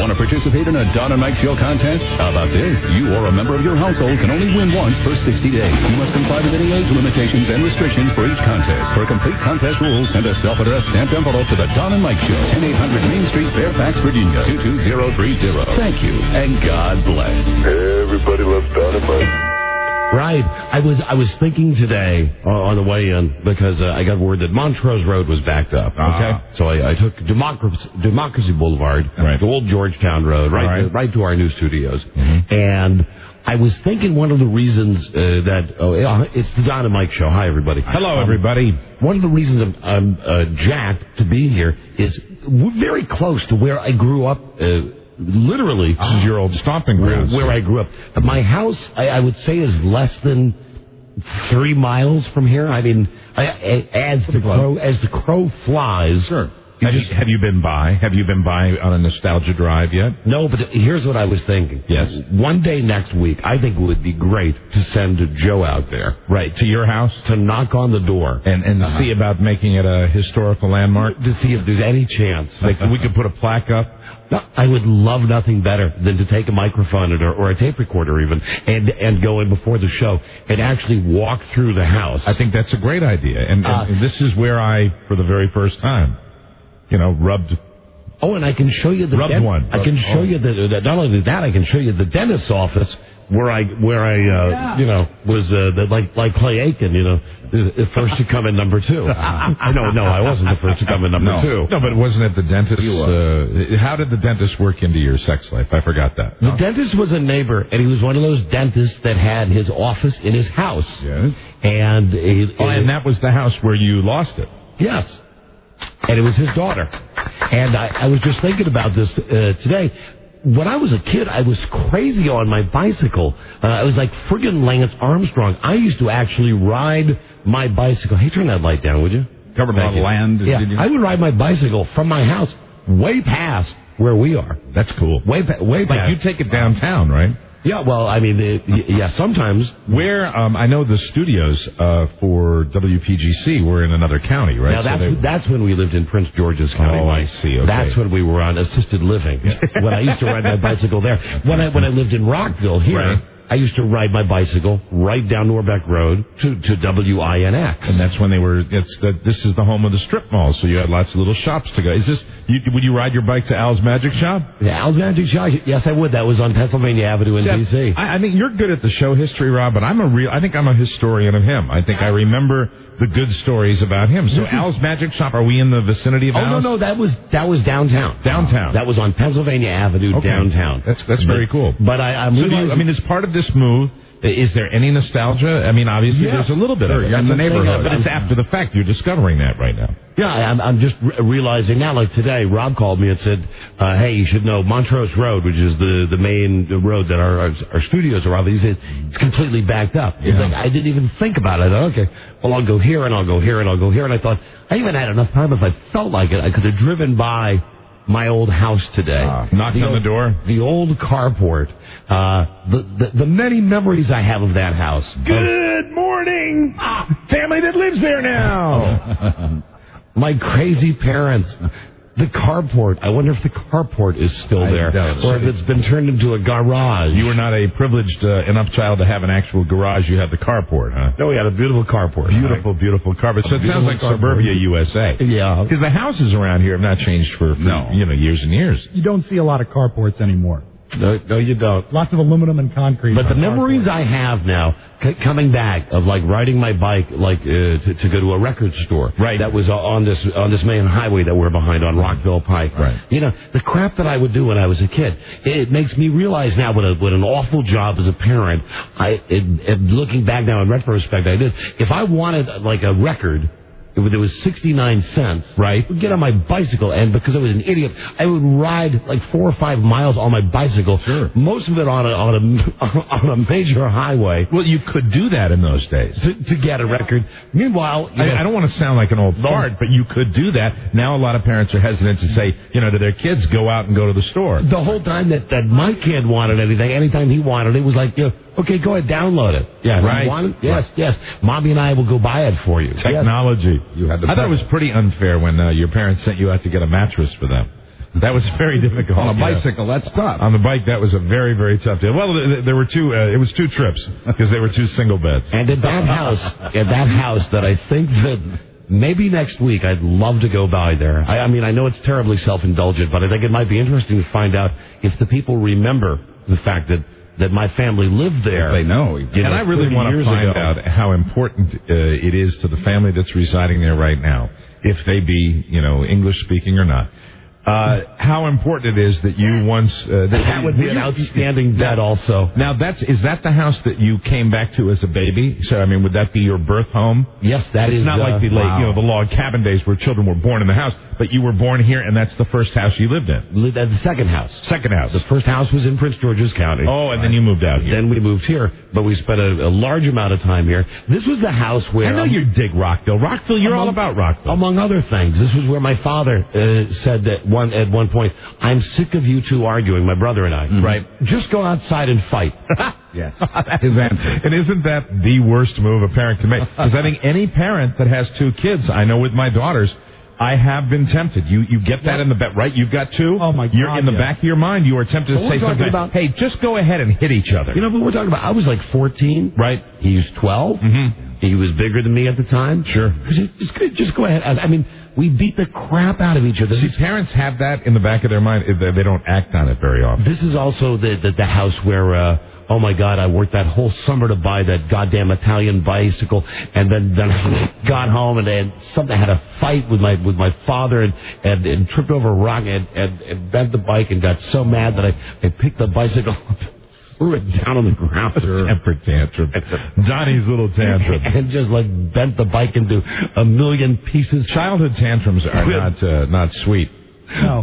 Want to participate in a Don and Mike Show contest? How about this? You or a member of your household can only win once for 60 days. You must comply with any age limitations and restrictions for each contest. For complete contest rules, send a self-addressed stamped envelope to the Don and Mike Show, 10800 Main Street, Fairfax, Virginia, 22030. Thank you, and God bless. Everybody loves Don and Mike. Right. I was thinking today on the way in because I got word that Montrose Road was backed up. Okay. So I took Democracy Boulevard, the old Georgetown Road, right to our new studios. Mm-hmm. And I was thinking one of the reasons it's the Don and Mike Show. Hi, everybody. Hello, everybody. One of the reasons I'm jacked to be here is we're very close to where I grew up. Literally, this is your old stomping grounds. Where I grew up. My house, I would say, is less than 3 miles from here. I mean, as the crow flies. Sure. Have you been by? Have you been by on a nostalgia drive yet? No, but here's what I was thinking. Yes. One day next week, I think it would be great to send Joe out there. Right, to your house? To knock on the door. And see about making it a historical landmark? To see if there's any chance. Like we could put a plaque up? No, I would love nothing better than to take a microphone or a tape recorder even and go in before the show and actually walk through the house. I think that's a great idea. And this is where I, for the very first time, rubbed. Oh, and I can show you the one. I can show you the not only that, I can show you the dentist's office where I was like Clay Aiken, the first to come in number 2. No, I wasn't the first to come in number 2. No, but wasn't it the dentist? How did the dentist work into your sex life? I forgot that. The dentist was a neighbor, and he was one of those dentists that had his office in his house. Yes. And and that was the house where you lost it. Yes. And it was his daughter. And I was just thinking about this today. When I was a kid, I was crazy on my bicycle. I was like friggin' Lance Armstrong. I used to actually ride my bicycle. Hey, turn that light down, would you? Covered a lot of land. Yeah, I would ride my bicycle from my house way past where we are. That's cool. Way past. Like you take it downtown, right? Yeah, well, I mean, sometimes. Where, I know the studios for WPGC were in another county, right? Now, that's when we lived in Prince George's County. Oh, I see, okay. That's when we were on assisted living. When I used to ride my bicycle there. When I lived in Rockville here, right. I used to ride my bicycle right down Norbeck Road to WINX. And that's when this is the home of the strip mall, so you had lots of little shops to go. Would you ride your bike to Al's Magic Shop? Yeah, Al's Magic Shop, yes, I would. That was on Pennsylvania Avenue in D.C. I think you're good at the show history, Rob, but I think I'm a historian of him. I think I remember the good stories about him. So Al's Magic Shop, are we in the vicinity of Al's? No, that was downtown. Downtown. That was on Pennsylvania Avenue, downtown. That's very cool. But as part of this move, is there any nostalgia? I mean, obviously there's a little bit of it in the neighborhood, but it's after the fact. You're discovering that right now. Yeah, I'm just realizing now, like today, Rob called me and said, hey, you should know Montrose Road, which is the main road that our studios are on. He said, it's completely backed up. It's like, I didn't even think about it. I thought, okay, well, I'll go here and I'll go here and I'll go here. And I thought, I even had enough time if I felt like it. I could have driven by my old house today. Knocked on the door? The old carport. The many memories I have of that house. Good morning, family that lives there now. My crazy parents. The carport. I wonder if the carport is still there, or if it's been turned into a garage. You were not a privileged enough child to have an actual garage. You had the carport, huh? No, we had a beautiful carport. Beautiful carport. So it sounds like suburbia USA. Yeah. Because the houses around here have not changed for years and years. You don't see a lot of carports anymore. No, you don't. Lots of aluminum and concrete. But the memories I have now, coming back, of like riding my bike, like to go to a record store, right? That was on this main highway that we're behind on Rockville Pike, right? The crap that I would do when I was a kid. It makes me realize now what an awful job as a parent. Looking back now in retrospect, I did. If I wanted like a record. There was 69 cents. Right. I would get on my bicycle, and because I was an idiot, I would ride like 4 or 5 miles on my bicycle. Sure. Most of it on a major highway. Well, you could do that in those days to get a record. Meanwhile, I don't want to sound like an old fart, but you could do that. Now a lot of parents are hesitant to say, to their kids, go out and go to the store. The whole time that my kid wanted anything, anytime he wanted it, was like, okay, go ahead, download it. Yeah, right. You want it? Yes. Mommy and I will go buy it for you. Technology. Yes. I thought it was pretty unfair when your parents sent you out to get a mattress for them. That was very difficult. On a bicycle, that's tough. On the bike, that was a very, very tough deal. Well, there were two. It was 2 trips because they were 2 single beds. And at that house that I think that maybe next week I'd love to go by there. I mean, I know it's terribly self-indulgent, but I think it might be interesting to find out if the people remember the fact that my family lived there. They know. And I really want to find out how important it is to the family that's residing there right now, if they be, English speaking or not. How important it is that you once... that would be an outstanding bet also. Now, is that the house that you came back to as a baby? So, I mean, would that be your birth home? Yes, that is. It's not like the log cabin days where children were born in the house, but you were born here, and that's the first house you lived in. Lived at the second house. Second house. The first house was in Prince George's County. Oh, and then you moved out here. Then we moved here, but we spent a large amount of time here. This was the house where... I know you dig Rockville. Rockville, you're all about Rockville. Among other things, this was where my father said that at one point, I'm sick of you two arguing, my brother and I. Right. Just go outside and fight. Yes. His answer. And isn't that the worst move a parent can make? Because I think any parent that has 2 kids, I know with my daughters, I have been tempted. You get that in the back, right? You've got 2. Oh, my God. You're in the back of your mind, you are tempted to say something about, hey, just go ahead and hit each other. But we're talking about, I was like 14. Right. He's 12. Mm-hmm. He was bigger than me at the time. Sure. Just go ahead. I mean, we beat the crap out of each other. See, parents have that in the back of their mind. They don't act on it very often. This is also the house where, oh my God, I worked that whole summer to buy that goddamn Italian bicycle, and then got home and something had a fight with my father and tripped over a rock and bent the bike and got so mad that I picked the bicycle up. Threw it down on the ground. Temper tantrum. Donnie's little tantrum. And just bent the bike into a million pieces. Childhood tantrums are not sweet. No.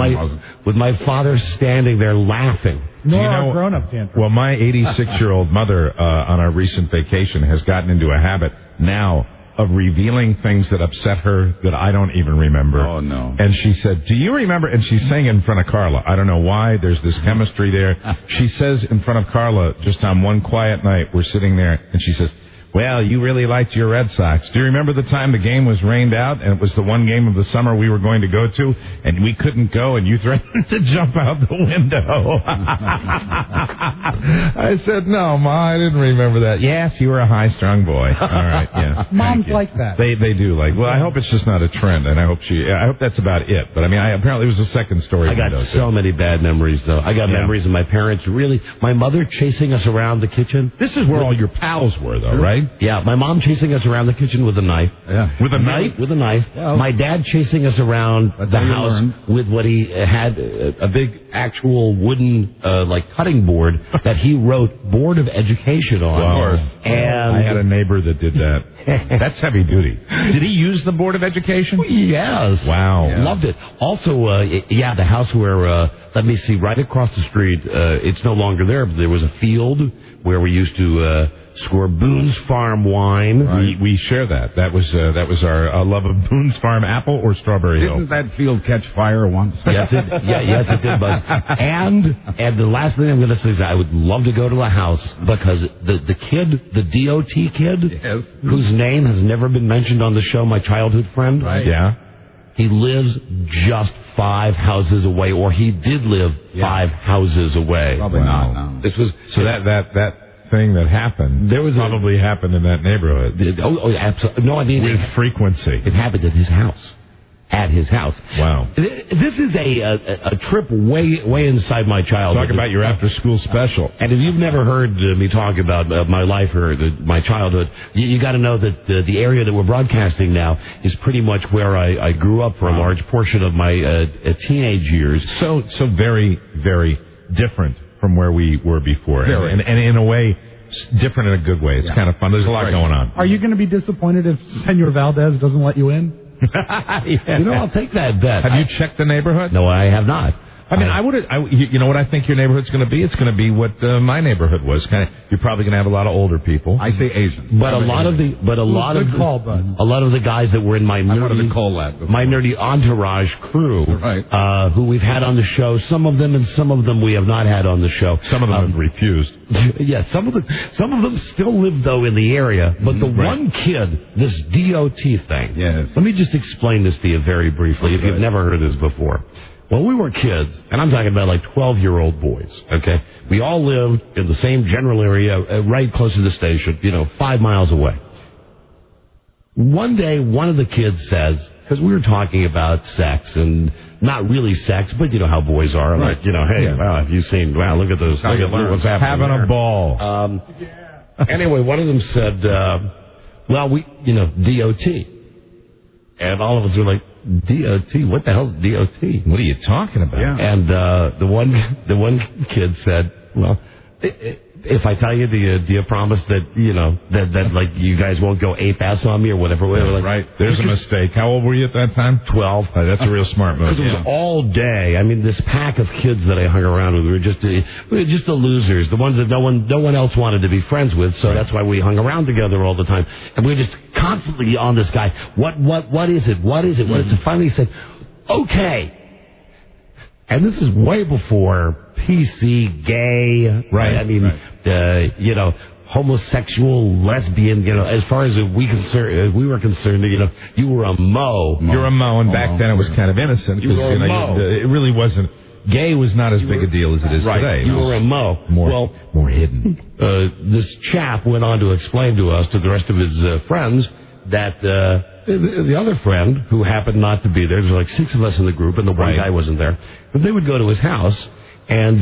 With my father standing there laughing. Nor our grown-up tantrum. Well, my 86-year-old mother on our recent vacation has gotten into a habit now of revealing things that upset her that I don't even remember. Oh, no. And she said, do you remember? And she's saying in front of Carla. I don't know why. There's this chemistry there. She says in front of Carla, just on one quiet night, we're sitting there, and she says, well, you really liked your Red Sox. Do you remember the time the game was rained out, and it was the one game of the summer we were going to go to, and we couldn't go, and you threatened to jump out the window? I said, no, Ma, I didn't remember that. Yes, you were a high-strung boy. All right, yeah. Moms like that. They do like. Well, I hope it's just not a trend, and I hope that's about it. But I mean, apparently it was a second story. I got so many bad memories, though. I got memories of my parents. Really, my mother chasing us around the kitchen. This is where all your pals were, though, right? Yeah, my mom chasing us around the kitchen with a knife. Yeah, with a knife. With a knife. Yeah. My dad chasing us around the house with what he had, a big actual wooden cutting board that he wrote Board of Education on. Wow. And I had a neighbor that did that. That's heavy duty. Did he use the Board of Education? Yes. Wow. Yeah. Loved it. Also, the house where, let me see, right across the street, it's no longer there, but there was a field where we used to score Boone's Farm wine. Right. We share that. That was our love of Boone's Farm apple or Strawberry Hill. Didn't that field catch fire once? Yes, it did, Buzz. And the last thing I'm going to say is I would love to go to a house because the kid, the DOT kid, yes, whose name has never been mentioned on the show, my childhood friend. Right. Yeah. He lives just 5 houses away, or he did live 5 houses away. Probably not. No. This was so that thing that happened probably happened in that neighborhood. Oh, absolutely. No, I mean with frequency. It happened at his house. At his house. Wow. This is a trip way inside my childhood. Talk about your after-school special. And if you've never heard me talk about my life or my childhood, you got to know that the area that we're broadcasting now is pretty much where I grew up for a large portion of my teenage years. So very, very different from where we were before. And in a way, different in a good way. It's kind of fun. There's a lot going on. Are you going to be disappointed if Senor Valdez doesn't let you in? I'll take that bet. Have you checked the neighborhood? No, I have not. I mean, you know what I think your neighborhood's going to be? It's going to be what my neighborhood was. You're probably going to have a lot of older people. I say Asian. But a lot of the guys that were in my nerdy entourage crew, right, who we've had on the show, some of them we have not had on the show. Some of them have refused. Yeah, some of them still live though in the area. But the one kid, this DOT thing. Yes. Let me just explain this to you very briefly if you've never heard this before. Well, we were kids, and I'm talking about like 12-year-old boys, okay? We all lived in the same general area, right close to the station, 5 miles away. One day, one of the kids says, because we were talking about sex, and not really sex, but you know how boys are. Right. Like, hey, wow, have you seen, wow, look at those, look at what's happening Having there. a ball. Anyway, one of them said, well, DOT. And all of us were like, DOT? What the hell is DOT? What are you talking about? Yeah. And the one kid said, well, if I tell you, do you promise that, that like you guys won't go ape-ass on me or whatever? Like, Right. There's a mistake. How old were you at that time? 12. That's a real smart move. Because it was all day. I mean, this pack of kids that I hung around with, we were just the losers, the ones that no one else wanted to be friends with. So that's why we hung around together all the time, and we were just constantly on this guy. What is it? What is it? What is it? Finally, he said, "Okay." And this is way before PC, gay, Right? I mean, homosexual, lesbian, as far as we were concerned, you were a mo. You're a mo, and back then it was kind of innocent. You were a mo. It really wasn't. Gay was not as big a deal as it is today. You were a mo. More hidden. This chap went on to explain to us, to the rest of his friends, that the other friend, who happened not to be there, there was like 6 of us in the group, and the one guy wasn't there, but they would go to his house, and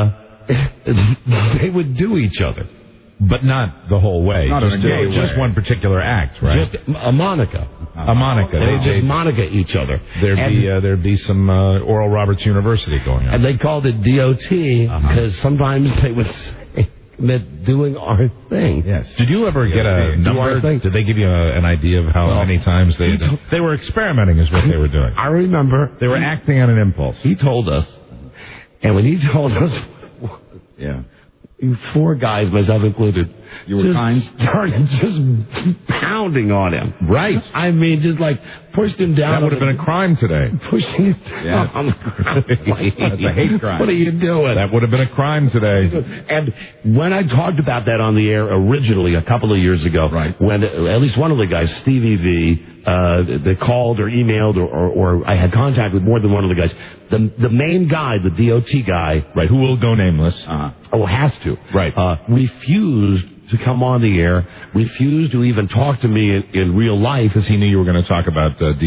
they would do each other. But not the whole way. Not in a gay way. Just one particular act, right? Just a Monica. A Monica. They just Monica each other. There'd be some Oral Roberts University going on. And they called it DOT because sometimes they would say that doing our thing. Yes. Did you ever get a number? Did they give you an idea of how many times they were experimenting is what they were doing? I remember. They were acting on an impulse. He told us. And when he told us, 4 guys, myself included, you were kind, started just pounding on him. Right. I mean, just like pushed him down. That would have been a crime today. Pushing him down on the ground. That's a hate crime. What are you doing? That would have been a crime today. And when I talked about that on the air originally a couple of years ago, when at least one of the guys, Stevie V, they called or emailed or I had contact with more than one of the guys. The main guy, the DOT guy, who will go nameless, has to, refused to come on the air, refused to even talk to me in real life, because he knew you were going to talk about DOT.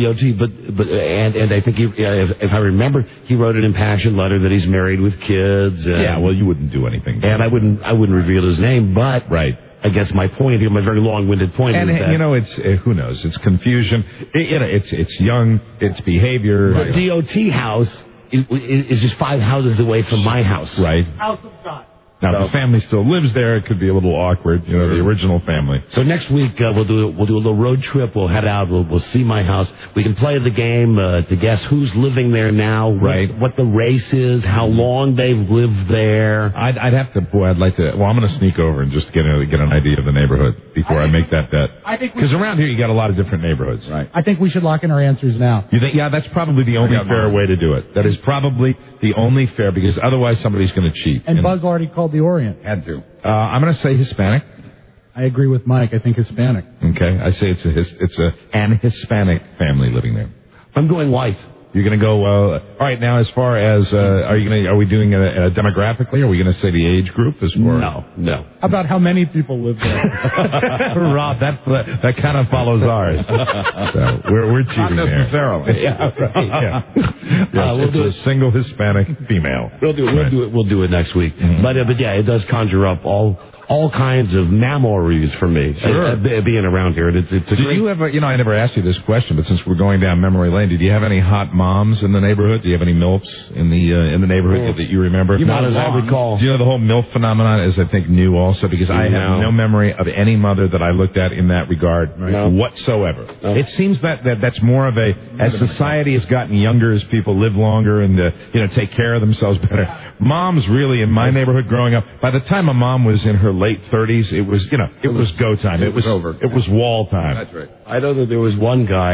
but I think if I remember, he wrote an impassioned letter that he's married with kids. Well, you wouldn't do anything. And I wouldn't reveal his name, but I guess my point here, my very long-winded point, and is that, it's who knows? It's confusion. It's young. It's behavior. The DOT house is just 5 houses away from my house. Right. House of God. Now, the family still lives there. It could be a little awkward, the original family. So next week, we'll do a little road trip. We'll head out. We'll see my house. We can play the game to guess who's living there now, what the race is, how long they've lived there. I'd like to, I'm going to sneak over and just get an idea of the neighborhood before I make that bet. Because around here, you got a lot of different neighborhoods. Right. I think we should lock in our answers now. You think? Yeah, that's probably the only fair way to do it. That is probably the only fair, because otherwise somebody's going to cheat. And Buzz already called the Orient. Had to. I'm going to say Hispanic. I agree with Mike. I think Hispanic. Okay, I say it's an Hispanic family living there. I'm going white. You're going to go. All right. Now, as far as are we doing demographically? Are we going to say the age group? No. How about how many people live there? Rob, that kind of follows ours. So we're cheating Not necessarily. there. Yeah, right. Yeah. We'll do a single Hispanic female. We'll do it next week. Mm-hmm. But yeah, it does conjure up all kinds of memories for me. Sure. Being around here. It's a Did you ever? I never asked you this question, but since we're going down memory lane, did you have any hot moms in the neighborhood? Do you have any MILFs in the neighborhood that you remember? Not as I recall. Do you know the whole MILF phenomenon is, I think, new also, because I have no memory of any mother that I looked at in that regard whatsoever. No. It seems that's more of as society has gotten younger, as people live longer and take care of themselves better. Moms really in my neighborhood growing up, by the time a mom was in her late 30s, it was go time. It was over. It was wall time. That's right. I know that there was one guy.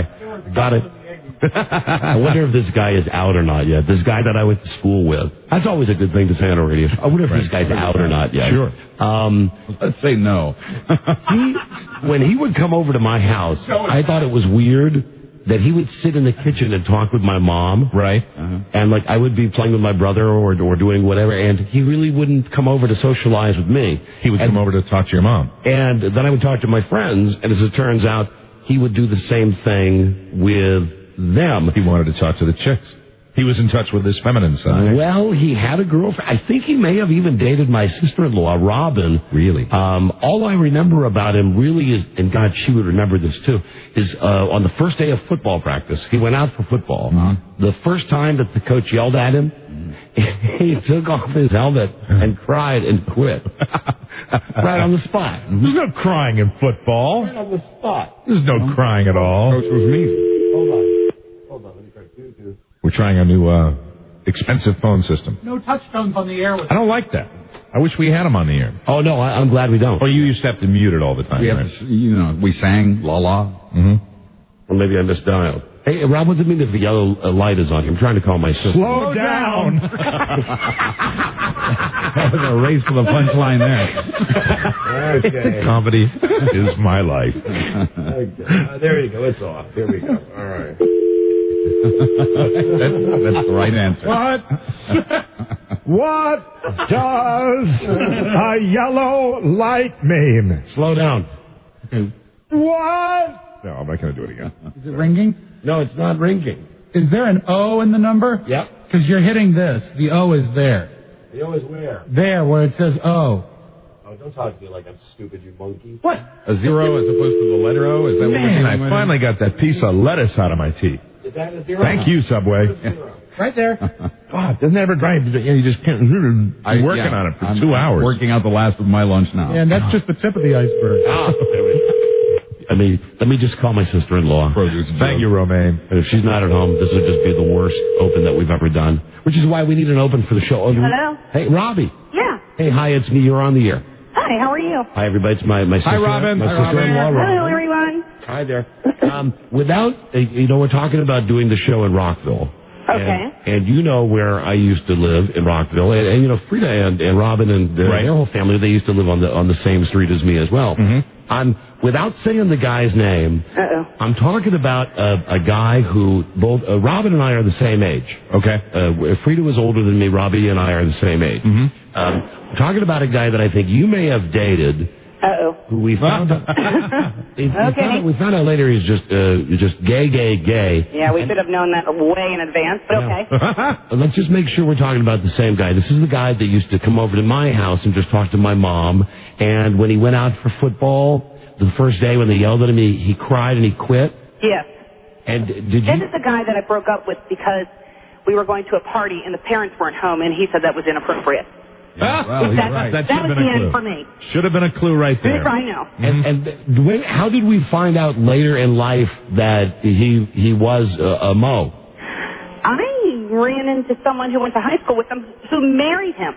I wonder if this guy is out or not yet. This guy that I went to school with. That's always a good thing to say on a radio. I wonder if this guy's out or not yet. Sure. Let's say no. When he would come over to my house, I thought it was weird that he would sit in the kitchen and talk with my mom. Right. And, like, I would be playing with my brother or doing whatever, and he really wouldn't come over to socialize with me. He would come over to talk to your mom. And then I would talk to my friends, and as it turns out, he would do the same thing with them. He wanted to talk to the chicks. He was in touch with his feminine side. Well, he had a girlfriend. I think he may have even dated my sister-in-law, Robin. Really? All I remember about him really is, and God, she would remember this too, is on the first day of football practice, he went out for football. The first time that the coach yelled at him, he took off his helmet and cried and quit. Right on the spot. There's no crying in football. Right on the spot. There's no crying at all. Coach was mean. Hold on. Let me try to... We're trying a new expensive phone system. No touch tones on the air. I don't like that. I wish we had them on the air. Oh, no, I'm glad we don't. Well, you used to have to mute it all the time. We have, right? we sang La La. Or maybe I misdialed. Hey, Rob, what does it mean if the yellow light is on? I'm trying to call my sister. Slow down. That was a race for the punchline there. Comedy is my life. Okay. There you go. It's off. Here we go. All right. That's the right answer. What does a yellow light mean? Slow down. What? No, I'm not going to do it again. Is it ringing? No, it's not ringing. Is there an O in the number? Yep. Because you're hitting this. The O is there. The O is where? There, where it says O. Oh, don't talk to me like I'm stupid, you monkey. What? A zero as opposed to the letter O? Is that what we're Man, dealing I with? finally got that piece of lettuce out of my teeth. Is that a zero? Thank you, Subway. Right there. God, doesn't ever drive you just can't. I'm working on it for 2 hours. Working out the last of my lunch now. Yeah, and that's just the tip of the iceberg. Let me just call my sister-in-law. Thank you, Romaine. And if she's not at home, this would just be the worst open that we've ever done. Which is why we need an open for the show. Hello? Hey, Robbie. Yeah. Hey, hi, it's me. You're on the air. Hi, how are you? Hi, everybody. It's my sister. Hi, Robin. My Hi, sister-in-law, Robin. Robin. Hello, everyone. Hi there. We're talking about doing the show in Rockville. Okay. And you know where I used to live in Rockville. And Frida and Robin and their whole family, they used to live on the same street as me as well. Without saying the guy's name, I'm talking about a guy who both Robin and I are the same age. Okay. Frida was older than me. Robbie and I are the same age. I'm talking about a guy that I think you may have dated. Who we found out. We found out later he's just gay. Yeah, we should have known that way in advance, but okay. Let's just make sure we're talking about the same guy. This is the guy that used to come over to my house and just talk to my mom. And when he went out for football, the first day when they yelled at him, he cried and he quit. Yes. And did This you? is the guy that I broke up with because we were going to a party and the parents weren't home, and he said that was inappropriate. Well, he's right. That That should was have been the a clue. end for me. Should have been a clue right there. I know. And how did we find out later in life that he was a Mo? I ran into someone who went to high school with him who married him.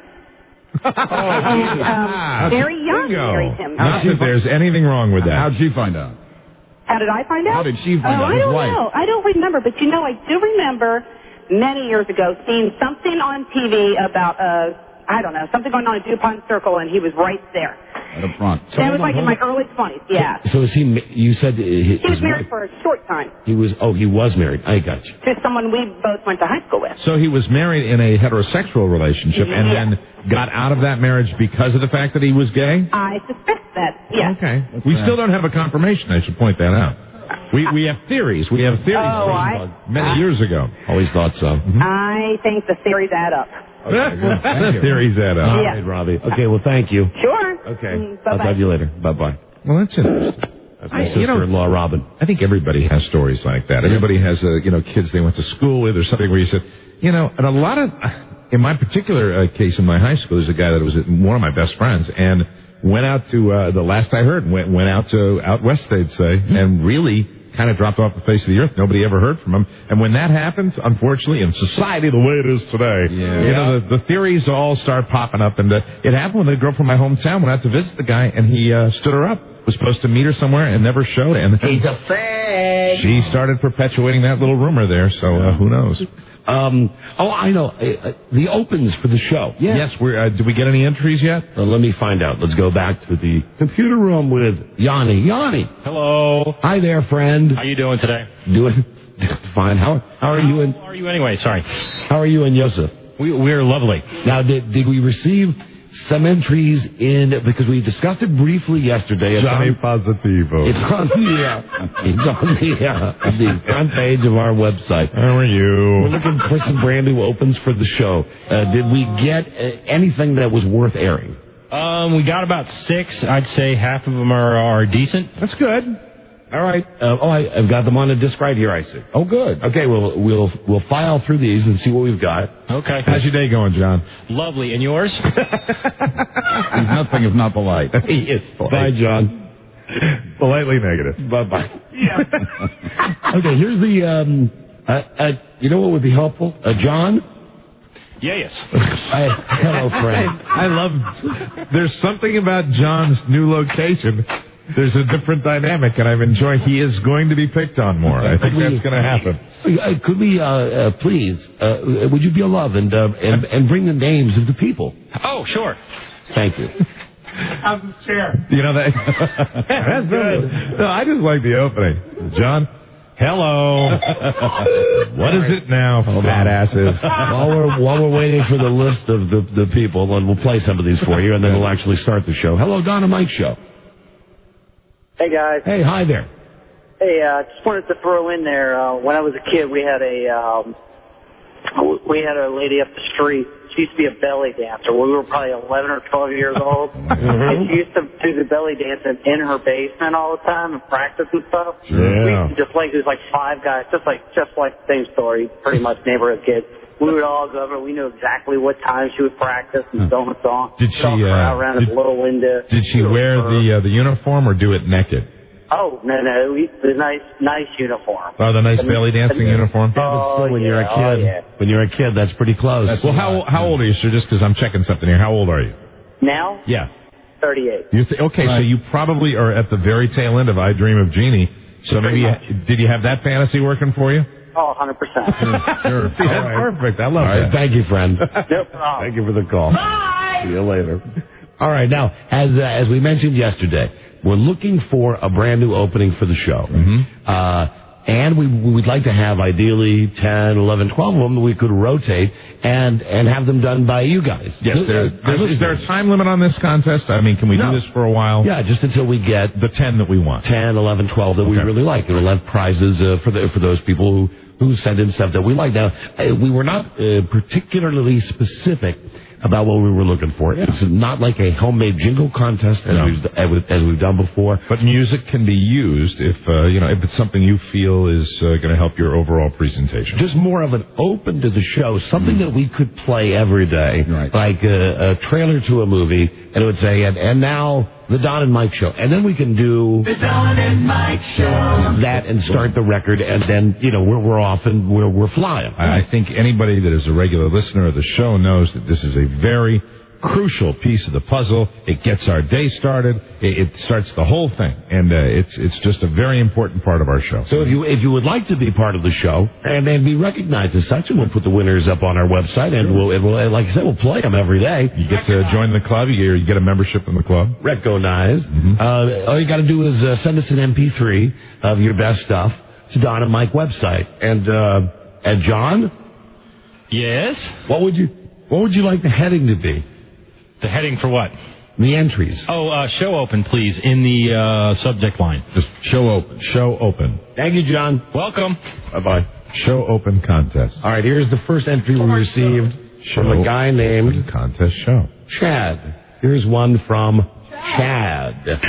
Very young Bingo. married him. Not that there's anything wrong with that. How'd she find out? How did I find out? How did she find out? I His don't wife. know. I don't remember. But, I do remember many years ago seeing something on TV about, something going on at DuPont Circle, and he was right there. Right up front. That was like in my early 20s, yeah. So is he? You said He was married for a short time He was married. I got you. to someone we both went to high school with. So he was married in a heterosexual relationship and then got out of that marriage because of the fact that he was gay? I suspect that, yes. Okay. We still don't have a confirmation. I should point that out. We have theories. We have theories from many years ago. Always thought so. I think the theories add up. The theories add up. All right, Robbie. Okay, well, thank you. Sure. Okay. Bye-bye. I'll talk to you later. Bye-bye. Well, that's interesting. That's my sister-in-law, Robin. I think everybody has stories like that. Everybody has, kids they went to school with or something where you said, and a lot of, in my particular case in my high school, there's a guy that was one of my best friends and went out to, the last I heard, went out to out west, they'd say, and really kind of dropped off the face of the earth. Nobody ever heard from him. And when that happens, unfortunately, in society the way it is today, the theories all start popping up. And it happened when a girl from my hometown went out to visit the guy, and he stood her up. Was supposed to meet her somewhere and never showed. And he's a fag. She started perpetuating that little rumor there. So who knows? I know. The opens for the show. Yes. Did we get any entries yet? Let me find out. Let's go back to the computer room with Yanni. Yanni. Hello. Hi there, friend. How you doing today? Doing Fine. How are you and... How are you anyway? Sorry. How are you and Yosef? We're lovely. Now, did we receive some entries in, because we discussed it briefly yesterday. Johnny Positivo. It's on the front page of our website. How are you? We're looking for some brand new opens for the show. Did we get anything that was worth airing? We got about 6. I'd say half of them are decent. That's good. All right. I've got them on a disc right here, I see. Oh, good. Okay, we'll file through these and see what we've got. Okay. How's your day going, John? Lovely. And yours? He's nothing if not polite. He is polite. Bye, John. Politely negative. Bye-bye. Yeah. Okay, here's the, you know what would be helpful? John? Yes. Hello, friend. I love, there's something about John's new location. There's a different dynamic, and I've enjoyed. He is going to be picked on more. I think that's going to happen. Could we, please, would you be a love and bring the names of the people? Oh, sure. Thank you. How's the chair? You know that? That's good. No, I just like the opening. John? Hello. What is it now, fat asses? While we're waiting for the list of the people, and we'll play some of these for you, and then we'll actually start the show. Hello, Don and Mike Show. Hey, guys. Hey, hi there. Hey, just wanted to throw in there, when I was a kid, we had a lady up the street. She used to be a belly dancer. We were probably 11 or 12 years old. And she used to do the belly dancing in her basement all the time and practice and stuff. Yeah. We used to there's like 5 guys, just like the same story, pretty much neighborhood kids. We would all go over. We knew exactly what time she would practice and so on and so on. Did she around a little window? Did she wear the uniform or do it naked? Oh, no, the nice uniform. Oh, the nice belly dancing uniform? When you're a kid. Yeah. When you're a kid, that's pretty close. Well, how old are you, sir? Just because I'm checking something here. How old are you? Now? Yeah. 38. Okay, so you probably are at the very tail end of I Dream of Jeannie. So maybe, did you have that fantasy working for you? Oh, 100%. Sure. See, that's perfect. I love that. Thank you, friend. No problem. Thank you for the call. Bye! See you later. All right, now, as we mentioned yesterday, we're looking for a brand new opening for the show. Mm-hmm. And we'd like to have, ideally, 10, 11, 12 of them that we could rotate and have them done by you guys. Yes, is there a time limit on this contest? I mean, can we do this for a while? Yeah, just until we get the 10 that we want. 10, 11, 12 that we really like. And we'll have prizes for those people who send in stuff that we like. Now, we were not particularly specific about what we were looking for. Yeah. It's not like a homemade jingle contest as we've done before. But music can be used if it's something you feel is going to help your overall presentation. Just more of an open to the show, something that we could play every day, like a trailer to a movie, and it would say, and now the Don and Mike Show. And then we can do the Don and Mike Show. That and start the record, and then, we're off and we're flying. I think anybody that is a regular listener of the show knows that this is a very crucial piece of the puzzle. It gets our day started. It starts the whole thing, and it's just a very important part of our show. So if you would like to be part of the show and be recognized as such, and we'll put the winners up on our website, and we'll like I said, we'll play them every day. You get to join the club. You get a membership in the club. Recognized. Mm-hmm. All you got to do is send us an MP3 of your best stuff to Don and Mike website. And John? Yes? What would you like the heading to be? The heading for what? The entries. Oh, show open, please, in the subject line. Just show open. Show open. Thank you, John. Welcome. Bye-bye. Show open contest. All right, here's the first entry we received from a guy named Contest Show. Chad. Here's one from Chad. You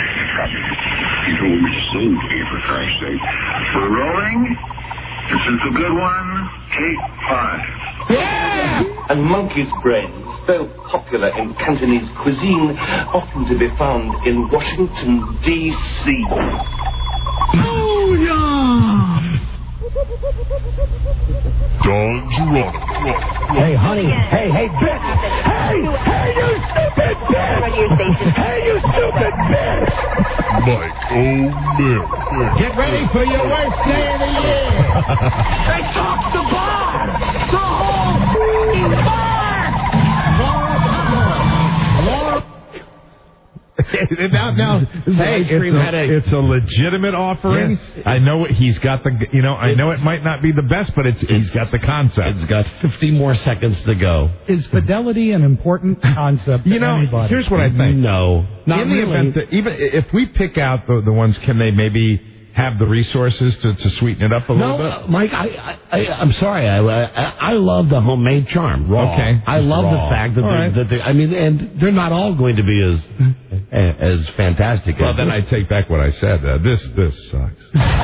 told me to sing to you, for Christ's sake. We're rolling. This is a good one. Take 5. Yeah! And monkey's brains, though popular in Cantonese cuisine, often to be found in Washington, D.C. Oh, yeah! Don Geronimo. Hey, honey. Hey, bitch. Hey, you stupid bitch. Hey, you stupid bitch. Mike O'Meara. Get ready for your worst day of the year. They topped the bar. The whole bar. Now, hey, it's a legitimate offering. Yes. I know he's got the, I know it might not be the best, but he's got the concept. It's got 50 more seconds to go. Is fidelity an important concept to anybody? Here's what I think. No. Not in the really. event that, even if we pick out the ones, can they maybe have the resources to sweeten it up a little bit? Mike, I'm sorry. I love the homemade charm. Raw. Okay. I love raw. the fact that and they're not all going to be as fantastic. Well, then I take back what I said. This sucks.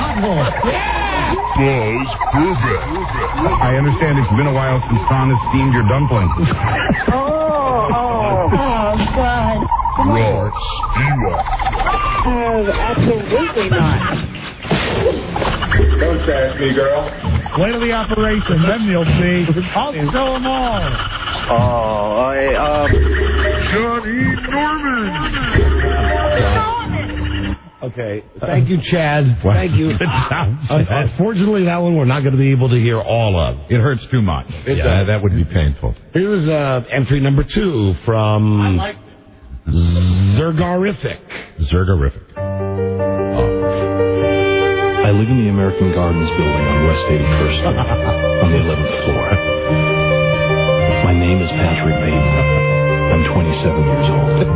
Buzz Perfect. I understand it's been a while since Don has steamed your dumplings. Oh, God. Rod Stewart. Oh, absolutely not. Don't trash me, girl. Wait till the operation, then you'll see. I'll show them all. Johnny Norman. Okay. Thank you, Chad. Thank you. Good job, Chad. Unfortunately, that one we're not going to be able to hear all of. It hurts too much. Yeah, that would be painful. Here's entry number 2 from Zergarific. I live in the American Gardens building on West 81st Street, on the 11th floor. My name is Patrick Bateman. I'm 27 years old.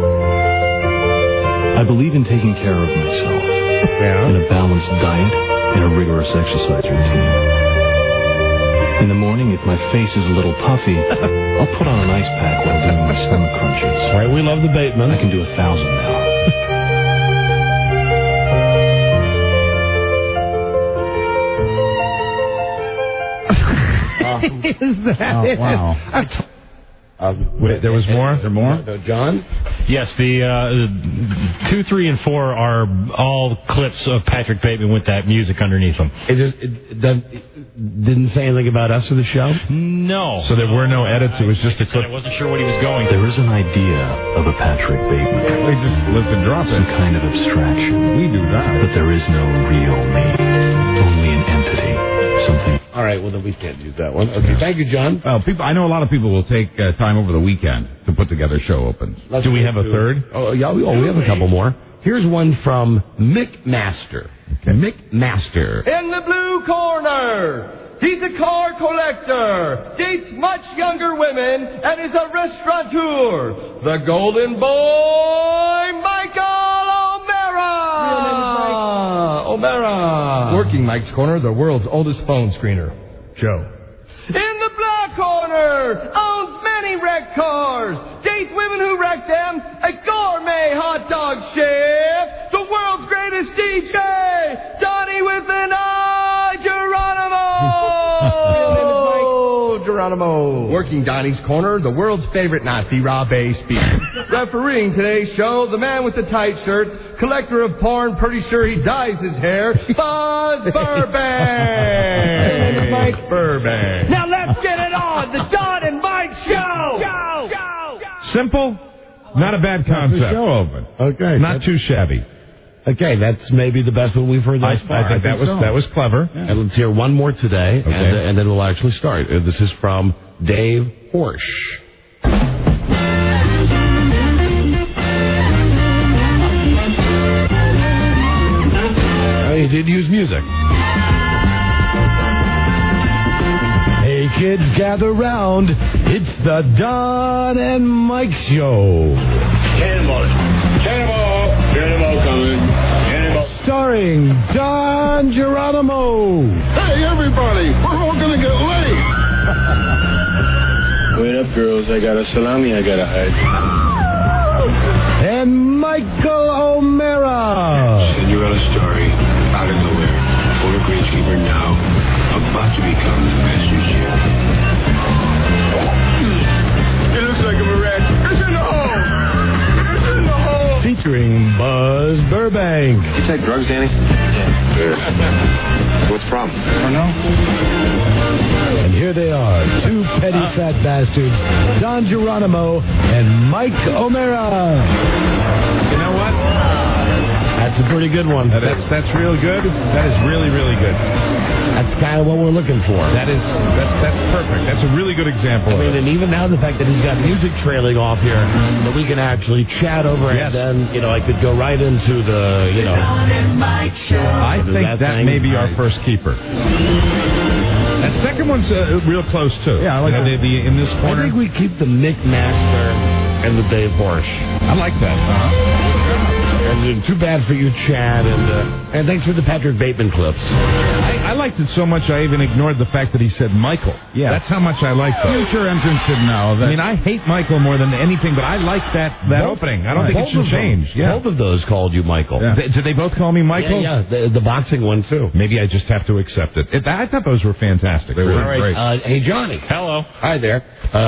I believe in taking care of myself, in a balanced diet, and a rigorous exercise routine. In the morning, if my face is a little puffy, I'll put on an ice pack while doing my stomach crunches. All right, we love the Bateman. I can do 1,000 now. Is that it? Wow. Wait, there was more? Is there more? John? Yes, the 2, 3, and 4 are all clips of Patrick Bateman with that music underneath them. It didn't say anything about us or the show? No. So there were no edits. It was just a clip. I wasn't sure what he was going. There is an idea of a Patrick Bateman. We just lift and drop Some it. kind of abstraction. We do that. But there is no real me. Only an entity. Something. All right, well, then we can't use that one. Okay, thank you, John. I know a lot of people will take time over the weekend to put together show opens. Do we have a third? Oh, yeah, we have a couple more. Here's one from Mick Master. Okay. Mick Master. In the blue corner, he's a car collector, dates much younger women, and is a restaurateur. The golden boy, Michael O'Mara. Working Mike's Corner, the world's oldest phone screener, Joe. In the black corner, owns many wrecked cars, dates women who wreck them, a gourmet hot dog chef, the world's greatest DJ, Donnie with an eye, Geronimo. Working Donnie's Corner, the world's favorite Nazi, Rob A. Speed. Refereeing today's show, the man with the tight shirt, collector of porn, pretty sure he dyes his hair, Buzz Burbank. Mike Burbank. Now let's get it on, the Don and Mike Show. Simple, not a bad concept. The show open. Okay. Not too shabby. Okay, that's maybe the best one we've heard thus far. I think that was clever. Yeah. And let's hear one more today, and then we'll actually start. This is from Dave Horsch. He did use music. Hey kids, gather round. It's the Don and Mike Show. Cannonball coming. Cannonball. Starring Don Geronimo. Hey, everybody, we're all going to get late. Wait up, girls. I got a salami I got to hide. And Michael O'Mara. Cinderella story. Out of nowhere. Full of greenskeeper now. About to become the master chef. It looks like a miracle. It's in the hole. It's in the hole. Featuring Buzz Burbank. You take drugs, Danny? Yeah. What's the problem? I don't know. And here they are, two petty fat bastards, Don Geronimo and Mike O'Mara. You know what? That's That's a pretty good one. That's real good. That is really, really good. That's kind of what we're looking for. That's perfect. That's a really good example. I mean, and even now the fact that he's got music trailing off here, that we can actually chat over it, and then, I could go right into the, I think that may be our first keeper. That second one's real close, too. Yeah, I like in this corner. I think we keep the Mick Master and the Dave Horsch. I like that. And too bad for you, Chad, and thanks for the Patrick Bateman clips. I liked it so much I even ignored the fact that he said Michael. Yeah. That's how much I liked it. Future entrants should know that. I mean, I hate Michael more than anything, but I like that opening. I don't think it should change. Yeah. Both of those called you Michael. Yeah. Did they both call me Michael? Yeah, the boxing one, too. Maybe I just have to accept it. I thought those were fantastic. They were great. Hey, Johnny. Hello. Hi there.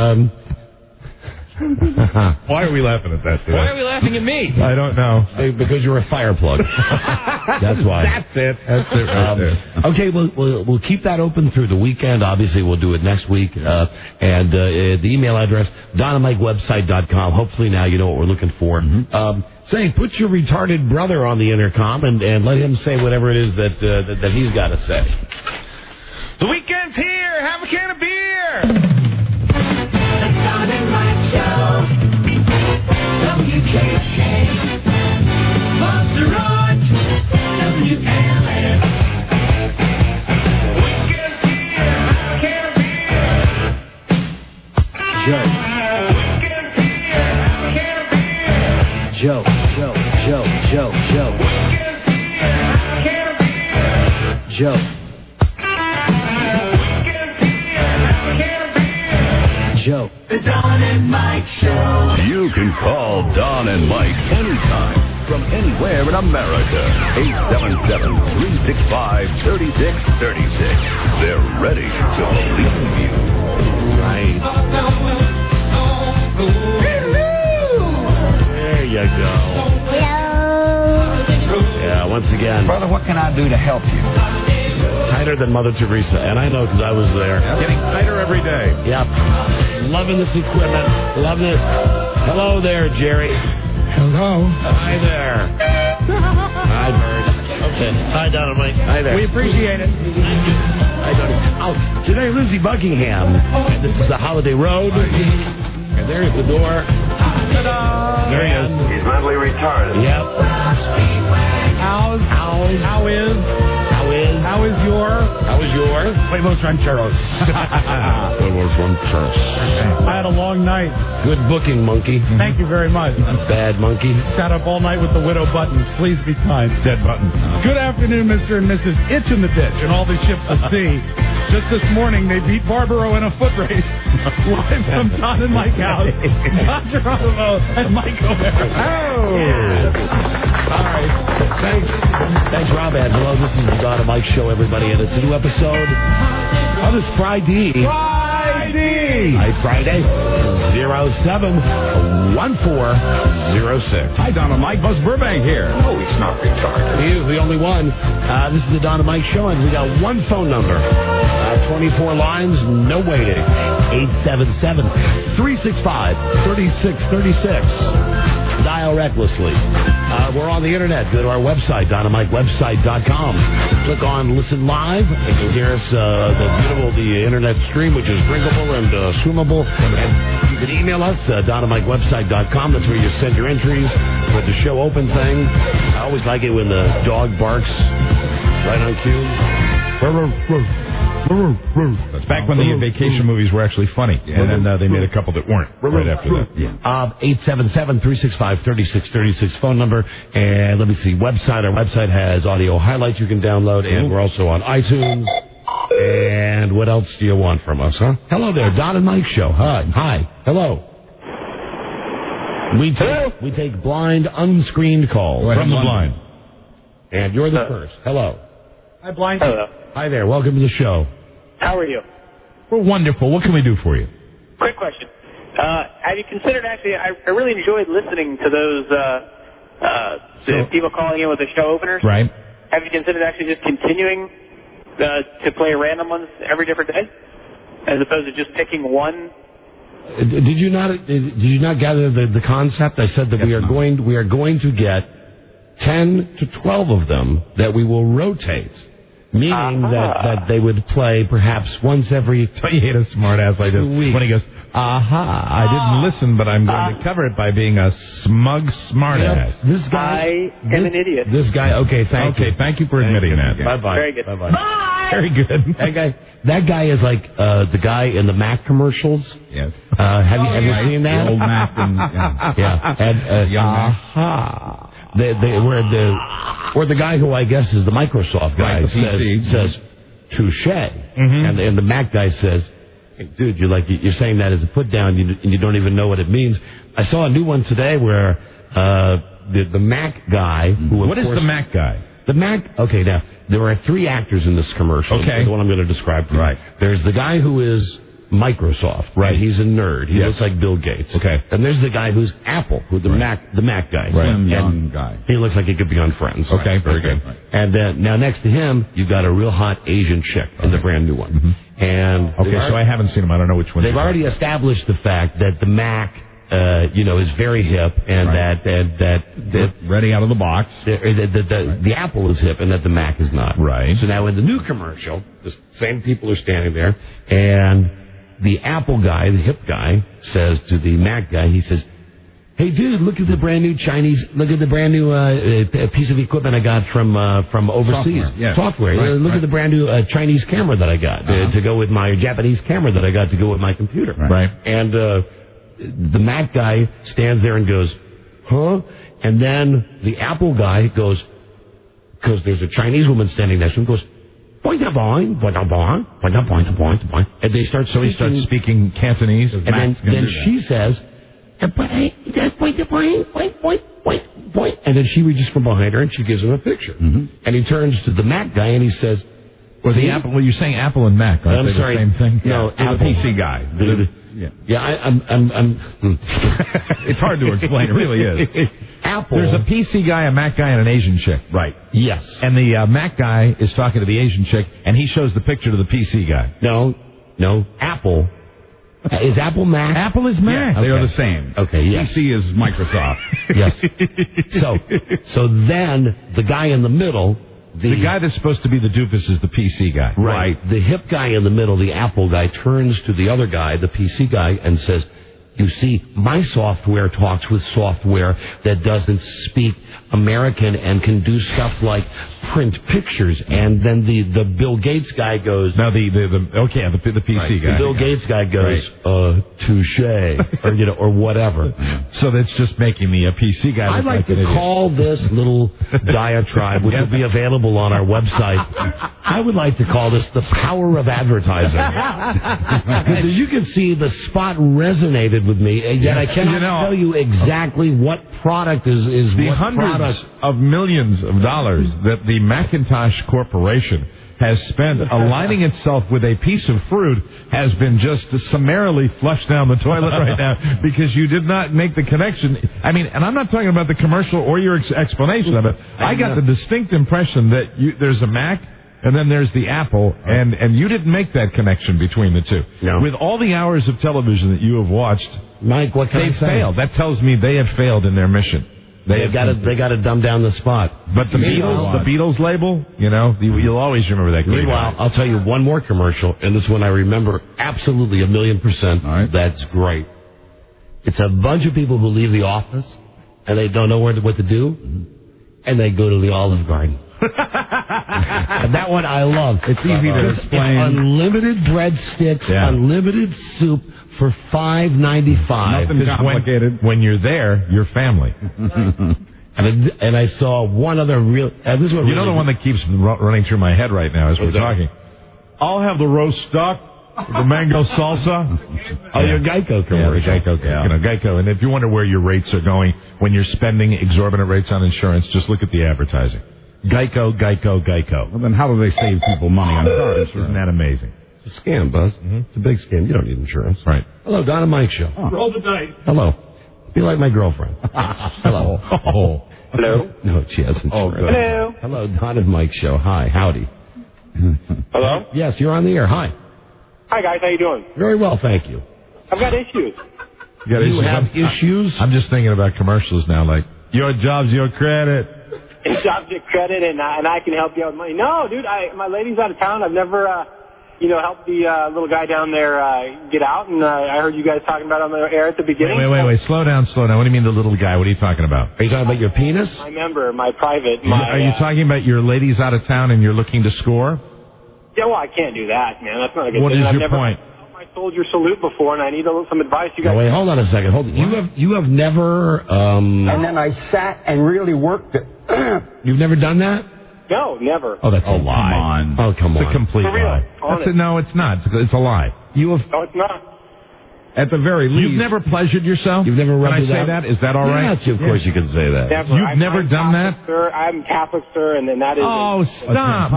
Why are we laughing at that today? Why are we laughing at me? I don't know. Because you're a fire plug. That's why. That's it right there. Okay, we'll keep that open through the weekend. Obviously, we'll do it next week. And the email address, DonnaMikeWebsite.com. Hopefully now you know what we're looking for. Saying, put your retarded brother on the intercom and let him say whatever it is that he's got to say. The weekend's here. Have a can of beer. Don and Mike Show. WKK. Monster Rock. WLS. Weekend's here. Have a can of beer. Joe. Weekend's here. Have a can of beer. Joe. Weekend's here. Have a can of beer. Joe. Joe. The Don and Mike Show. You can call Don and Mike anytime from anywhere in America. 877-365-3636. They're ready to believe you. Right. There you go. Hello. Yeah, once again. Brother, what can I do to help you? Tighter than Mother Teresa, and I know because I was there. Getting tighter every day. Yep. Loving this equipment. Loving it. Hello there, Jerry. Hello. Hi there. Hi, Bird. Okay. Hi, Dynamite. Hi there. We appreciate it. Hi, Dynamite. Today, Lizzie Buckingham. And this is the Holiday Road. And there's the door. Ta-da! There he is. He's mentally retarded. Yep. How is your Huevos Rancheros. Huevos Rancheros. I had a long night. Good booking, monkey. Thank you very much. Bad monkey. Sat up all night with the widow buttons. Please be kind. Dead buttons. Good afternoon, Mr. and Mrs. Itch in the Ditch and all the ships at sea. Just this morning, they beat Barbaro in a foot race. Live from Don and Mike House. John Geronimo and Mike O'Hara. Oh! Yeah. All right. Thanks, Rob Angelo. This is the Don and Mike Show, everybody, and it's a new episode on this Friday. Friday, 071406. Hi, Don and Mike. Buzz Burbank here. No, he's not retarded. He's the only one. This is the Don and Mike Show, and we got one phone number. 24 lines, no waiting. 877-365-3636. Dial recklessly. We're on the internet. Go to our website, DonnaMikeWebsite.com. Click on Listen Live, and you'll hear us the internet stream, which is drinkable and swimmable. And you can email us, DonnaMikeWebsite.com. That's where you send your entries with the show open thing. I always like it when the dog barks right on cue. That's back when the vacation movies were actually funny, and then they made a couple that weren't right after that. Yeah. 877-365-3636 phone number, and let me see, website. Our website has audio highlights you can download, and we're also on iTunes. And what else do you want from us, huh? Hello there, Don and Mike Show. Hi. Hello. We take blind, unscreened calls from the blind. And you're the first. Hello. Hi, blind. Hello. Hi there. Welcome to the show. How are you? We're wonderful. What can we do for you? Quick question. Have you considered actually, I really enjoyed listening to those people calling in with the show openers. Right. Have you considered actually just continuing to play random ones every different day? As opposed to just picking one? Did you not gather the concept? I said that we are going to get 10 to 12 of them that we will rotate. Meaning that they would play perhaps once every... Don't you hate a smartass like this? When he goes, I didn't listen, but I'm going to cover it by being a smug smartass. This guy... I am an idiot. This guy... Okay, thank you. Okay, thank you for admitting that. Bye-bye. Very good. Bye-bye. Bye! Very good. That guy is like the guy in the Mac commercials. Yes. Have you seen that? The old Mac and... Yeah. And, young Mac. Where the guy who I guess is the Microsoft guy says touche, and the Mac guy says, hey, dude, you're saying that as a put down, and you don't even know what it means. I saw a new one today where the Mac guy, What is the Mac guy? The Mac. Okay, now there are 3 actors in this commercial. Okay, the one I'm going to describe to you. Right. There's the guy who is Microsoft, right? He's a nerd. He looks like Bill Gates. Okay. And there's the guy who's Apple, who the Mac guy. Slim young guy. He looks like he could be on Friends. Okay, very good. Right. And now next to him, you've got a real hot Asian chick in the brand new one. And so I haven't seen him. I don't know which one. They've already established the fact that the Mac, is very hip, and that ready out of the box. The Apple is hip, and that the Mac is not. Right. So now in the new commercial, the same people are standing there, and the Apple guy, the hip guy, says to the Mac guy, he says, hey, dude, look at the brand new piece of equipment I got from overseas. Software. Look at the brand new Chinese camera that I got to go with my Japanese camera that I got to go with my computer. Right. And the Mac guy stands there and goes, huh? And then the Apple guy goes, because there's a Chinese woman standing next to him, goes, and they start So he starts speaking Cantonese. And then she says, and then she reaches from behind her and she gives him a picture. And he turns to the Mac guy and he says, Well, you're saying Apple and Mac, aren't they the same thing? No, Apple. The PC guy. I'm It's hard to explain. It really is. Apple. There's a PC guy, a Mac guy, and an Asian chick. Right. Yes. And the Mac guy is talking to the Asian chick, and he shows the picture to the PC guy. No. Apple. Is Apple Mac? Apple is Mac. Yes, they are the same. Okay, yes. PC is Microsoft. Yes. So then the guy in the middle... The guy that's supposed to be the doofus is the PC guy. Right. The hip guy in the middle, the Apple guy, turns to the other guy, the PC guy, and says, you see, my software talks with software that doesn't speak American and can do stuff like print pictures. And then the Bill Gates guy goes... No, the PC guy. The Bill Gates guy goes, touche, or whatever. So that's just making the PC guy... I'd like to call this little diatribe, which will be available on our website. I would like to call this the power of advertising. Because as you can see, the spot resonated with me, and yet I cannot tell you exactly what product is the what hundreds product. of millions of dollars that the Macintosh Corporation has spent aligning itself with a piece of fruit has been just summarily flushed down the toilet right now because you did not make the connection. I mean, and I'm not talking about the commercial or your explanation of it. I got the distinct impression that there's a Mac and then there's the Apple, and you didn't make that connection between the two. No. With all the hours of television that you have watched, Mike, what can I say? failed. That tells me they have failed in their mission. They got to dumb down the spot. But the Beatles label, you'll always remember that. Meanwhile, I'll tell you one more commercial, and this one I remember absolutely 1,000,000%. Right. That's great. It's a bunch of people who leave the office, and they don't know what to do, and they go to the Olive Garden. And that one I love. It's easy to explain. It's unlimited breadsticks, unlimited soup for $5.95. Nothing complicated. When you're there, you're family. And I saw one other real... this one the one that keeps running through my head right now as we're talking. I'll have the roast duck, the mango salsa. Your Geico commercial. Yeah, the Geico. Geico. And if you wonder where your rates are going when you're spending exorbitant rates on insurance, just look at the advertising. Geico. Well, then how do they save people money on car insurance? Isn't that amazing? It's a scam, Buzz. It's a big scam. You don't need insurance. Right. Hello, Don and Mike Show. Roll the dice. Hello. Be like my girlfriend. Hello. Hello? No, she has insurance. Hello? Hello, Don and Mike Show. Hi. Howdy. Hello? Yes, you're on the air. Hi. Hi, guys. How you doing? Very well, thank you. I've got issues. You have issues? I'm just thinking about commercials now, like, your job's your credit. jobs get credit, and I can help you out with money. No, dude, my lady's out of town. I've never, helped the little guy down there get out, and I heard you guys talking about it on the air at the beginning. Wait. Slow down. What do you mean the little guy? What are you talking about? Are you talking about your penis? My member, my private. Are you talking about your lady's out of town and you're looking to score? Yeah, well, I can't do that, man. That's not a good What thing. is I've your never point? I soldier salute before, and I need some advice. You guys. No, wait, hold on a second. You have never. And then I sat and really worked it. You've never done that? No, never. Oh, that's a lie. Come on. Oh, come on. It's a complete For real. lie. No, it's not. It's a lie. You have. No, it's not. At the very least. You've never pleasured yourself? You've never rubbed Can I say that? Is that all right? Yes, of course you can say that. Never. You've never done Catholic, that? Sir. I'm Catholic, sir, and then that is. Oh, stop.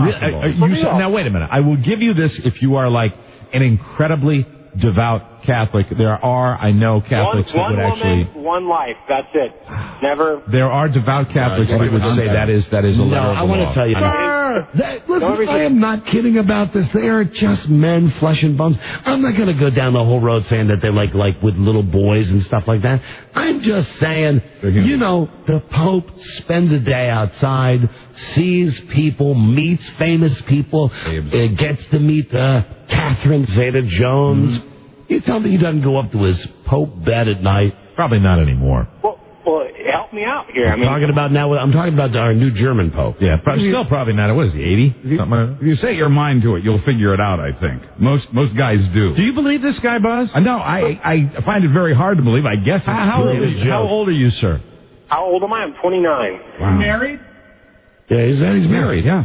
Now, wait a minute. I will give you this if you are like an incredibly devout Catholic. There are, I know, Catholics one that would woman, actually. one life. That's it. Never. There are devout Catholics that would say that is a letter of the law. I want to tell you. Listen, I am not kidding about this. They are just men, flesh and bones. I'm not going to go down the whole road saying that they're like with little boys and stuff like that. I'm just saying, the Pope spends a day outside, sees people, meets famous people, gets to meet Catherine Zeta-Jones. You tell me he doesn't go up to his Pope bed at night? Probably not anymore. Well, help me out here. I'm talking about our new German Pope. Yeah, still probably not. What is he, 80? If you set your mind to it, you'll figure it out, I think. Most guys do. Do you believe this guy, Buzz? No, I find it very hard to believe. I guess it's How old are you, sir? How old am I? I'm 29. Wow. Married? Yeah, he's married. Yeah.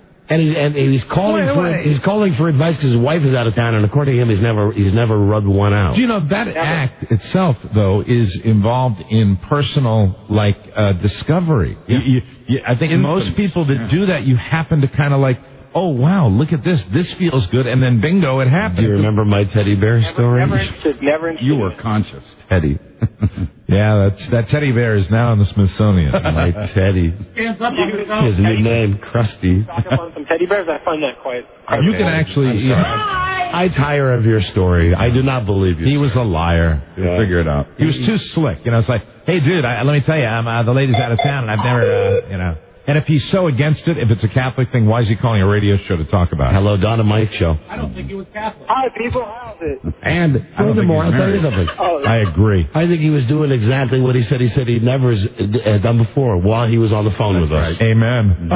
And he's calling for advice because his wife is out of town, and according to him, he's never rubbed one out. Do you know that act itself, though, is involved in personal discovery? Yeah. I think most people that do that, you happen to kind of like, oh wow, look at this. This feels good, and then bingo, it happened. Do you remember my teddy bear story? Never interested. You were conscious, Teddy. Yeah, that teddy bear is now in the Smithsonian. My Teddy. His new name, Krusty. Talk up on some teddy bears. I find that quite. You can actually. I tire of your story. I do not believe you. He was a liar. Yeah. Figure it out. He was too slick. It's like, hey, dude, let me tell you, the lady's out of town, and I've never, And if he's so against it, if it's a Catholic thing, why is he calling a radio show to talk about it? Hello, Don and Mike show. I don't think he was Catholic. Hi, people. How's it? And furthermore, I'll tell you something. I agree. I think he was doing exactly what he said. He said he'd never done before while he was on the phone with us. Amen.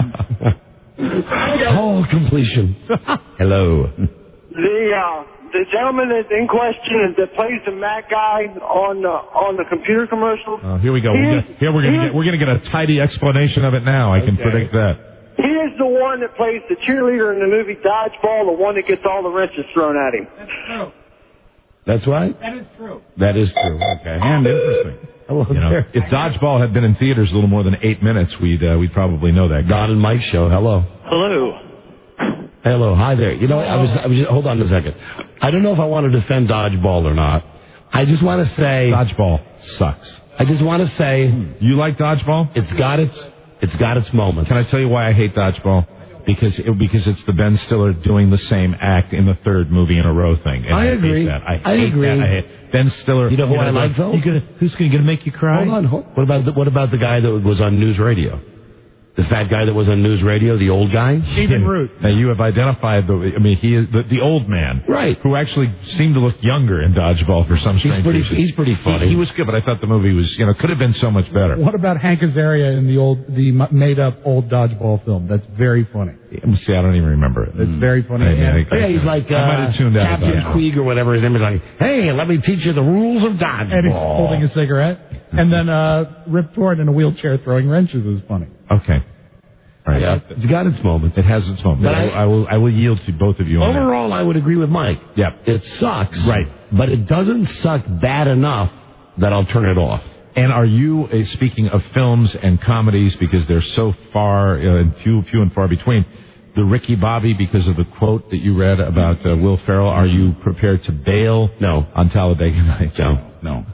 Whole completion. Hello. The gentleman that's in question that plays the Mac guy on the computer commercial. Here we go. We're gonna get a tidy explanation of it now. I can predict that. He is the one that plays the cheerleader in the movie Dodgeball, the one that gets all the wrenches thrown at him. That's true. That's right? That is true. That is true. Okay. And interesting. If Dodgeball had been in theaters a little more than 8 minutes, we'd probably know that. Don and Mike show. Hello. Hello. Hello. Hi there. I was just, hold on a second. I don't know if I want to defend Dodgeball or not. I just want to say Dodgeball sucks. I just want to say you like Dodgeball? It's got its moments. Can I tell you why I hate Dodgeball? Because it's the Ben Stiller doing the same act in the third movie in a row thing. And I agree. Hate that. I agree. That. Ben Stiller. You know who I like though? Who's going to make you cry? Hold on. What about the guy that was on News Radio? The fat guy that was on News Radio, the old guy? Stephen Root. Now, you have identified he is the old man. Right. Who actually seemed to look younger in Dodgeball for some strange reason. He's pretty funny. He was good, but I thought the movie was, could have been so much better. What about Hank Azaria in the made-up old Dodgeball film? That's very funny. See, I don't even remember it. It's very funny. He's like I might have tuned out Captain Queeg or whatever his name is. Like, hey, let me teach you the rules of Dodgeball. And he's holding a cigarette. And then Rip Torn in a wheelchair throwing wrenches is funny. Okay. Right. Yeah, it's got its moments. It has its moments. But I will yield to both of you on overall, that. I would agree with Mike. Yeah. It sucks. Right. But it doesn't suck bad enough that I'll turn it off. And are you, speaking of films and comedies, because they're so far and few and far between, the Ricky Bobby, because of the quote that you read about Will Ferrell, are you prepared to bail on Talladega Nights? No.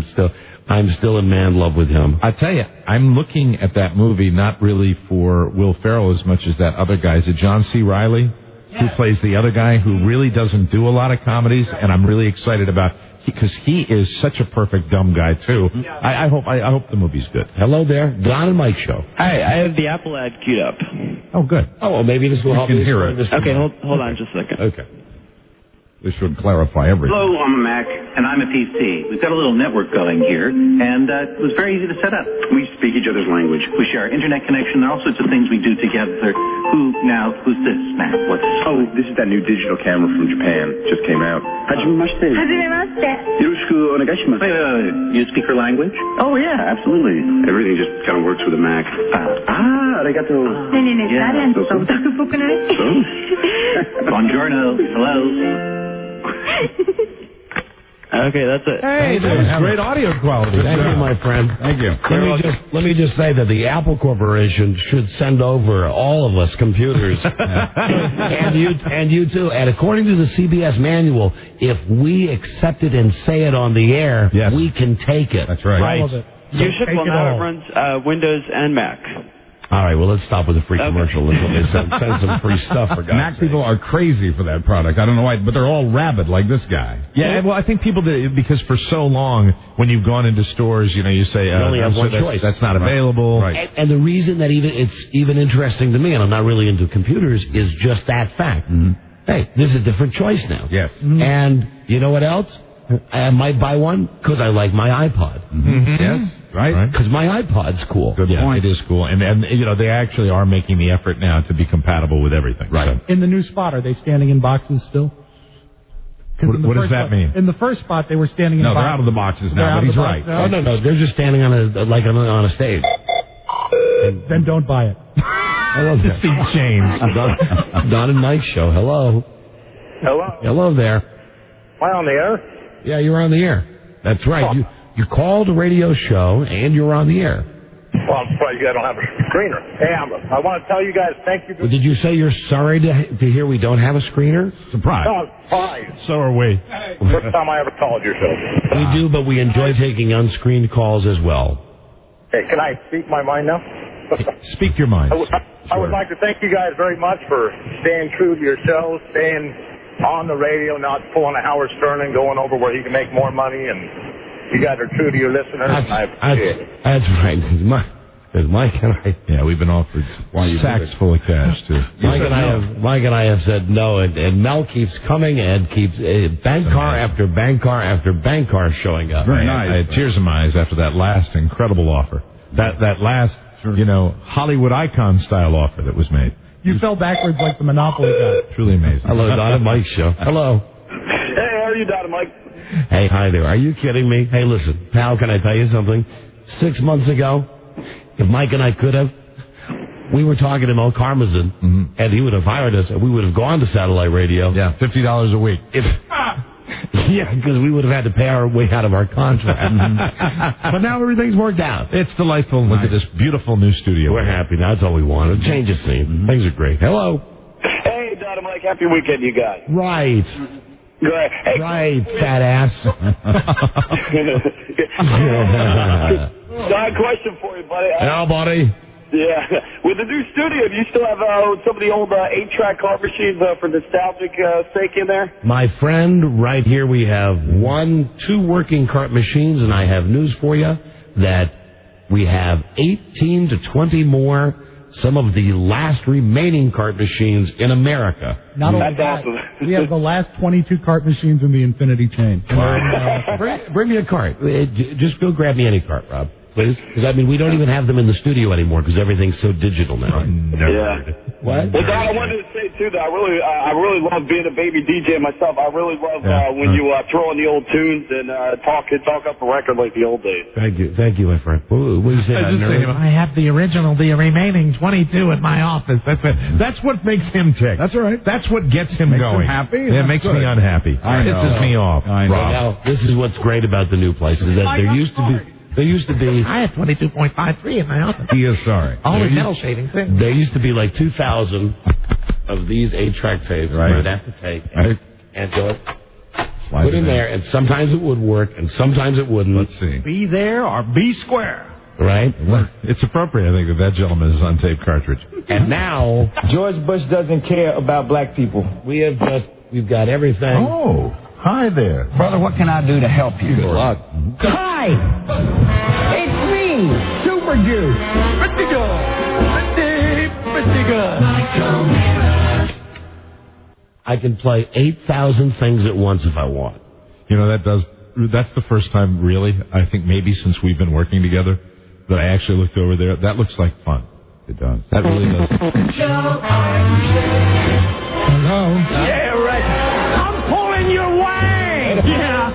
I'm still in man love with him. I tell you, I'm looking at that movie not really for Will Ferrell as much as that other guy. Is it John C. Reilly who plays the other guy who really doesn't do a lot of comedies? And I'm really excited about because he is such a perfect dumb guy too. I hope the movie's good. Hello there, Don and Mike show. Hi, I have the Apple ad queued up. Oh, good. Oh, well, maybe this will help you me can hear it. Okay, hold on just a second. Okay. This should clarify everything. Hello, I'm a Mac, and I'm a PC. We've got a little network going here, and it was very easy to set up. We speak each other's language. We share our internet connection. There are all sorts of things we do together. Who's this, Mac? What's this? Oh, this is that new digital camera from Japan. Just came out. Hajimemashite. Yoroshiku onegaishimasu. Wait. You speak her language? Oh, yeah, absolutely. Everything just kind of works with a Mac. Arigato. Buongiorno. Hello. Okay, that's it. Hey, that was great audio quality. Thank you, my friend. Thank you. Let me just say that the Apple Corporation should send over all of us computers, and you too. And according to the CBS manual, if we accept it and say it on the air, we can take it. That's right. Right. So your ship will now runs Windows and Mac. All right, well, let's stop with the free commercial. Let's send some free stuff for God's Mac people are crazy for that product. I don't know why, but they're all rabid like this guy. Yeah, well, I think people, because for so long, when you've gone into stores, you say, you only have one choice. That's not available. Right. And the reason that it's even interesting to me, and I'm not really into computers, is just that fact. Mm-hmm. Hey, there's a different choice now. Yes. Mm-hmm. And you know what else? I might buy one because I like my iPod. Mm-hmm. Yes, right? Because my iPod's cool. Good point. It is cool. And they actually are making the effort now to be compatible with everything. Right. So. In the new spot, are they standing in boxes still? What does that mean? In the first spot, they were standing in boxes. No, they're out of the boxes now, but he's right. Oh, no, they're just standing on a stage. Then don't buy it. Hello there. James. Don and Mike show. Hello. Hello. Hello there. Am I on the air? Yeah, you're on the air. That's right. Oh. You called a radio show and you're on the air. Well, I'm surprised you guys don't have a screener. Hey, I want to tell you guys thank you. Well, did you say you're sorry to hear we don't have a screener? Surprise. No, it's fine. So are we. First time I ever called your show. We do, but we enjoy taking unscreened calls as well. Hey, can I speak my mind now? Speak your mind. I would like to thank you guys very much for staying true to your show, staying on the radio, not pulling a Howard Stern and going over where he can make more money, and you guys are true to your listeners, and I appreciate it. That's right. Because Mike and I... Yeah, we've been offered sacks full of cash, too. Mike and I have said no, and Mel keeps coming and keeps bank car after bank car after bank car showing up. Very nice. I had tears in my eyes after that last incredible offer. That last, Hollywood icon style offer that was made. You fell backwards like the Monopoly guy. Truly amazing. Hello, Don and Mike show. Hello. Hey, how are you, Don and Mike? Hey, hi there. Are you kidding me? Hey, listen, pal, can I tell you something? 6 months ago, if Mike and I could have, we were talking to Mel Karmazin, and he would have hired us, and we would have gone to satellite radio. Yeah, $50 a week. Yeah, because we would have had to pay our way out of our contract. But now everything's worked out. It's delightful. Look at this beautiful new studio. We're happy. That's all we wanted. Change of scene. Things are great. Hello. Hey, Don and Mike, happy weekend, you guys. Right. Good. Hey, right, fat ass. Don, question for you, buddy. Hello, buddy. Yeah. With the new studio, do you still have some of the old 8-track car machines for nostalgic sake in there? My friend, right here we have 2 working cart machines, and I have news for you that we have 18 to 20 more, some of the last remaining cart machines in America. Not only that, we have the last 22 cart machines in the Infinity chain. Bring me a cart. Just go grab me any cart, Rob. Please? Because, we don't even have them in the studio anymore because everything's so digital now. Yeah. What? Well, Don, I wanted to say, too, that I really love being a baby DJ myself. I really love when you throw in the old tunes and talk up a record like the old days. Thank you, my friend. What do you say? I have the remaining 22 in my office. That's what makes him tick. That's all right. That's what gets him going. Him happy? It makes me unhappy. Pisses me off. I know. Now, this is what's great about the new place is that there used to be. I have 22.53 in my office. He is sorry. Only metal shaving thing. There used to be like 2,000 of these 8-track tapes. Right. You'd have to take and go put in there, and sometimes it would work, and sometimes it wouldn't. Let's see. Be there or be square. Right? Well, it's appropriate, I think, that gentleman is on tape cartridge. And now George Bush doesn't care about black people. we've got everything. Oh. Hi there. Brother, what can I do to help you? Good luck. Hi! It's me, Super Juice. Pretty good. Pretty good. I can play 8,000 things at once if I want. You know, that's the first time, really, I think maybe since we've been working together, that I actually looked over there. That looks like fun. It does. That really does. Hello? Yeah, right. I'm pulling your way. Yeah.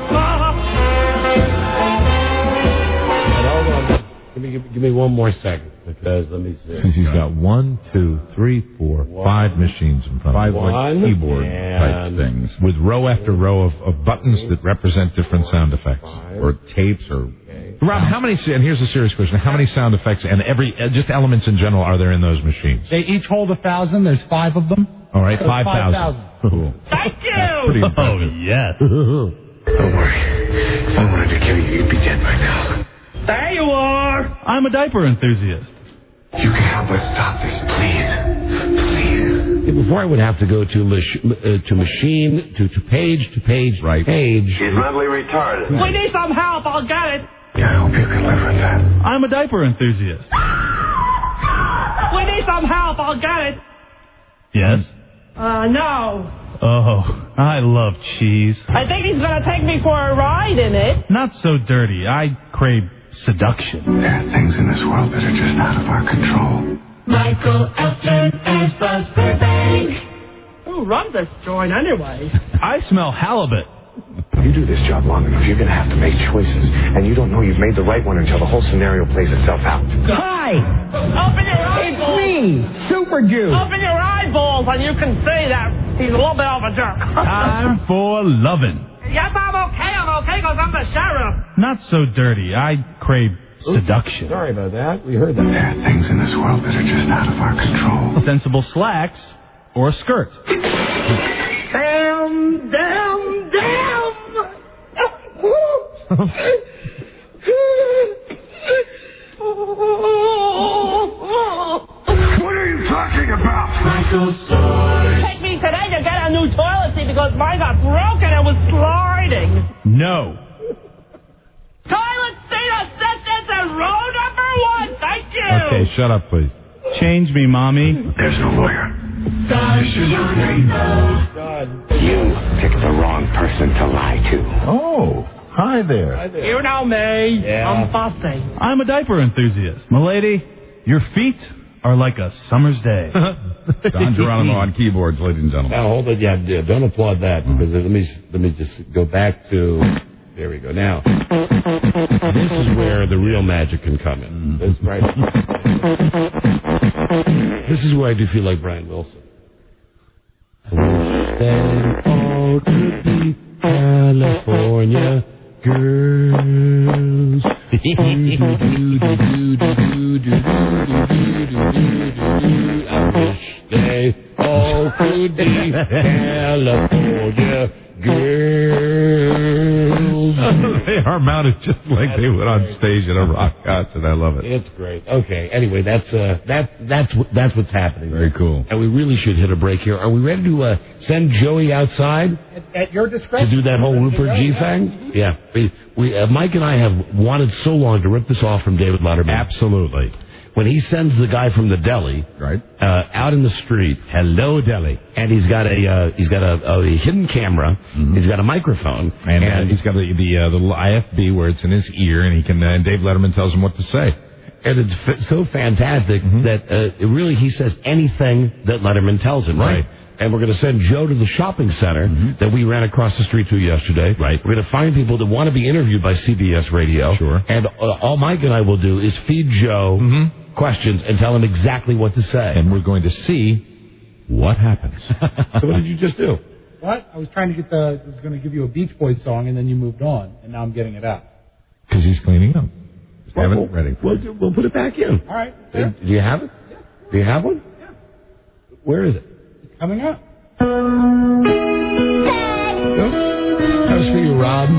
Give me one more second, because let me see. Since he's got 1, 2, 3, 4, 5 machines in front of him. 5 like keyboard type things. With row after row of buttons that represent different sound effects. Or tapes or... Rob, how many, and here's a serious question, how many sound effects and just elements in general are there in those machines? They each hold 1,000. There's 5 of them. All right, 5,000. Cool. Thank you. That's pretty impressive. Oh, yes. Don't worry. If I wanted to kill you, you'd be dead by now. There you are. I'm a diaper enthusiast. You can help us stop this, please. Please. Before I would have to go to machine, to page, right. page. He's mentally retarded. We need some help. I'll get it. Yeah, I hope you can live with that. I'm a diaper enthusiast. We need some help. I'll get it. Yes? No. Oh, I love cheese. I think he's going to take me for a ride in it. Not so dirty. I crave seduction. There are things in this world that are just out of our control. Michael Elton as Buzz Burbank. Who runs this joint anyway? I smell halibut. You do this job long enough, you're going to have to make choices. And you don't know you've made the right one until the whole scenario plays itself out. Hi! Open your eyeballs. It's me, Super Juice. Open your eyeballs and you can see that he's a little bit of a jerk. Time for lovin'. Yes, I'm okay because I'm the sheriff. Not so dirty. I crave seduction. Sorry about that. We heard that. There are things in this world that are just out of our control. Sensible slacks or a skirt. Damn. What are you talking about? Michael Soares. Take me today to get a new toilet seat because mine got broken and was sliding. No. Toilet seat assistance and row number 1. Thank you. Okay, shut up, please. Change me, Mommy. There's no lawyer. This is your name. You picked the wrong person to lie to. Oh, hi there. You know me. Yeah. I'm fussy. I'm a diaper enthusiast. Milady, your feet are like a summer's day. Don Geronimo on keyboards, ladies and gentlemen. Now, hold it. Yeah, don't applaud that, because let me just go back to... There we go. Now, this is where the real magic can come in. This, right? This is where I do feel like Brian Wilson. I wish they all could be California girls. I wish they all could be California girls. They are mounted just like they would on stage at a rock concert. I love it. It's great. Okay. Anyway, that's what's happening. Very cool. And we really should hit a break here. Are we ready to send Joey outside At your discretion. to do that whole Rupert G thing? Yeah. We Mike and I have wanted so long to rip this off from David Letterman. Absolutely. When he sends the guy from the deli out in the street, hello deli, and he's got a hidden camera, he's got a microphone, and he's got the little IFB where it's in his ear, and he can. And Dave Letterman tells him what to say. And it's so fantastic that really he says anything that Letterman tells him, right? And we're going to send Joe to the shopping center that we ran across the street to yesterday. Right. We're going to find people that want to be interviewed by CBS Radio. Sure. And all Mike and I will do is feed Joe questions and tell him exactly what to say. And we're going to see what happens. So what did you just do? What? I was trying to get I was going to give you a Beach Boys song, and then you moved on, and now I'm getting it out. Because he's cleaning up. Just have it ready. We'll put it back in. All right. Do you have it? Yeah. Do you have one? Yeah. Where is it? Coming up. That was for you, Rob.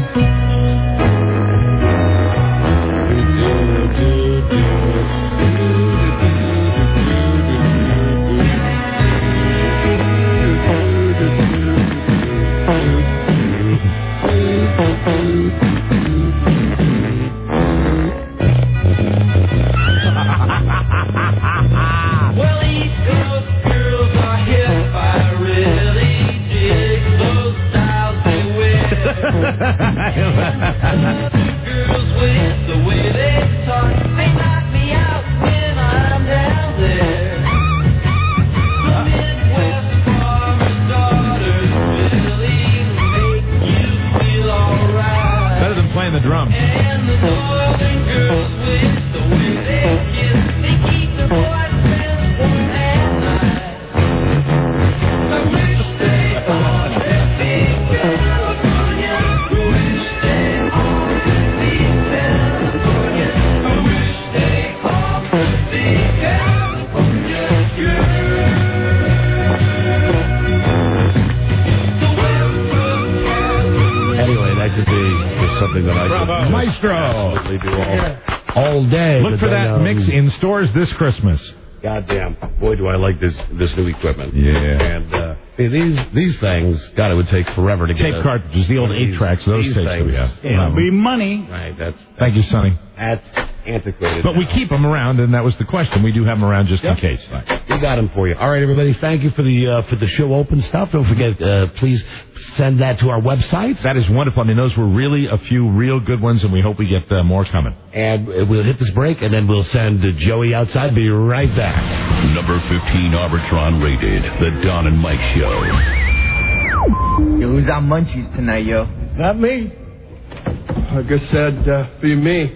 Maestro. Absolutely do all day. Look for that mix in stores this Christmas. Goddamn. Boy, do I like this new equipment. Yeah. And these things, God, it would take forever to get tape cartridges, the old 8-tracks, those tapes that we have. It'll be money. Right, Thank you, Sonny. That's antiquated. But we keep them around, and that was the question. We do have them around just in case. We got them for you. All right, everybody. Thank you for the show open stuff. Don't forget, please send that to our website. That is wonderful. I mean, those were really a few real good ones, and we hope we get more coming. And we'll hit this break, and then we'll send Joey outside. Be right back. Number 15 Arbitron rated, The Don and Mike Show. Yo, who's on munchies tonight, yo? Not me. I guess that'd be me.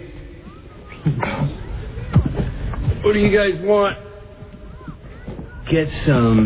What do you guys want? Get some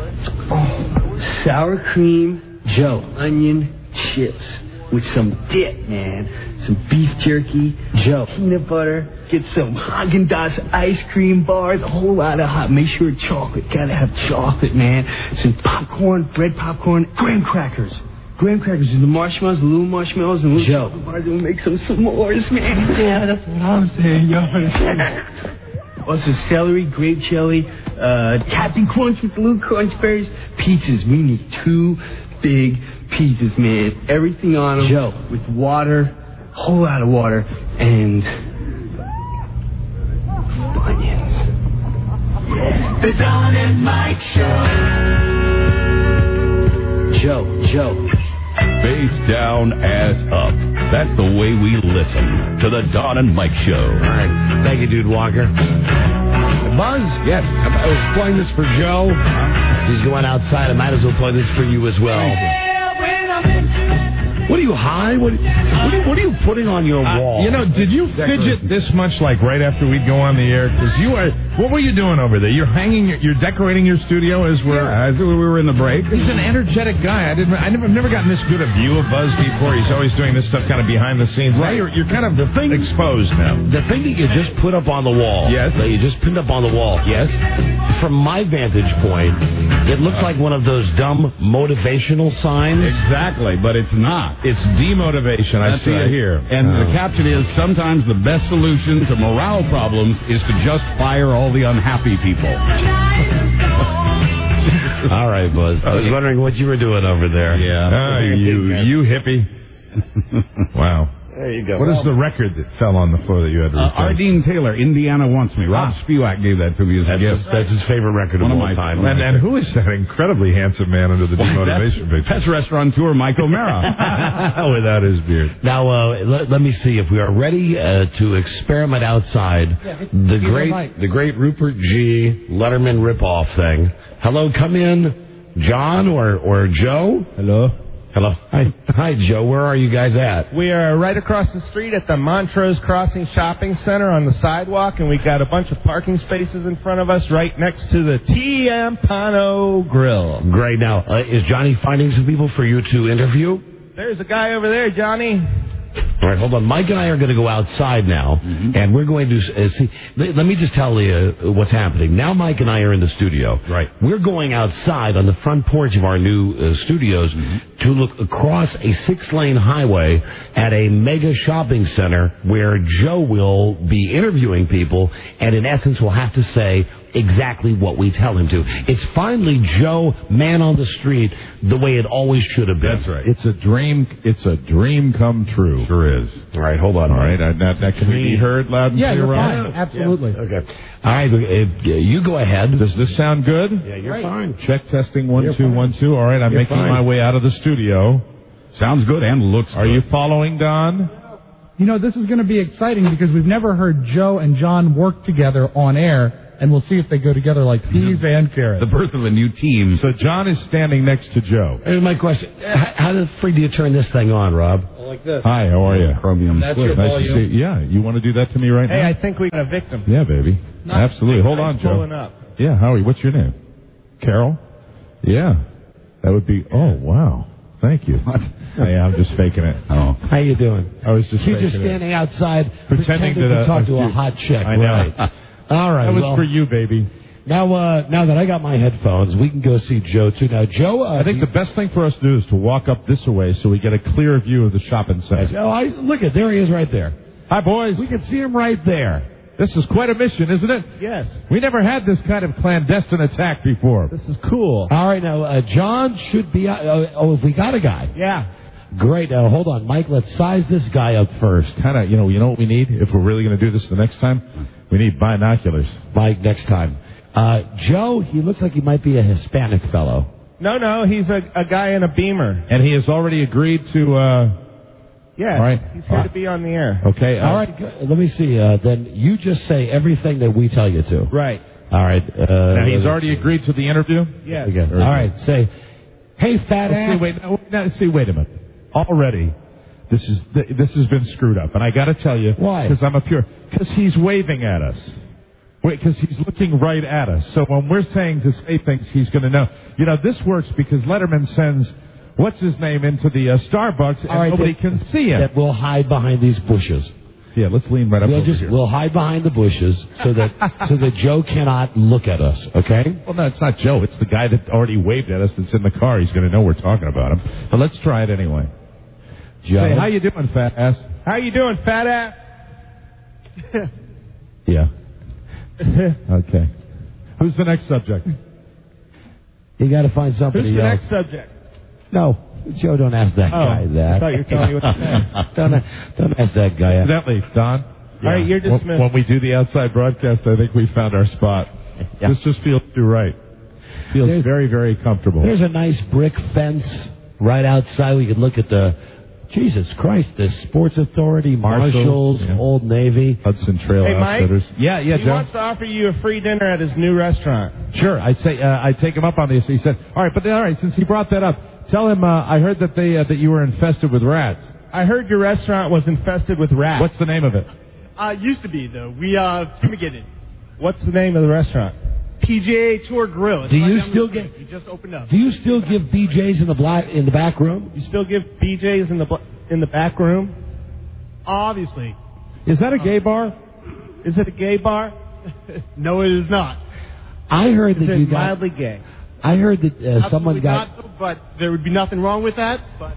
sour cream Joe onion chips with some dip, man. Some beef jerky, Joe peanut butter. Get some Haagen-Dazs ice cream bars, a whole lot of hot. Make sure chocolate. Gotta have chocolate, man. Some popcorn, bread popcorn, graham crackers. Graham crackers and the marshmallows, the little marshmallows, and little chocolate bars, and we'll make some s'mores, man. Yeah, that's what I'm saying, yo. Also, celery, grape jelly, Captain Crunch with the little crunch berries. Pizzas, we need 2 big pizzas, man. Everything on them. Joe. With water, whole lot of water, and onions. Yeah. The Don and Mike Show. Joe. Face down, ass up. That's the way we listen to the Don and Mike Show. All right. Thank you, Dude Walker. Buzz? Yes. I was playing this for Joe. He's going outside. I might as well play this for you as well. What are you, high? What are you putting on your wall? Did you fidget this much like right after we'd go on the air? Because what were you doing over there? You're decorating your studio as we were in the break. He's an energetic guy. I've never gotten this good a view of Buzz before. He's always doing this stuff kind of behind the scenes. Right. Now you're kind of exposed now. The thing that you just put up on the wall. Yes. That you just pinned up on the wall. Yes. From my vantage point, it looks like one of those dumb motivational signs. Exactly, but it's not. It's demotivation. I see it here. And the caption is, sometimes the best solution to morale problems is to just fire all the unhappy people. All right, Buzz. I was wondering what you were doing over there. Yeah. You hippie. Wow. There you go. What is the record that fell on the floor that you had to replace? Ardeen Taylor, Indiana Wants Me. Rob Spivak gave that to me as a gift. That's his favorite record of all time. And who is that incredibly handsome man under the demotivation picture? That's restaurateur Mike O'Mara. Without his beard. Now, let me see if we are ready to experiment outside the great Rupert G. Letterman ripoff thing. Hello, come in, John or Joe? Hello. Hello. Hi, Joe. Where are you guys at? We are right across the street at the Montrose Crossing Shopping Center on the sidewalk, and we got a bunch of parking spaces in front of us right next to the Tiampano Grill. Great. Now, is Johnny finding some people for you to interview? There's a guy over there, Johnny. All right, hold on. Mike and I are going to go outside now, and we're going to see. Let me just tell you what's happening. Now Mike and I are in the studio. Right. We're going outside on the front porch of our new studios to look across a 6-lane highway at a mega shopping center where Joe will be interviewing people, and in essence will have to say exactly what we tell him to. It's finally Joe, man on the street, the way it always should have been. That's right. It's a dream come true. Sure is. All right, hold on. All right, that can be heard loud and clear. You're Ron? fine. Absolutely. Yeah. Okay. All right, you go ahead. Does this sound good? Yeah, you're fine. Check testing 1 2 1 2. All right, I'm making my way out of the studio. Sounds good and looks good. Are you following, Don? This is going to be exciting because we've never heard Joe and John work together on air, and we'll see if they go together like peas and carrots. The birth of a new team. So John is standing next to Joe. Here's my question. How the freak do you turn this thing on, Rob? Like this. Hi, how are you? Chromium. That's your nice volume. to see you. Yeah, you want to do that to me right now? Hey, I think we got a victim. Yeah, baby. Absolutely. Hold on, Joe. Pulling up. Yeah, how are you? What's your name? Carol? Yeah. That would be, oh, wow. Thank you. Hey, I'm just faking it. Oh. How you doing? I was just You're faking just standing outside Pretending to that talk to a hot chick. I know. Right. All right. That was for you, baby. Now that I got my headphones, we can go see Joe, too. Now, Joe... I think the best thing for us to do is to walk up this way so we get a clear view of the shopping center. Look at, there he is right there. Hi, boys. We can see him right there. This is quite a mission, isn't it? Yes. We never had this kind of clandestine attack before. This is cool. All right, now, John should be... if we got a guy. Yeah. Great. Now, hold on, Mike. Let's size this guy up first. Kind of, you know what we need if we're really going to do this the next time? We need binoculars. Mike, next time. Joe, he looks like he might be a Hispanic fellow. No, he's a guy in a Beamer. And he has already agreed to... Yeah, all right. He's here to be on the air. Okay. All right, good. Let me see. Then you just say everything that we tell you to. Right. All right. Now, he's already agreed to the interview? Yes. Again. All right, say, hey, fat ass. Wait a minute. Already, this has been screwed up. And I got to tell you. Why? Because he's waving at us. Because he's looking right at us. So when we're saying to say things, he's going to know. You know, this works because Letterman sends... What's his name into the Starbucks, and nobody can see him. That we'll hide behind these bushes. Yeah, let's lean right up over here. We'll hide behind the bushes so that Joe cannot look at us. Okay? Well, no, it's not Joe. It's the guy that already waved at us that's in the car. He's going to know we're talking about him. But let's try it anyway. Joe. Say, how you doing, fat ass? How you doing, fat ass? Yeah. Okay. Who's the next subject? You got to find somebody Who's the else. next subject? No, Joe, don't ask that guy that. I thought you were telling me what to say. Don't ask that guy. Incidentally, Don. All right, you're dismissed. When we do the outside broadcast, I think we found our spot. Yeah. This just feels too right. Feels very, very comfortable. There's a nice brick fence right outside. We could look at the... Jesus Christ, the Sports Authority, Marshalls, Old Navy. Hudson Trail Outfitters. Mike, Yeah, he Joe. wants to offer you a free dinner at his new restaurant. Sure, I'd say I'd take him up on this. He said, "All right, since he brought that up, tell him I heard that that you were infested with rats." I heard your restaurant was infested with rats. What's the name of it? Used to be though. We fumigated. What's the name of the restaurant? PGA Tour Grill. It's Do right you down still the get? street. We just opened up. Do you still give BJ's in the back room? You still give BJ's in the back room? Obviously. Is that a gay bar? Is it a gay bar? No, it is not. I heard that Is it you got mildly gay? I heard that someone got. Not, but there would be nothing wrong with that. But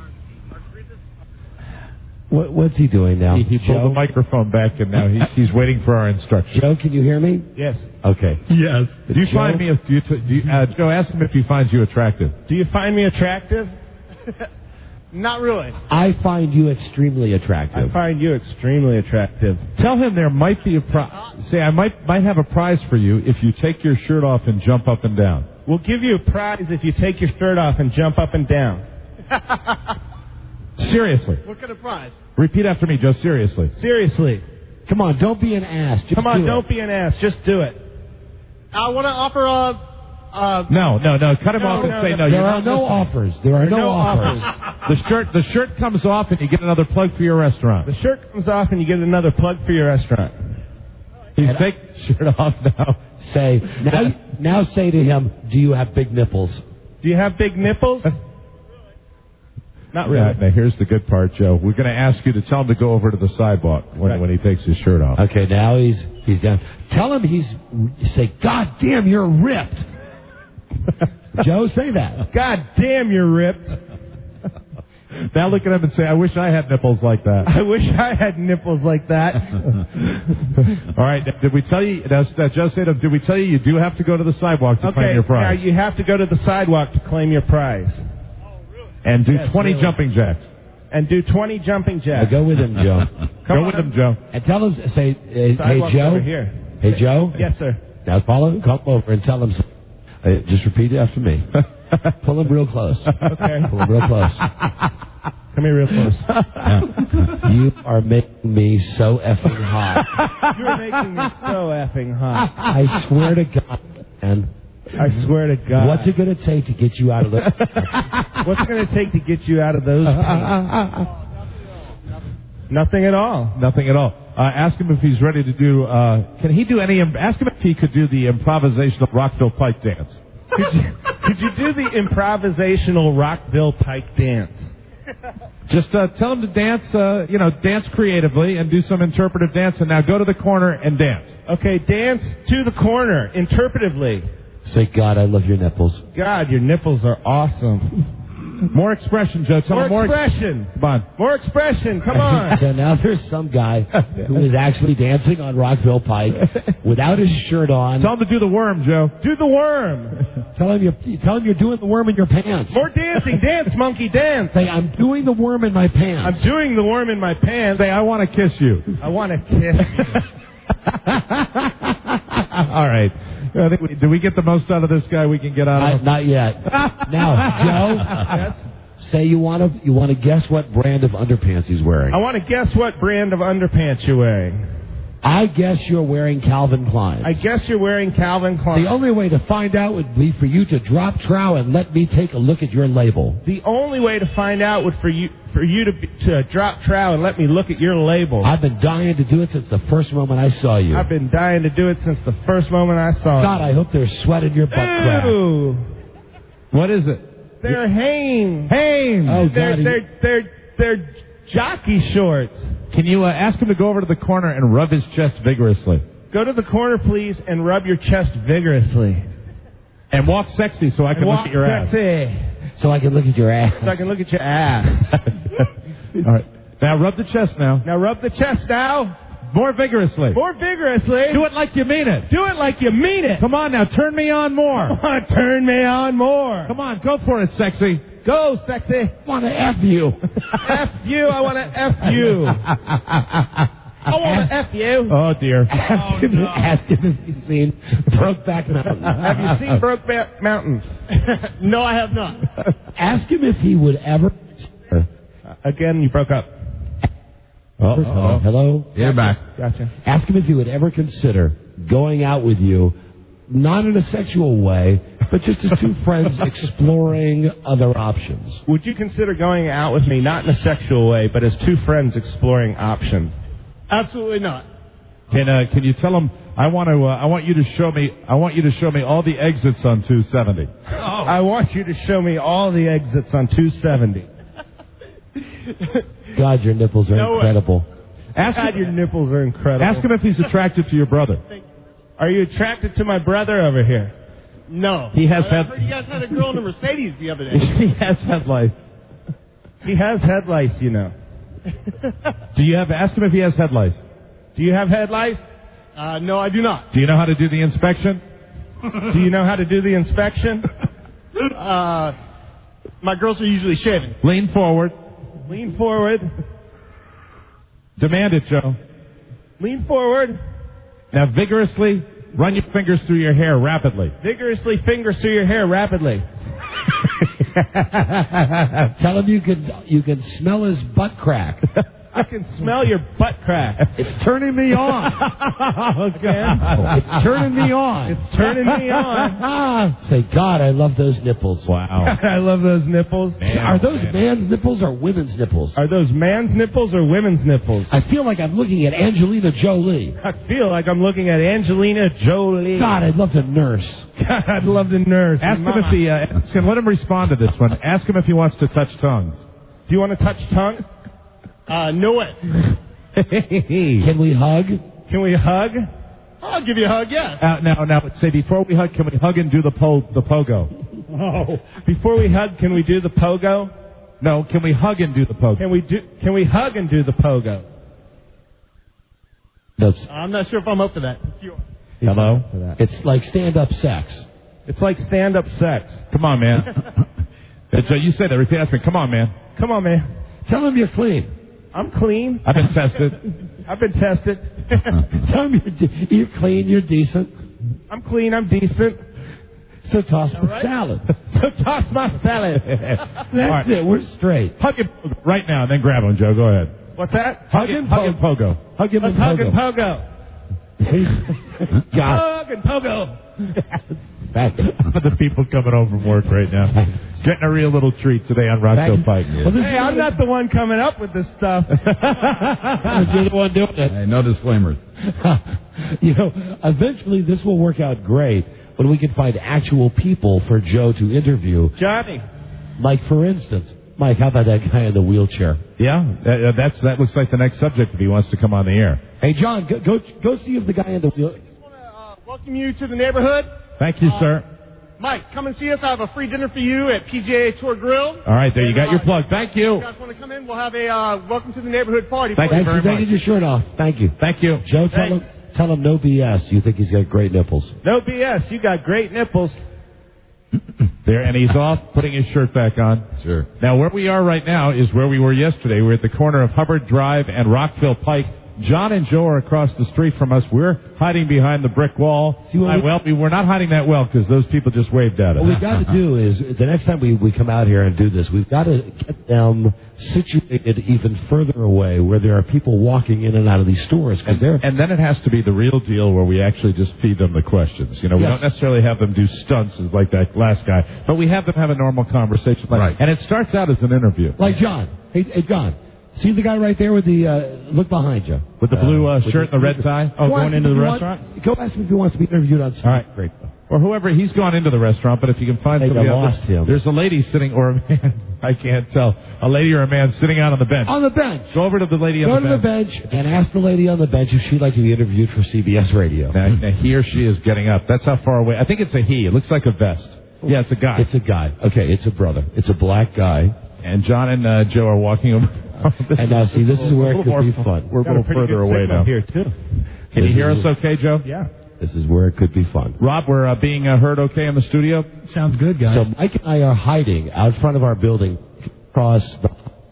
What's he doing now? He pulled the microphone back, and now he's waiting for our instructions. Joe, can you hear me? Yes. Okay. Yes. Do you find me? Joe, ask him if he finds you attractive. Do you find me attractive? not really. I find you extremely attractive. I find you extremely attractive. Tell him there might be a prize. Say, I might have a prize for you if you take your shirt off and jump up and down. We'll give you a prize if you take your shirt off and jump up and down. Seriously. What kind of prize? Repeat after me, Joe. Seriously. Seriously. Come on, don't be an ass. Just Come on, do don't be an ass. Just do it. I want to offer No. Cut him off and say no. There are no offers. There are no offers. The shirt comes off and you get another plug for your restaurant. The shirt comes off and you get another plug for your restaurant. He's taking the shirt off now. Now say to him, do you have big nipples? Do you have big nipples? Not really. Now, here's the good part, Joe. We're going to ask you to tell him to go over to the sidewalk when he takes his shirt off. Okay, now he's down. Tell him say, God damn, you're ripped. Joe, say that. God damn, you're ripped. Now look at him and say, I wish I had nipples like that. I wish I had nipples like that. All right, did we tell you, Joe said, did we tell you do have to go to the sidewalk to claim your prize? Now you have to go to the sidewalk to claim your prize. And do 20 jumping jacks. And do 20 jumping jacks. Go with him, Joe. Go with him, Joe. And tell him, say, hey, Joe. Over here. Hey, Joe. Yes, sir. Now come over and tell him, just repeat it after me. Pull him real close. Okay. Pull him real close. Come here real close. You are making me so effing hot. You're making me so effing hot. I swear to God, man. I swear to God. What's it going to take to get you out of those? What's it going to take to get you out of those? Nothing at all. Nothing at all. Ask him if he's ready to do. Can he do any? Ask him if he could do the improvisational Rockville Pike dance. Could you do the improvisational Rockville Pike dance? Just tell him to dance, dance creatively and do some interpretive dance. And now go to the corner and dance. Okay, dance to the corner, interpretively. Say, God, I love your nipples. God, your nipples are awesome. More expression, Joe. Tell him More expression. Come on. More expression. Come on. So now there's some guy who is actually dancing on Rockville Pike without his shirt on. Tell him to do the worm, Joe. Do the worm. Tell him you're doing the worm in your pants. More dancing. Dance, monkey, dance. Say, I'm doing the worm in my pants. I'm doing the worm in my pants. Say, I want to kiss you. I want to kiss you. All right. I think did we get the most out of this guy we can get out of him? Not yet. Now, Joe, say you want to guess what brand of underpants he's wearing. I want to guess what brand of underpants you're wearing. I guess you're wearing Calvin Klein. I guess you're wearing Calvin Klein. The only way to find out would be for you to drop trow and let me take a look at your label. The only way to find out would for you to drop trow and let me look at your label. I've been dying to do it since the first moment I saw you. I've been dying to do it since the first moment I saw you. God, I hope there's sweat in your butt crack. Ew. What is it? They're Hanes. Hanes. Oh, They're jockey shorts. Can you ask him to go over to the corner and rub his chest vigorously? Go to the corner, please, and rub your chest vigorously. And walk sexy so I can look at your ass. So I can look at your ass. So I can look at your ass. All right. Now rub the chest now. Now rub the chest now. More vigorously. More vigorously. Do it like you mean it. Do it like you mean it. Come on now. Turn me on more. Come on, turn me on more. Come on. Go for it, sexy. Go, sexy. I want to F you. F you. I want to F you. I want to F you. Oh, dear. Ask him if he's seen Brokeback Mountain. Have you seen Brokeback Mountain? No, I have not. Ask him if he would ever... Again, you broke up. Hello? You're back. Gotcha. Ask him if he would ever consider going out with you, not in a sexual way, but just as two friends exploring other options. Would you consider going out with me, not in a sexual way, but as two friends exploring options? Absolutely not. Can you tell him I want you to show me all the exits on 270. I want you to show me all the exits on 270. God, your nipples are incredible. God, your nipples are incredible. Ask him if he's attracted to your brother. Are you attracted to my brother over here? No. He has I heard you guys had a girl in a Mercedes the other day. He has headlights. He has headlights, you know. Ask him if he has headlights. Do you have headlights? No, I do not. Do you know how to do the inspection? Do you know how to do the inspection? My girls are usually shaving. Lean forward. Lean forward. Demand it, Joe. Lean forward. Now vigorously run your fingers through your hair rapidly. Vigorously fingers through your hair rapidly. Tell him you can smell his butt crack. I can smell your butt crack. It's turning me on. Again? It's turning me on. It's turning me on. Say, God, I love those nipples. Wow. God, I love those nipples. Are those man's nipples or women's nipples? Are those man's nipples or women's nipples? I feel like I'm looking at Angelina Jolie. I feel like I'm looking at Angelina Jolie. God, I'd love to nurse. God, I'd love to nurse. Ask him if he let him respond to this one. Ask him if he wants to touch tongues. Do you want to touch tongue? No way. Can we hug? Can we hug? I'll give you a hug, yes. Now, say before we hug, can we hug and do the pogo? Oh. Before we hug, can we do the pogo? No, can we hug and do the pogo? Can we hug and do the pogo? Nope. I'm not sure if I'm up for that. Hello? It's like stand-up sex. It's like stand-up sex. Come on, man. So you said that. Repeat after me. Come on, man. Come on, man. Tell him you're clean. I'm clean. I've been tested. I've been tested. Tell him you're clean, you're decent. I'm clean, I'm decent. So toss my salad. So toss my salad. That's it, we're straight. Hug him right now, and then grab him, Joe. Go ahead. What's that? Hug and pogo. Hug him Let's and hug and pogo. pogo. Hug and pogo. The people coming home from work right now. Getting a real little treat today on Rockville Pike. Hey, I'm not the one coming up with this stuff. You're the one doing it. Hey, no disclaimers. Eventually this will work out great when we can find actual people for Joe to interview. Johnny. Like, for instance, Mike, how about that guy in the wheelchair? Yeah, that looks like the next subject if he wants to come on the air. Hey, John, go see if the guy in the wheelchair... Welcome you to the neighborhood. Thank you, sir. Mike, come and see us. I have a free dinner for you at PGA Tour Grill. All right, there you got your plug. Thank you. If you guys want to come in, we'll have a welcome to the neighborhood party. Thanks for taking your shirt off. Thank you. Thank you. Joe, tell him no BS. You think he's got great nipples. No BS. You got great nipples. There, and he's off, putting his shirt back on. Sure. Now, where we are right now is where we were yesterday. We're at the corner of Hubbard Drive and Rockville Pike. John and Joe are across the street from us. We're hiding behind the brick wall. We're not hiding that well because those people just waved at us. What we've got to do is, the next time we come out here and do this, we've got to get them situated even further away where there are people walking in and out of these stores. And then it has to be the real deal where we actually just feed them the questions. You know, we don't necessarily have them do stunts like that last guy, but we have them have a normal conversation. Right. And it starts out as an interview. Like John. Hey, John. See the guy right there with the, look behind you. With the blue shirt and the red tie? Oh, going into the restaurant? Go ask him if he wants to be interviewed on stage. All right, great. Or whoever, he's gone into the restaurant, but if you can find somebody else. There's a lady sitting, or a man, I can't tell, a lady or a man sitting out on the bench. On the bench. Go over to the lady on on the bench. Go to the bench and ask the lady on the bench if she'd like to be interviewed for CBS Radio. Now he or she is getting up. That's how far away. I think it's a he. It looks like a vest. Yeah, it's a guy. It's a guy. Okay, it's a brother. It's a black guy. And John and Joe are walking over. And now, see, this is where it could be fun. We're a little further away now. Here, too. Can you hear us okay, Joe? Yeah. This is where it could be fun. Rob, we're being heard okay in the studio? Sounds good, guys. So Mike and I are hiding out front of our building across the...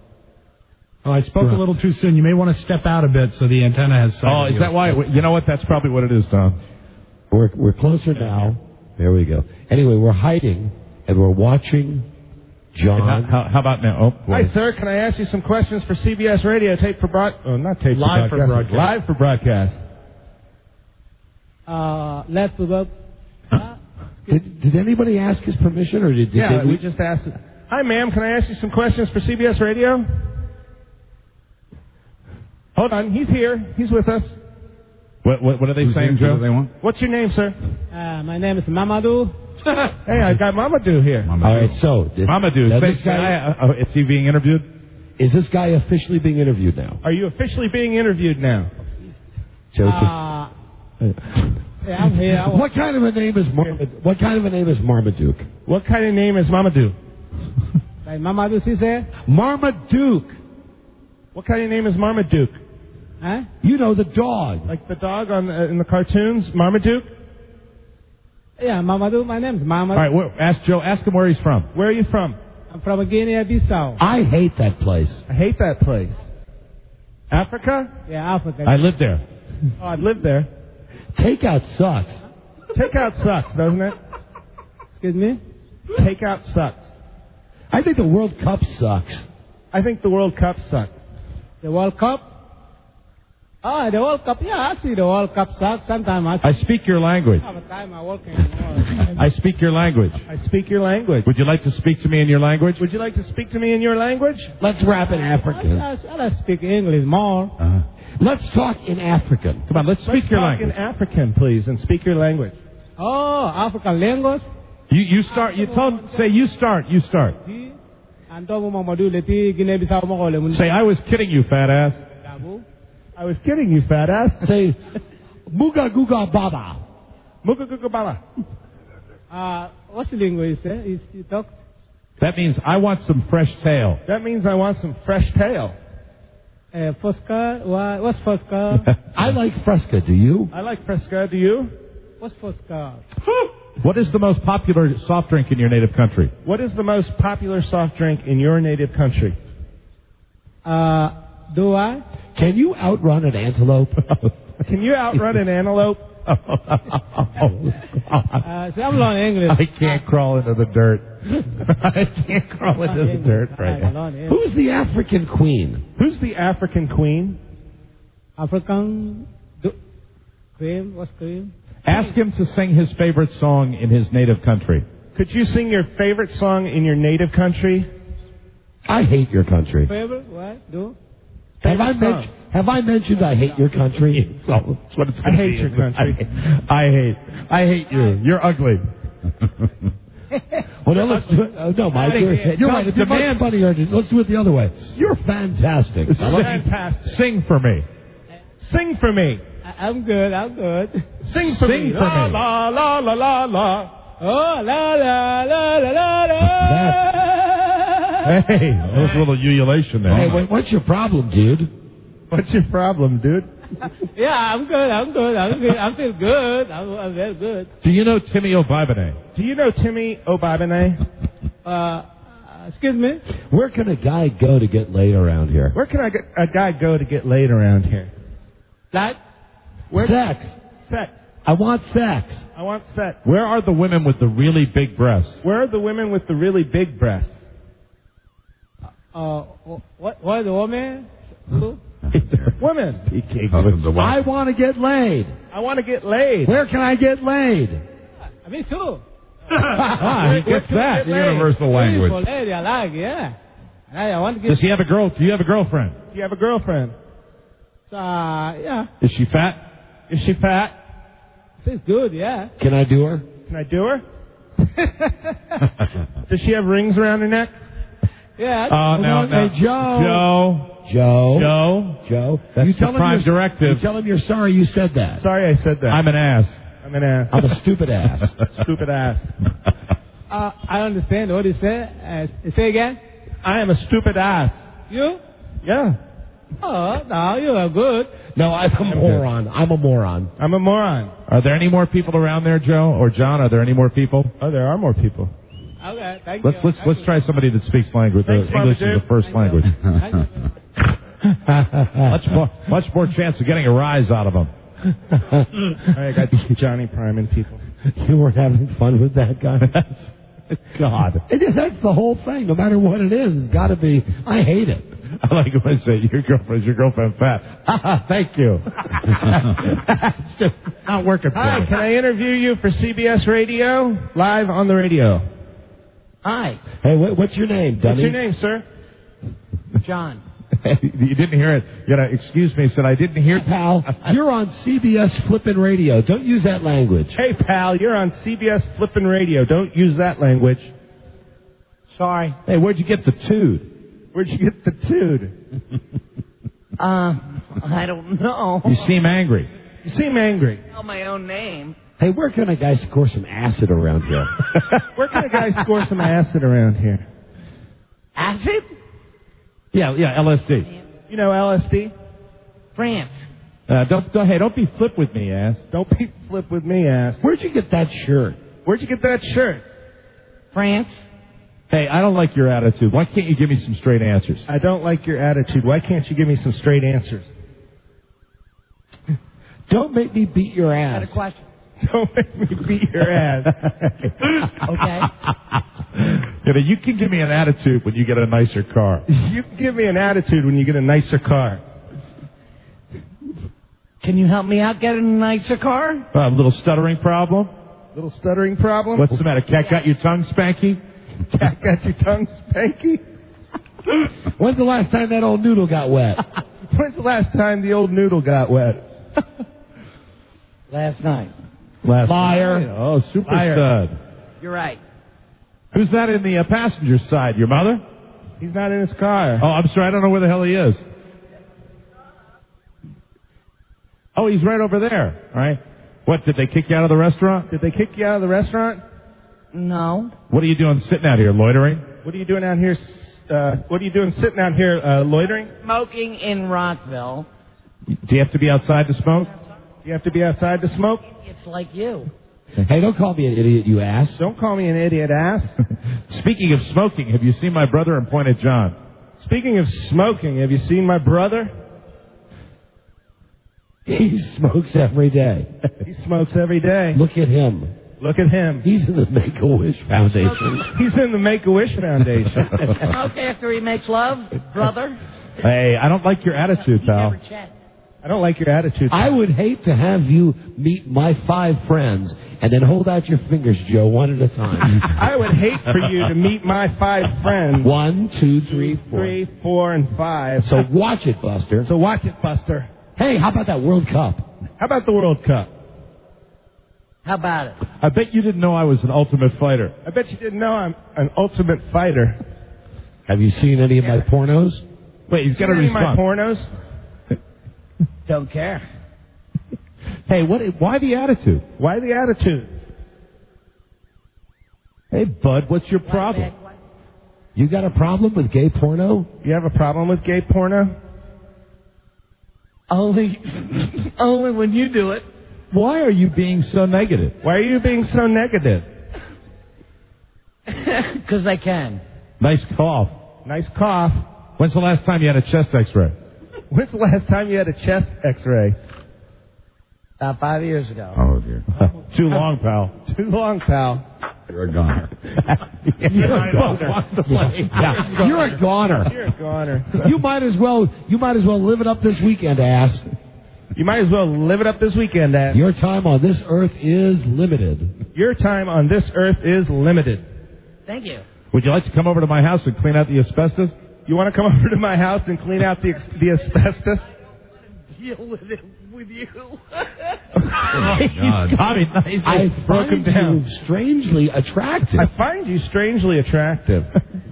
Oh, I spoke a little too soon. You may want to step out a bit so the antenna has... Oh, is that why? You know what? That's probably what it is, Tom. We're closer now. There we go. Anyway, we're hiding, and we're watching... John. How about now? Oh, hi, sir. Can I ask you some questions for CBS Radio? Live for broadcast. Live for broadcast. Did anybody ask his permission, or did we just asked it. Hi, ma'am. Can I ask you some questions for CBS Radio? Hold on. He's here. He's with us. What are they saying, Joe? What do they want? What's your name, sir? My name is Mamadou. Hey, I got Mamadou here. All right, so... Mamadou, is he being interviewed? Is this guy officially being interviewed now? Are you officially being interviewed now? I'm here. What kind of a name is Marmaduke? What kind of name is Mamadou? Like Mamadou, she said? Marmaduke. What kind of name is Marmaduke? Huh? You know, the dog. Like the dog in the cartoons, Marmaduke? Yeah, Mamadou. My name is Mamadou. All right, ask Joe. Ask him where he's from. Where are you from? I'm from Guinea-Bissau. I hate that place. Africa? Yeah, Africa. I live there. Oh, I live there. Takeout sucks. Takeout sucks, doesn't it? Excuse me? Takeout sucks. I think the World Cup sucks. I think the World Cup sucks. The World Cup? Oh, the World Cup. Yeah, I see the World Cup sucks. Sometimes I speak your language. I have a time I work in. I speak your language. I speak your language. Would you like to speak to me in your language? Would you like to speak to me in your language? Let's rap in African. I speak English more. Let's talk in African. Come on, let's speak your language. Talk in African, please, and speak your language. Oh, African language? You start. You say you start. You start. Say, I was kidding you, fat ass. I was kidding you, fat ass. Say, Muga Guga Baba. Muga Guga Baba. What's the language? You talk? That means I want some fresh tail. That means I want some fresh tail. Fresca? What's Fresca? I like Fresca. Do you? I like Fresca. Do you? What's Fresca? What is the most popular soft drink in your native country? What is the most popular soft drink in your native country? Do I? Can you outrun an antelope? Can you outrun an antelope? See, I'm learning English. I can't crawl into the dirt. I can't crawl into the dirt right now. Who's the African queen? Who's the African queen? African cream? What's cream? Ask him to sing his favorite song in his native country. Could you sing your favorite song in your native country? I hate your country. Favorite? What? Do? Have I mentioned I hate your country? That's what it's I hate your country. I hate you. You're ugly. Well, no, let's do it. Oh, no, Mike, you're right. It's much funnier. Let's do it the other way. You're fantastic. Fantastic. Sing for me. Sing for me. I'm good. Sing for me. La, la, la, la, la, la. Oh, la, la, la, la, la, la. Hey, that was a little ululation there. Hey, wait, what's your problem, dude? What's your problem, dude? Yeah, I'm good. I feel good. I'm very good. Do you know Timmy O'Bibonay? Excuse me? Where can a guy go to get laid around here? Where can a guy go to get laid around here? That? Sex. Sex. I want sex. I want sex. Where are the women with the really big breasts? Where are the women with the really big breasts? What are the women? Who? Women. I want to get laid. I want to get laid. Where can I get laid? Me too. He gets that. The universal language. Beautiful lady, I like, yeah. I want to get. Does he have a girl? Do you have a girlfriend? Do you have a girlfriend? Yeah. Is she fat? She's good, yeah. Can I do her? Does she have rings around her neck? Yeah. No. Hey, Joe. That's the prime directive. You tell him you're sorry you said that. Sorry I said that. I'm an ass. I'm a stupid ass. Stupid ass. I understand what you said. Say again. I am a stupid ass. You? Yeah. Oh, no, you are good. No, I'm a moron. I'm a moron. Are there any more people around there, Joe or John? Are there any more people? Oh, there are more people. Okay, thank you. Let's try somebody that speaks language. English is the first language. much more chance of getting a rise out of them. I got Johnny priming people. You were having fun with that guy? God. That's the whole thing. No matter what it is, it's got to be. I hate it. I like when I say, your girlfriend fat. Thank you. It's just not working for me. Hi, can I interview you for CBS Radio? Live on the radio. Hi. Hey, what's your name, dummy? What's your name, sir? John. You didn't hear it. You gotta excuse me, said I didn't hear. Pal, you're on CBS Flippin' Radio. Don't use that language. Hey, pal, you're on CBS Flippin' Radio. Don't use that language. Sorry. Hey, where'd you get the tood? I don't know. You seem angry. Know my own name. Hey, where can a guy score some acid around here? Where can a guy score some acid around here? Acid? Yeah, LSD. You know LSD? France. Don't be flip with me, ass. Don't be flip with me, ass. Where'd you get that shirt? France. Hey, I don't like your attitude. Why can't you give me some straight answers? I don't like your attitude. Why can't you give me some straight answers? Don't make me beat your ass. I got a question. Don't make me beat your ass. Okay. You can give me an attitude when you get a nicer car. You can give me an attitude when you get a nicer car. Can you help me out getting a nicer car? A little stuttering problem? What's the matter? Cat got your tongue, Spanky? When's the last time that old noodle got wet? When's the last time the old noodle got wet? Last night. Liar. Night. Oh, super stud. You're right. Who's that in the passenger side? Your mother? He's not in his car. Oh, I'm sorry. I don't know where the hell he is. Oh, he's right over there. All right. What, did they kick you out of the restaurant? No. What are you doing sitting out here, loitering? What are you doing out here? Sitting out here loitering? Smoking in Rockville. Do you have to be outside to smoke? It's like you. Hey, don't call me an idiot, you ass. Don't call me an idiot, ass. Speaking of smoking, have you seen my brother and point at John? Speaking of smoking, have you seen my brother? He smokes every day. He smokes every day. Look at him. He's in the Make-A-Wish Foundation. Smoke after he makes love, brother. Hey, I don't like your attitude, pal. I would hate to have you meet my 5 friends and then hold out your fingers, Joe, one at a time. I would hate for you to meet my 5 friends. 1, 2, 3, 4. 3, 4, and 5. So watch it, Buster. Hey, how about that World Cup? How about the World Cup? How about it? I bet you didn't know I was an ultimate fighter. I bet you didn't know I'm an ultimate fighter. Have you seen any of my pornos? Wait, he's got to Any of my respond. pornos? Don't care. Hey, why the attitude? Why the attitude? Hey, bud, what's your problem? You got a problem with gay porno? You have a problem with gay porno? Only when you do it. Why are you being so negative? Why are you being so negative? Because I can. Nice cough. Nice cough. When's the last time you had a chest x-ray? When's the last time you had a chest x-ray? About 5 years ago. Oh, dear. Too long, pal. Too long, pal. You're a goner. You're a goner. Yeah. You're a goner. You're a goner. You might as well live it up this weekend, ass. You might as well live it up this weekend, ass. Your time on this earth is limited. Your time on this earth is limited. Thank you. Would you like to come over to my house and clean out the asbestos? You want to come over to my house and clean out the asbestos? Deal with it with you. God. I find you strangely attractive. I find you strangely attractive.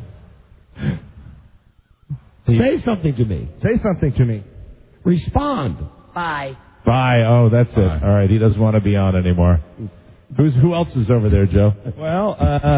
Say something to me. Say something to me. Respond. Bye. Bye. Oh, that's it. All right, he doesn't want to be on anymore. Who else is over there, Joe? Well,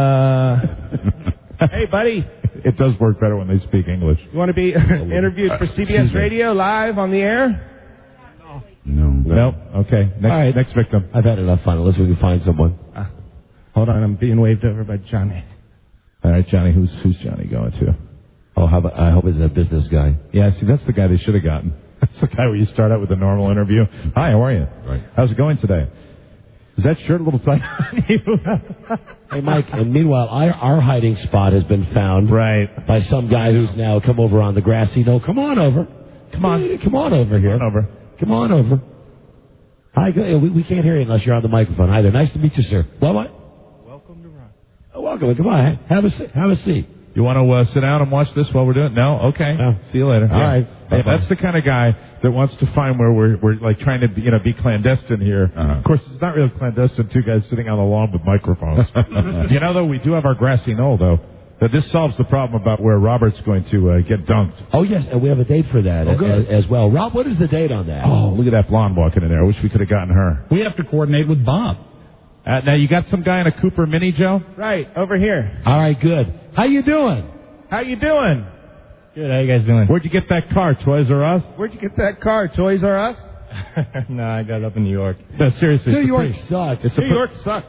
hey, buddy. It does work better when they speak English. You want to be interviewed for CBS Radio live on the air? No. Okay. Next victim. I've had enough fun. Unless we can find someone. Hold on, I'm being waved over by Johnny. All right, Johnny. Who's Johnny going to? Oh, I hope it's a business guy. Yeah, see, that's the guy they should have gotten. That's the guy where you start out with a normal interview. Hi, how are you? Right. How's it going today? Is that shirt a little tight on you? Hey, Mike, and meanwhile, our hiding spot has been found by some guy who's now come over on the grassy knoll. Come on over. Come on over here. Come on over. Hi, we can't hear you unless you're on the microphone either. Nice to meet you, sir. What? Welcome to Rock. Oh, welcome. Come on. Have a seat. You want to sit down and watch this while we're doing it? No? Okay. No. See you later. All right. Hey, that's the kind of guy that wants to find where we're like trying to be clandestine here. Of course, it's not really clandestine. Two guys sitting on the lawn with microphones. Though, we do have our grassy knoll, though. That this solves the problem about where Robert's going to get dunked. Oh, yes, and we have a date for that as well. Rob, what is the date on that? Oh, look at that blonde walking in there. I wish we could have gotten her. We have to coordinate with Bob. Now, you got some guy in a Cooper Mini, Joe? Right, over here. All right, good. How you doing? How you doing? Good, how you guys doing? Where'd you get that car, Toys R Us? Where'd you get that car, Toys R Us? No, I got it up in New York. No, seriously. New York sucks. New York sucks.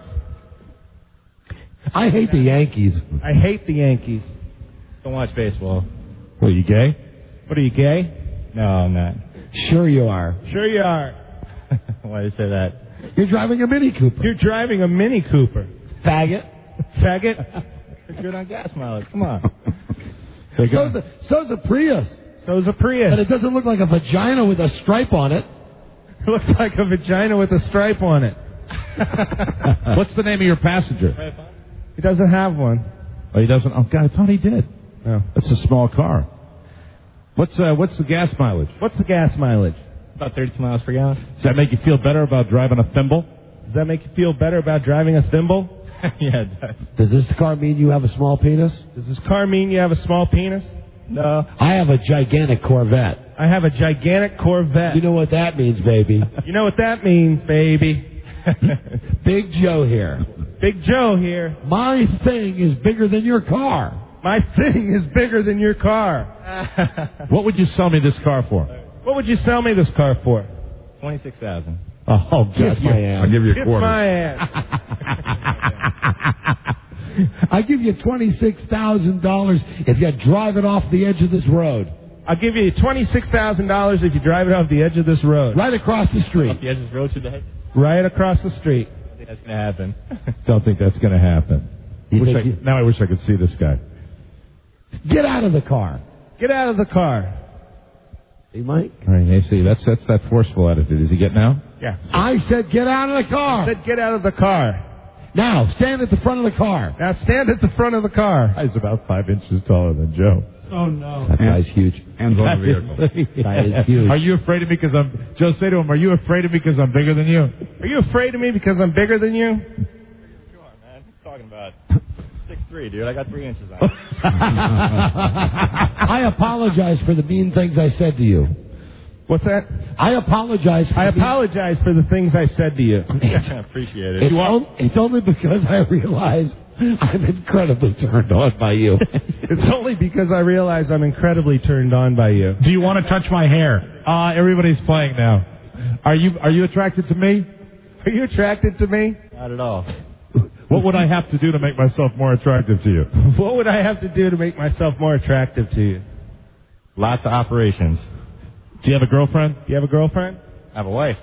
I hate the Yankees. I hate the Yankees. Don't watch baseball. What, are you gay? What, are you gay? No, I'm not. Sure you are. Sure you are. Why do you say that? You're driving a Mini Cooper. You're driving a Mini Cooper. Faggot. Faggot. You're good on gas mileage. Come on. So's a Prius. So's a Prius. But it doesn't look like a vagina with a stripe on it. It looks like a vagina with a stripe on it. What's the name of your passenger? He doesn't have one. Oh, he doesn't? Oh, God, I thought he did. No. That's a small car. What's the gas mileage? What's the gas mileage? About 32 miles per gallon. Does that make you feel better about driving a thimble? Does that make you feel better about driving a thimble? Yeah, it does. Does this car mean you have a small penis? Does this car mean you have a small penis? No. I have a gigantic Corvette. I have a gigantic Corvette. You know what that means, baby. You know what that means, baby. Big Joe here. Big Joe here. My thing is bigger than your car. My thing is bigger than your car. What would you sell me this car for? What would you sell me this car for? $26,000. Oh, kiss my ass. I'll give you a Kiss quarter. my ass. I give you $26,000 if you drive it off the edge of this road. I'll give you $26,000 if you drive it off the edge of this road. Right across the street. Off the edge of this road through the head? Right across the street. I think that's going to happen. Don't think that's going to happen. Now I wish I could see this guy. Get out of the car. Get out of the car. Hey, Mike? All right, hey, see, that's that forceful attitude. Is he getting out? Yeah. I said get out of the car. I said get out of the car. Now, stand at the front of the car. Now stand at the front of the car. He's about 5 inches taller than Joe. Oh, no. That guy's huge. Hands on the vehicle. That is huge. Are you afraid of me because I'm... Joe, say to him, are you afraid of me because I'm bigger than you? Are you afraid of me because I'm bigger than you? Sure, man. I'm talking about 6'3", dude. I got 3 inches on. I apologize for the mean things I said to you. What's that? I apologize for the things I said to you. I appreciate it. It's only because I realize I'm incredibly turned on by you. It's only because I realize I'm incredibly turned on by you. Do you want to touch my hair? Everybody's playing now. Are you attracted to me? Are you attracted to me? Not at all. What would I have to do to make myself more attractive to you? What would I have to do to make myself more attractive to you? Lots of operations. Do you have a girlfriend? You have a girlfriend? I have a wife.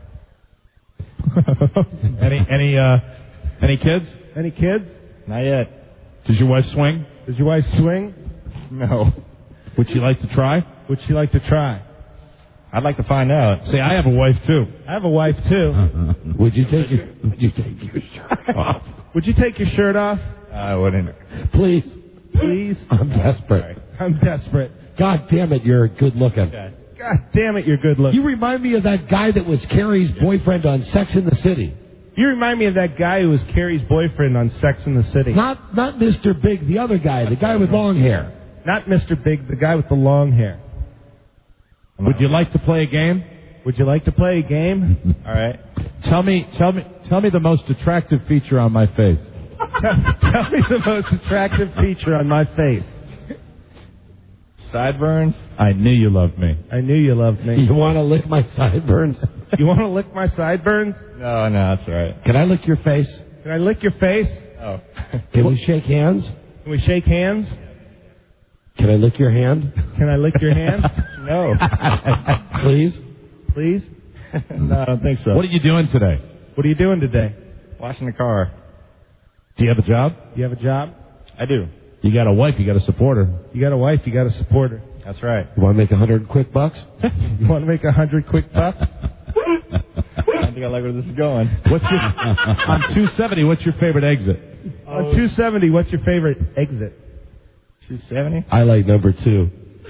Any kids? Any kids? Not yet. Does your wife swing? Does your wife swing? No. Would she like to try? Would she like to try? I'd like to find out. Say, I have a wife too. I have a wife too. Would you take your shirt off? Would you take your shirt off? I wouldn't. Please. Please? I'm desperate. I'm desperate. God damn it, you're good looking. Okay. God damn it, you're good looking. You remind me of that guy that was Carrie's boyfriend on Sex in the City. You remind me of that guy who was Carrie's boyfriend on Sex in the City. Not Mr. Big, the other guy, the guy with long hair. Not Mr. Big, the guy with the long hair. Would you like to play a game? Would you like to play a game? All right. Tell me the most attractive feature on my face. Tell me the most attractive feature on my face. Sideburns. I knew you loved me. I knew you loved me. You want to lick my sideburns? You want to lick my sideburns? No, that's all right. Can I lick your face? Can I lick your face? Oh. Can we shake hands? Can we shake hands? Can I lick your hand? Can I lick your hand? No. Please? Please? No, I don't think so. What are you doing today? What are you doing today? Washing the car. Do you have a job? You have a job? I do. You got a wife, you got to support her. You got a wife, you got to support her. That's right. You want to make 100 quick bucks? You want to make 100 quick bucks? I think I like where this is going. On 270, what's your favorite exit? On 270, what's your favorite exit? 270? I like number 2.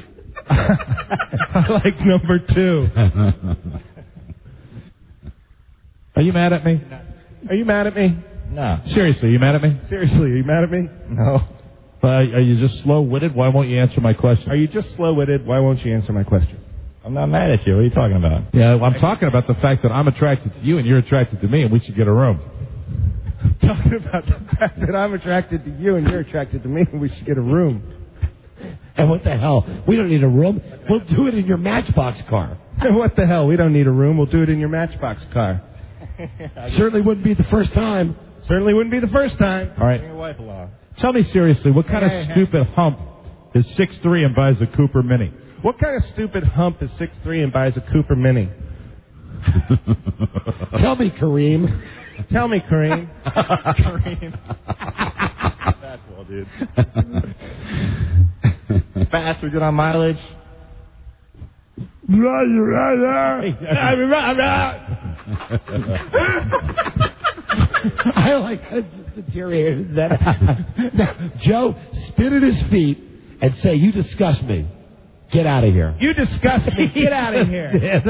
I like number 2. Are you mad at me? Are you mad at me? No. Seriously, are you mad at me? Seriously, are you mad at me? No. Are you just slow-witted? Why won't you answer my question? Are you just slow-witted? Why won't you answer my question? I'm not mad at you. What are you talking about? Yeah, I'm talking about the fact that I'm attracted to you and you're attracted to me and we should get a room. Talking about the fact that I'm attracted to you and you're attracted to me and we should get a room. And what the hell? We don't need a room. We'll do it in your Matchbox car. What the hell? We don't need a room. We'll do it in your Matchbox car. Certainly wouldn't be the first time. Certainly wouldn't be the first time. All right. Bring your wife along. Tell me seriously, what kind of stupid hump is 6'3" and buys a Cooper Mini? What kind of stupid hump is 6'3" and buys a Cooper Mini? Tell me, Kareem. Tell me, Kareem. Kareem. That's well, dude. Fast, we good on mileage. I like how it's just deteriorated that. Now, Joe, spit at his feet and say, "You disgust me. Get out of here." You disgust me. Get out of here.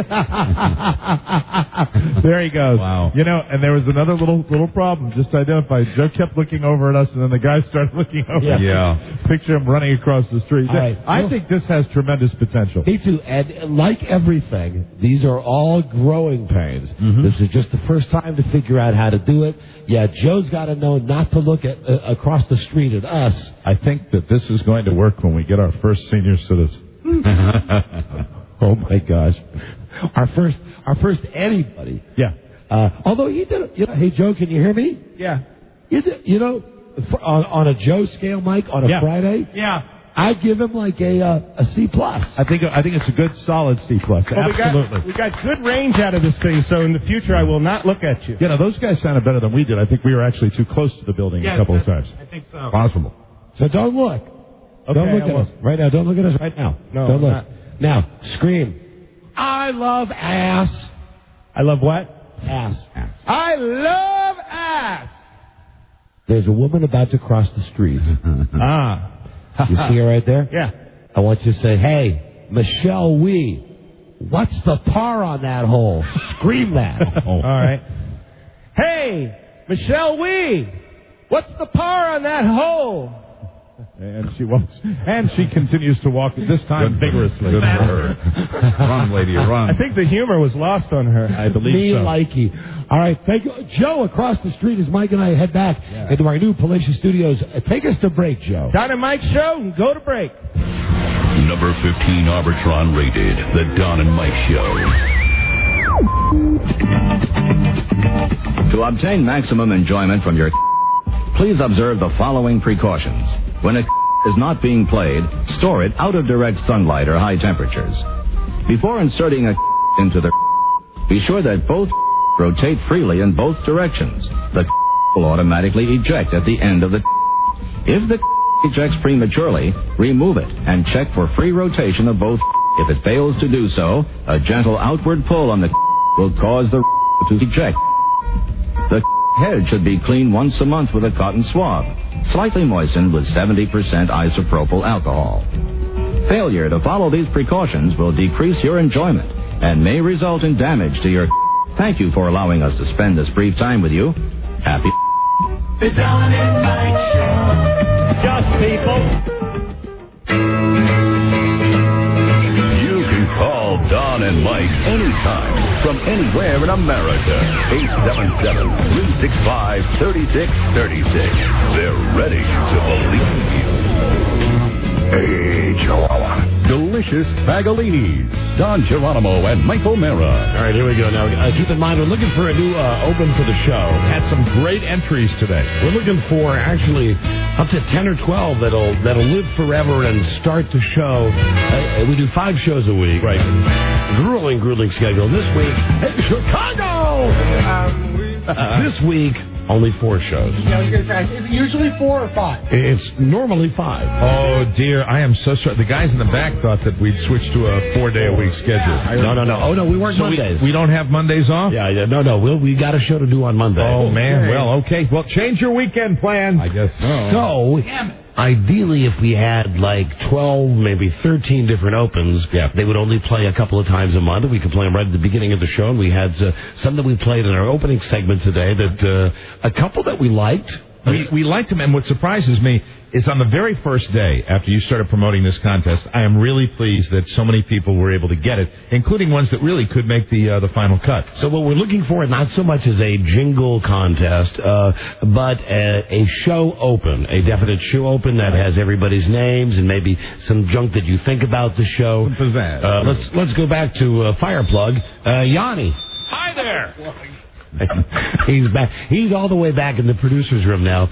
There he goes. Wow. You know, and there was another little problem just identified. Joe kept looking over at us, and then the guy started looking over. Yeah. Picture him running across the street. Right. I think this has tremendous potential. Me too. And like everything, these are all growing pains. Mm-hmm. This is just the first time to figure out how to do it. Yeah, Joe's got to know not to look at across the street at us. I think that this is going to work when we get our first senior citizen. Oh my gosh, our first anybody. Yeah. Although he did, hey Joe, can you hear me? Yeah. On a Joe scale, Mike, on a Friday. Yeah. I'd give him like a C+. I think it's a good solid C+. Well, Absolutely. We got good range out of this thing, so in the future I will not look at you. You know, those guys sounded better than we did. I think we were actually too close to the building a couple of times. I think so. Possible. So don't look. Okay, Don't look at us right now. Don't look at us right now. No, don't look. not. Now, scream. I love ass. I love what? Ass. I love ass. There's a woman about to cross the street. Ah. You see her right there? Yeah. I want you to say, hey, Michelle Wee, what's the par on that hole? Scream that. All right. Hey, Michelle Wee, what's the par on that hole? And she walks, and she continues to walk, this time vigorously. Good for her. Run, lady, run. I think the humor was lost on her. I believe Me so. likey. All right, thank you. Joe, across the street as Mike and I head back into our new Palatial Studios. Take us to break, Joe. Don and Mike show, go to break. Number 15 Arbitron rated, The Don and Mike Show. To obtain maximum enjoyment from your please observe the following precautions. When a is not being played, store it out of direct sunlight or high temperatures. Before inserting a into the be sure that both rotate freely in both directions. The will automatically eject at the end of the If the ejects prematurely, remove it and check for free rotation of both. If it fails to do so, a gentle outward pull on the will cause the to eject. The head should be cleaned once a month with a cotton swab, slightly moistened with 70% isopropyl alcohol. Failure to follow these precautions will decrease your enjoyment and may result in damage to your. Thank you for allowing us to spend this brief time with you. Happy. The Don and Mike Show. Just people. You can call Don and Mike anytime from anywhere in America. 877-365-3636. They're ready to believe you. Hey, Chihuahua. Delicious Bagalinis. Don Geronimo and Mike O'Mara. All right, here we go. Now, keep in mind, we're looking for a new open for the show. Had some great entries today. We're looking for, actually, up to 10 or 12 that'll live forever and start the show. We do 5 shows a week. Right. Grueling schedule. This week, hey, Chicago! This week, only 4 shows. Is it usually 4 or 5? It's normally 5. Oh, dear. I am so sorry. The guys in the back thought that we'd switch to a 4-day-a-week schedule. No. Oh, no, we work Mondays. We don't have Mondays off? Yeah. No. We got a show to do on Monday. Oh, man. Well, okay. Well, change your weekend plans. I guess so. So, ideally, if we had like 12, maybe 13 different opens, they would only play a couple of times a month. We could play them right at the beginning of the show. And we had some that we played in our opening segment today that a couple that we liked. We liked them, and what surprises me is on the very first day after you started promoting this contest, I am really pleased that so many people were able to get it, including ones that really could make the final cut. So what we're looking for, not so much as a jingle contest, but a show open, a definite show open that has everybody's names and maybe some junk that you think about the show. Some pizzazz. Let's go back to Fireplug. Yanni. Hi there. He's back. He's all the way back in the producer's room now.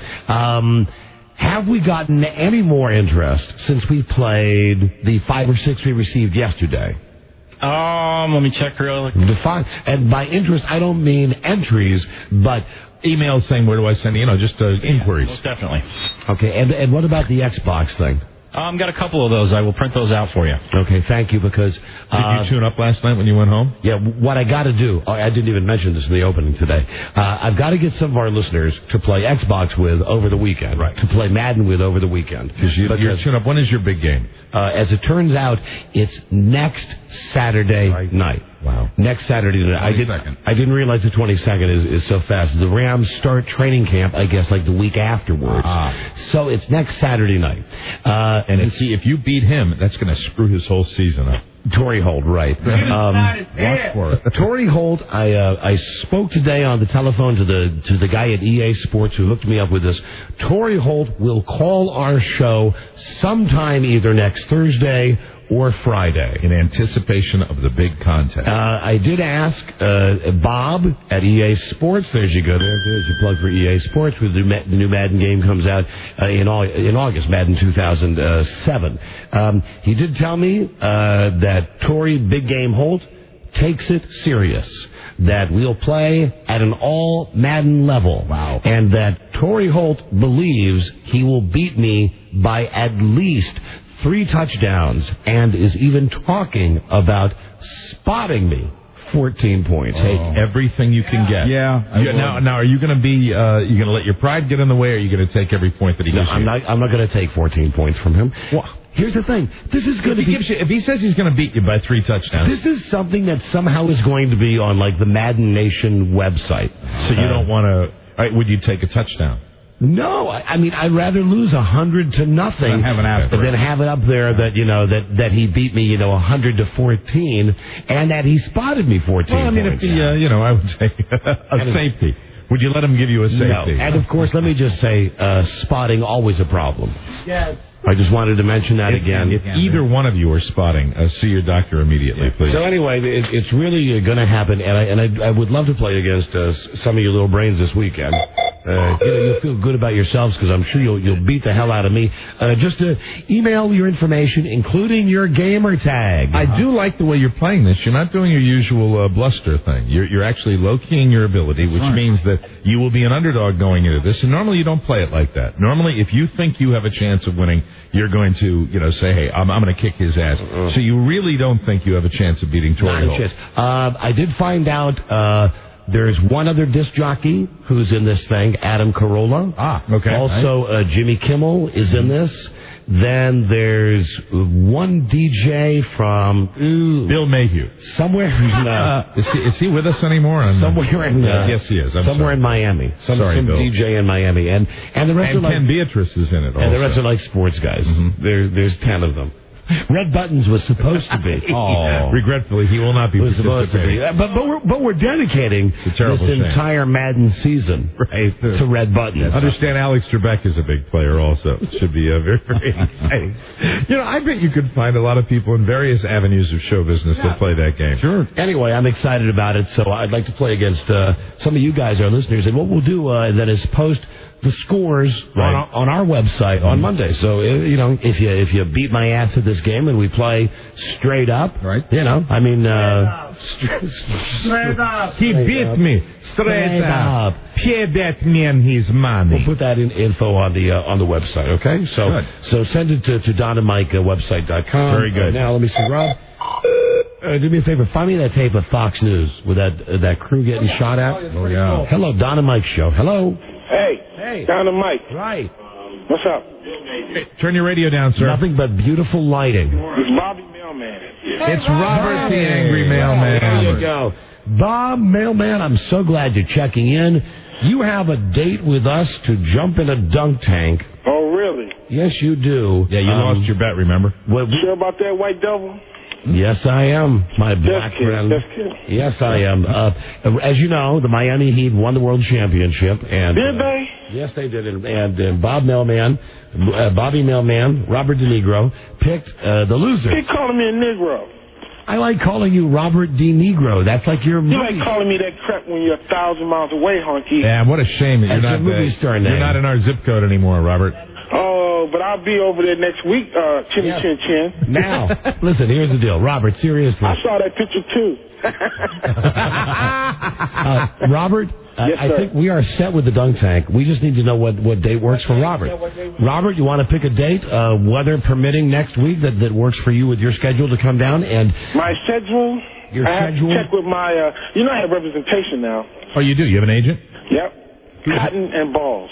Have we gotten any more interest since we played the 5 or 6 we received yesterday? Let me check real quick. And by interest, I don't mean entries, but emails saying, where do I send, just inquiries. Most definitely. Okay, and what about the Xbox thing? Got a couple of those. I will print those out for you. Okay, thank you, because... Did you tune up last night when you went home? Yeah, what I got to do... I didn't even mention this in the opening today. I've got to get some of our listeners to play Xbox with over the weekend. Right. To play Madden with over the weekend. Because you're tune up. When is your big game? As it turns out, it's next Saturday night. Wow. Next Saturday night. I didn't realize the 22nd is so fast. The Rams start training camp, I guess, like the week afterwards. So it's next Saturday night. And see, if you beat him, that's going to screw his whole season up. Torrey Holt, right. Watch for it. Torrey Holt, I spoke today on the telephone to the guy at EA Sports who hooked me up with this. Torrey Holt will call our show sometime either next Thursday or Friday. In anticipation of the big contest. I did ask Bob at EA Sports. There's you go. There's your plug for EA Sports. With the new Madden game comes out in August, Madden 2007. He did tell me that Torrey Big Game Holt takes it serious. That we'll play at an all Madden level. Wow. And that Torrey Holt believes he will beat me by at least 3 touchdowns, and is even talking about spotting me 14 points. Hey, everything you can get. Yeah. Now, are you going to be? You going to let your pride get in the way, or are you going to take every point that he gives you? I'm not going to take 14 points from him. Well, here's the thing. This is going to be... if he says he's going to beat you by 3 touchdowns... This is something that somehow is going to be on, like, the Madden Nation website. So you don't want to... All right, would you take a touchdown? No, I mean, I'd rather lose 100-0 Than have an asterisk. than have it up there that, you know, that he beat me, 100-14, and that he spotted me 14 Well, I mean, points. if I would say a safety. Would you let him give you a safety? No. And, of course, let me just say, spotting, always a problem. Yes. I just wanted to mention that again. If either one of you are spotting, see your doctor immediately, please. So anyway, it's really going to happen, and I would love to play against some of your little brains this weekend. You'll feel good about yourselves because I'm sure you'll beat the hell out of me. Just email your information, including your gamer tag. I do like the way you're playing this. You're not doing your usual bluster thing. You're actually low-keying your ability, which means that you will be an underdog going into this. And normally you don't play it like that. Normally, if you think you have a chance of winning, you're going to, say, hey, I'm going to kick his ass. So you really don't think you have a chance of beating Tori Not a chance. I did find out there's one other disc jockey who's in this thing, Adam Carolla. Okay. Also, Jimmy Kimmel is in this. Then there's one DJ from Bill Mayhew. Somewhere is he with us anymore? Somewhere in yes, he is. Somewhere in Miami. Some Bill. DJ in Miami, and the rest and are Ken Beatrice is in it. And the rest are like sports guys. There's 10 of them. Red Buttons was supposed to be. Regretfully, he will not be supposed to be. But we're dedicating this entire Madden season to Red Buttons. Understand Alex Trebek is a big player also. It should be very, very exciting. I bet you could find a lot of people in various avenues of show business that play that game. Sure. Anyway, I'm excited about it, so I'd like to play against some of you guys, our listeners. And what we'll do then is post the scores on our website on Monday. So, if you beat my ass at this game and we play straight up, straight up. He beat me straight up. Pay that man his money. We'll put that in info on the website, okay? So send it to Don and Mike website.com. Very good. Now, let me see, Rob. Do me a favor, find me that tape of Fox News with that crew getting shot at. Oh, yeah. Hello, Don and Mike show. Hello. Hey, Don and Mike. Right. What's up? Hey, turn your radio down, sir. Nothing but beautiful lighting. It's Bobby Mailman. It's Robert the Angry Mailman. There you go. Bob Mailman, I'm so glad you're checking in. You have a date with us to jump in a dunk tank. Oh, really? Yes, you do. Yeah, you lost your bet, remember? Sure about that, White Devil? Yes, I am, my black friend. Yes, I am. As you know, the Miami Heat won the World Championship. And, did they? Yes, they did. And Bobby Mailman, Robert De Nigro, picked the loser. Keep calling me a Negro. I like calling you Robert De Nigro. That's like your movie. You like calling me that crap when you're 1,000 miles away, honky. Yeah, what a shame that That's your movie star name. You're not in our zip code anymore, Robert. Oh, but I'll be over there next week, Chin Chin Chin. Now, listen, here's the deal. Robert, seriously. I saw that picture, too. Robert, yes, I think we are set with the dunk tank. We just need to know what date works for Robert. Robert, you want to pick a date, weather permitting, next week that works for you with your schedule to come down? And my schedule? Your I schedule? have to check with my, I have representation now. Oh, you do? You have an agent? Yep. Cotton and balls.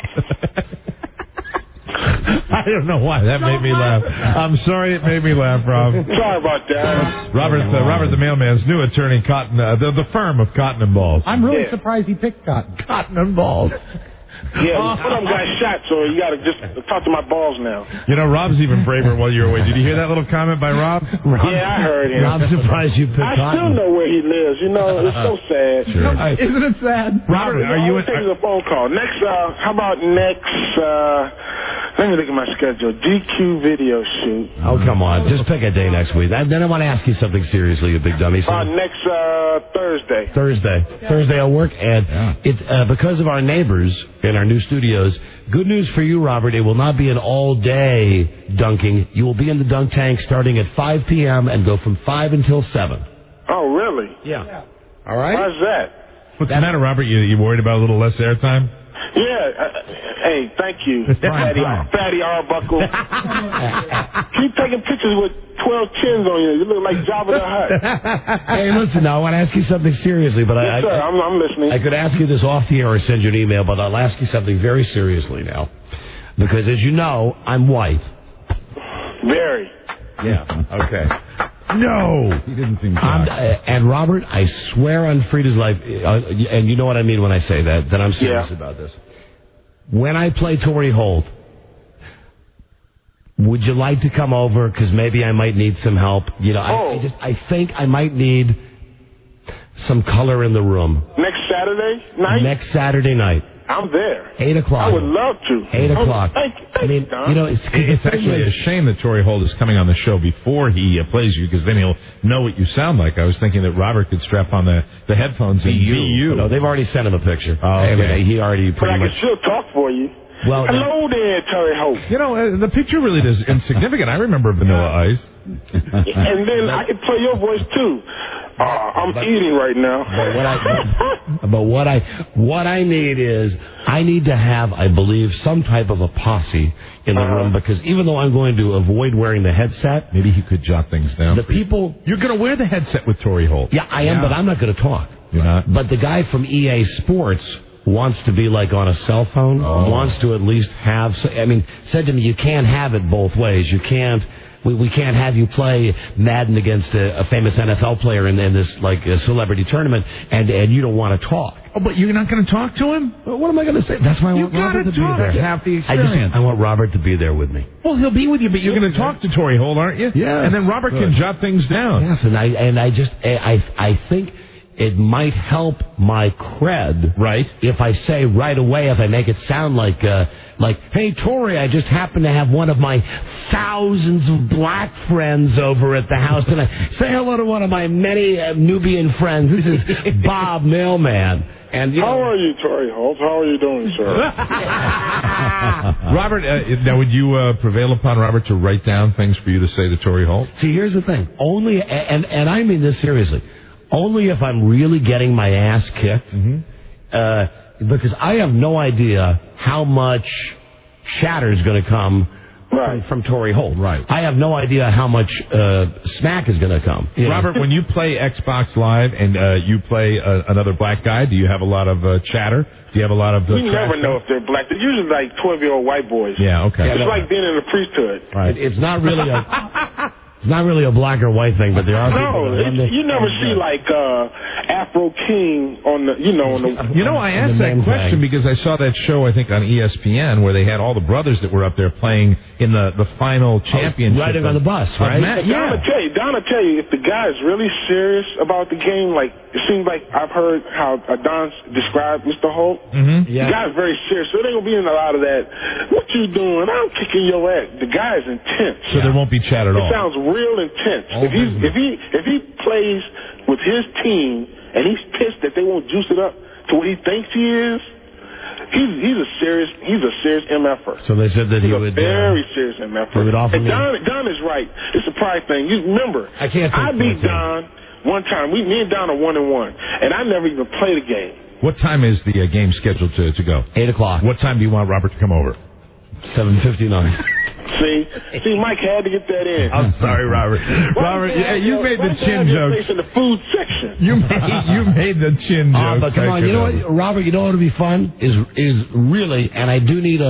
I don't know why. That made me laugh. I'm sorry it made me laugh, Rob. Sorry about that. Robert the Mailman's new attorney, Cotton, the firm of Cotton and Balls. I'm really surprised he picked Cotton. Cotton and Balls. Yeah, one of them got shot, so you got to just talk to my balls now. Rob's even braver while you're away. Did you hear that little comment by Rob? Yeah, I heard him. Rob's surprised you picked I Cotton. still know where he lives. It's so sad. Sure. Isn't it sad? Robert, are you taking a phone call? Next, how about next, let me look at my schedule. GQ video shoot. Oh, come on. Just pick a day next week. Then I want to ask you something seriously, you big dummy. Next Thursday. Thursday will work. And it's because of our neighbors in our new studios. Good news for you, Robert. It will not be an all-day dunking. You will be in the dunk tank starting at 5 p.m. and go from 5 until 7. Oh, really? Yeah. All right? Why's that? What's the matter, Robert? You worried about a little less airtime? Yeah. Hey, thank you, Fatty Arbuckle. Keep taking pictures with 12 chins on you. You look like Jabba the Hutt. Hey, listen, now I want to ask you something seriously, but yes, sir. I'm listening. I could ask you this off the air or send you an email, but I'll ask you something very seriously now. Because, as you know, I'm white. Very. Yeah. Okay. No, he didn't seem shocked. And Robert, I swear on Frida's life, and you know what I mean when I say that I'm serious about this. When I play Torrey Holt, would you like to come over? Because maybe I might need some help. You know, I think I might need some color in the room. Next Saturday night? Next Saturday night. I'm there. 8 o'clock. I would love to. 8 o'clock. I mean, you know, it's actually a shame that Torrey Holt is coming on the show before he plays you, because then he'll know what you sound like. I was thinking that Robert could strap on the headphones and be you. No, they've already sent him a picture. Oh, okay. He already but pretty I much. can still talk for you. Well, hello there, Torrey Holt. You know, the picture really is insignificant. I remember Vanilla Ice. And then I can play your voice too. I'm eating right now. But what I need is I need to have, I believe, some type of a posse in the room, because even though I'm going to avoid wearing the headset, maybe he could jot things down. The people, you're going to wear the headset with Torrey Holt. Yeah, I am, but I'm not going to talk. You're not. But the guy from EA Sports wants to be like on a cell phone. Wants to at least have. I mean, said to me, you can't have it both ways. You can't. We can't have you play Madden against a famous NFL player in this like a celebrity tournament, and you don't want to talk. Oh, but you're not going to talk to him? Well, what am I going to say? That's why I want Robert to be there. Half the experience. I want Robert to be there with me. Well, he'll be with you, but you're going to talk to Torrey Holt, aren't you? Yeah. And then Robert can jot things down. Yes, and I think it might help my cred, right? If I say right away, if I make it sound like, hey, Torrey, I just happen to have one of my thousands of black friends over at the house tonight. Say hello to one of my many Nubian friends. This is Bob Mailman. And how are you, Torrey Holt? How are you doing, sir? Robert, now would you prevail upon Robert to write down things for you to say to Torrey Holt? See, here's the thing. Only, and I mean this seriously, only if I'm really getting my ass kicked, because I have no idea how much chatter is going to come from Torrey Holt. Right. I have no idea how much smack is going to come. Robert, when you play Xbox Live and you play another black guy, do you have a lot of chatter? Do you have a lot of... You never know if they're black. They're usually like 12-year-old white boys. Yeah, okay. It's like being in the priesthood. Right. It's not really a... It's not really a black or white thing, but there are people. No, you never see like Afro King on the, I asked that question because I saw that show, I think, on ESPN where they had all the brothers that were up there playing in the final championship. Riding on the bus, right? Don, I tell you, if the guy is really serious about the game, like it seems like I've heard how Don described Mr. Holt. Mm-hmm. The guy's very serious, so there ain't gonna be a lot of that. What you doing? I'm kicking your ass. The guy is intense. So there won't be chat at all. It sounds real intense. If he plays with his team and he's pissed that they won't juice it up to what he thinks he is, he's a serious MFer. So they said that he would very serious MFer. He would offer and me. Don is right. It's a pride thing. You remember? I beat Don one time. Me and Don are 1-1, and I never even played a game. What time is the game scheduled to go? 8 o'clock. What time do you want Robert to come over? 7:59. See, Mike had to get that in. I'm sorry, Robert. Robert, you made the chin jokes. In the food section. You made the chin jokes. But come on, you know what, Robert? You know what would be fun is really, and I do need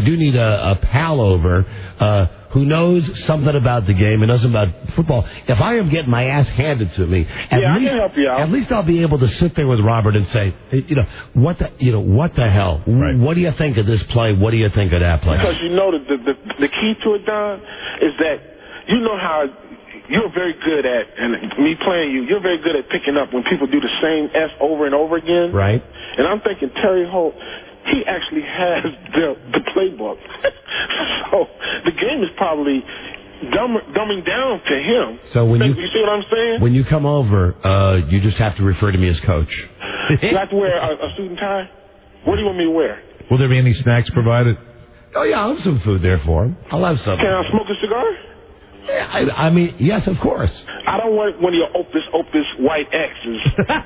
a pal over who knows something about the game and knows about football. If I am getting my ass handed to me, I can help you out. At least I'll be able to sit there with Robert and say, what the hell? Right. What do you think of this play? What do you think of that play? Because the key to it, Don, is that you know how you're very good at, and me playing you're very good at picking up when people do the same S over and over again. Right. And I'm thinking Torrey Holt, he actually has the playbook. So the game is probably dumbing down to him. So when you see what I'm saying? When you come over, you just have to refer to me as coach. Do I have to wear a suit and tie? What do you want me to wear? Will there be any snacks provided? Oh, yeah, I'll have some food there for him. I'll have some. Can I smoke a cigar? I mean, yes, of course. I don't want one of your opus white X's.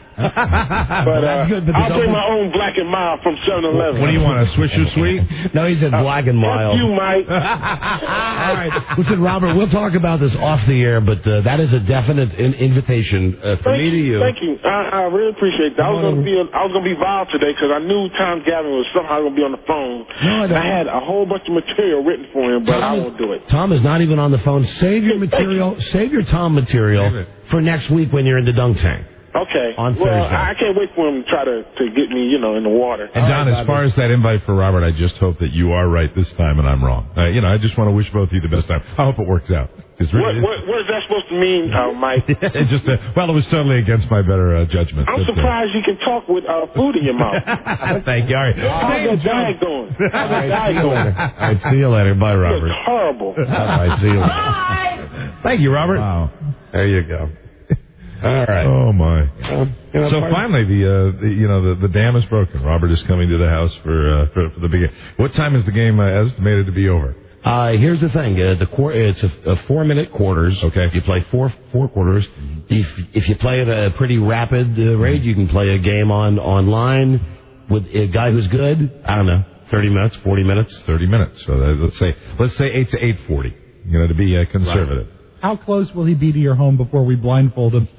But that's good, but I'll bring my own black and mild from 7-Eleven. What do you want, a Swisher Sweet? No, he said black and mild. You, Mike. All right. Listen, Robert, we'll talk about this off the air, but that is a definite invitation from me to you. Thank you. I really appreciate that. I was going to be vile today because I knew Tom Gavin was somehow going to be on the phone. No, I had a whole bunch of material written for him, but I won't do it. Tom is not even on the phone. Save your material. Save your Tom material for next week when you're in the dunk tank. Okay. On well, Thursday. I can't wait for him to try to get me, in the water. And Don, as far as that invite for Robert, I just hope that you are right this time and I'm wrong. I just want to wish both of you the best time. I hope it works out. What is that supposed to mean, Mike? Well, it was totally against my better judgment. I'm surprised you can talk with food in your mouth. Thank you. All right. How's the diet going? All right, see you later. Bye, Robert. It's horrible. Bye. See you later. Thank you, Robert. Wow. There you go. All right. Oh my! So finally, the dam is broken. Robert is coming to the house for the big. What time is the game estimated to be over? Here's the thing: it's a 4-minute quarters. Okay. You play four quarters. If you play at a pretty rapid rate, you can play a game online with a guy who's good. I don't know, 30 minutes, 40 minutes, 30 minutes. So let's say 8 to 8:40. To be conservative. Right. How close will he be to your home before we blindfold him?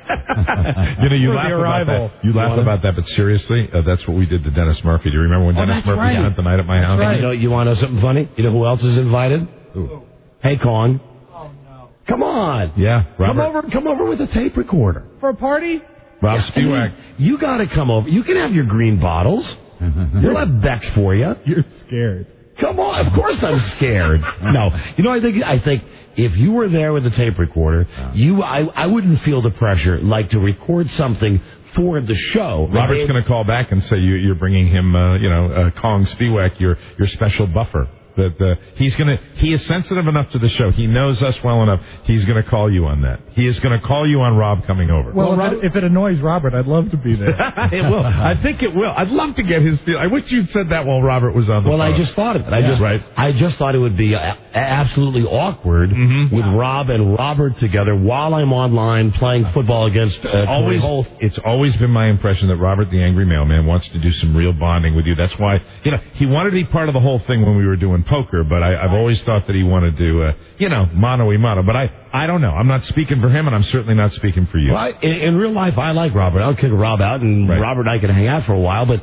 You laugh about that. You laugh about that, but seriously, that's what we did to Dennis Murphy. Do you remember when Dennis Murphy spent the night at my house? Right. You want to know something funny? You know who else is invited? Who? Hey, Kong. Oh no! Come on. Yeah, Robert. Come over with a tape recorder for a party. Rob Spiewak. You got to come over. You can have your green bottles. We'll have Beck's for you. You're scared. Come on, of course I'm scared. No, I think if you were there with the tape recorder, I wouldn't feel the pressure like to record something for the show. Robert's going to call back and say you're bringing him, Kong Spiewak, your special buffer. That he is sensitive enough to the show. He knows us well enough. He's going to call you on that. He is going to call you on Rob coming over. Well, if it annoys Robert, I'd love to be there. It will. I think it will. I'd love to get his feel. I wish you'd said that while Robert was on the phone. Well, I just thought of it. I just thought it would be absolutely awkward with Rob and Robert together while I'm online playing football against Corey Holt. It's always been my impression that Robert, the Angry Mailman, wants to do some real bonding with you. That's why he wanted to be part of the whole thing when we were doing poker, but I've always thought that he wanted to, mano-y-mano. But I don't know. I'm not speaking for him, and I'm certainly not speaking for you. Well, in real life, I like Robert. I'll kick Rob out, and Robert and I can hang out for a while, but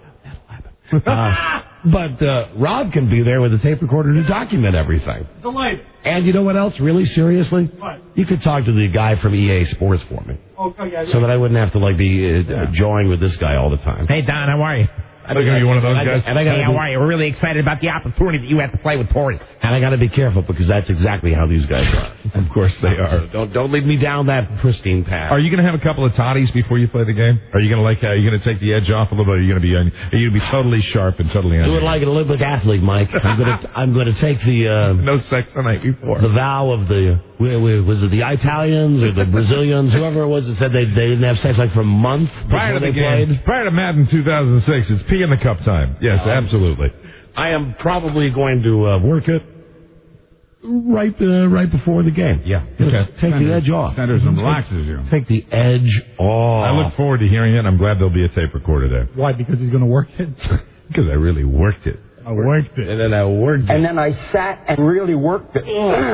Rob can be there with a tape recorder to document everything. Delight. And you know what else, really seriously? What? You could talk to the guy from EA Sports for me. Okay, yeah. So that I wouldn't have to be jawing with this guy all the time. Hey, Don, how are you? Are you going to be one of those guys? Hey, how are you? We're really excited about the opportunity that you have to play with Tori. And I got to be careful because that's exactly how these guys are. Of course they are. Don't lead me down that pristine path. Are you going to have a couple of toddies before you play the game? Are you going to take the edge off a little bit? Are you going to be totally sharp and totally do it like an Olympic athlete, Mike. I'm going to take the no sex the night before. The vow of was it the Italians or the Brazilians, whoever it was that said they didn't have sex for a month prior to the game. Played? Prior to Madden 2006, it's pee in the cup time. Yes, absolutely. I am probably going to work it right before the game. Yeah. Okay. Take the edge off. Centers and relaxes you. Take the edge off. I look forward to hearing it. I'm glad there'll be a tape recorder there. Why? Because he's going to work it? Because I really worked it. I worked it. And then I worked it. And then I sat and really worked it.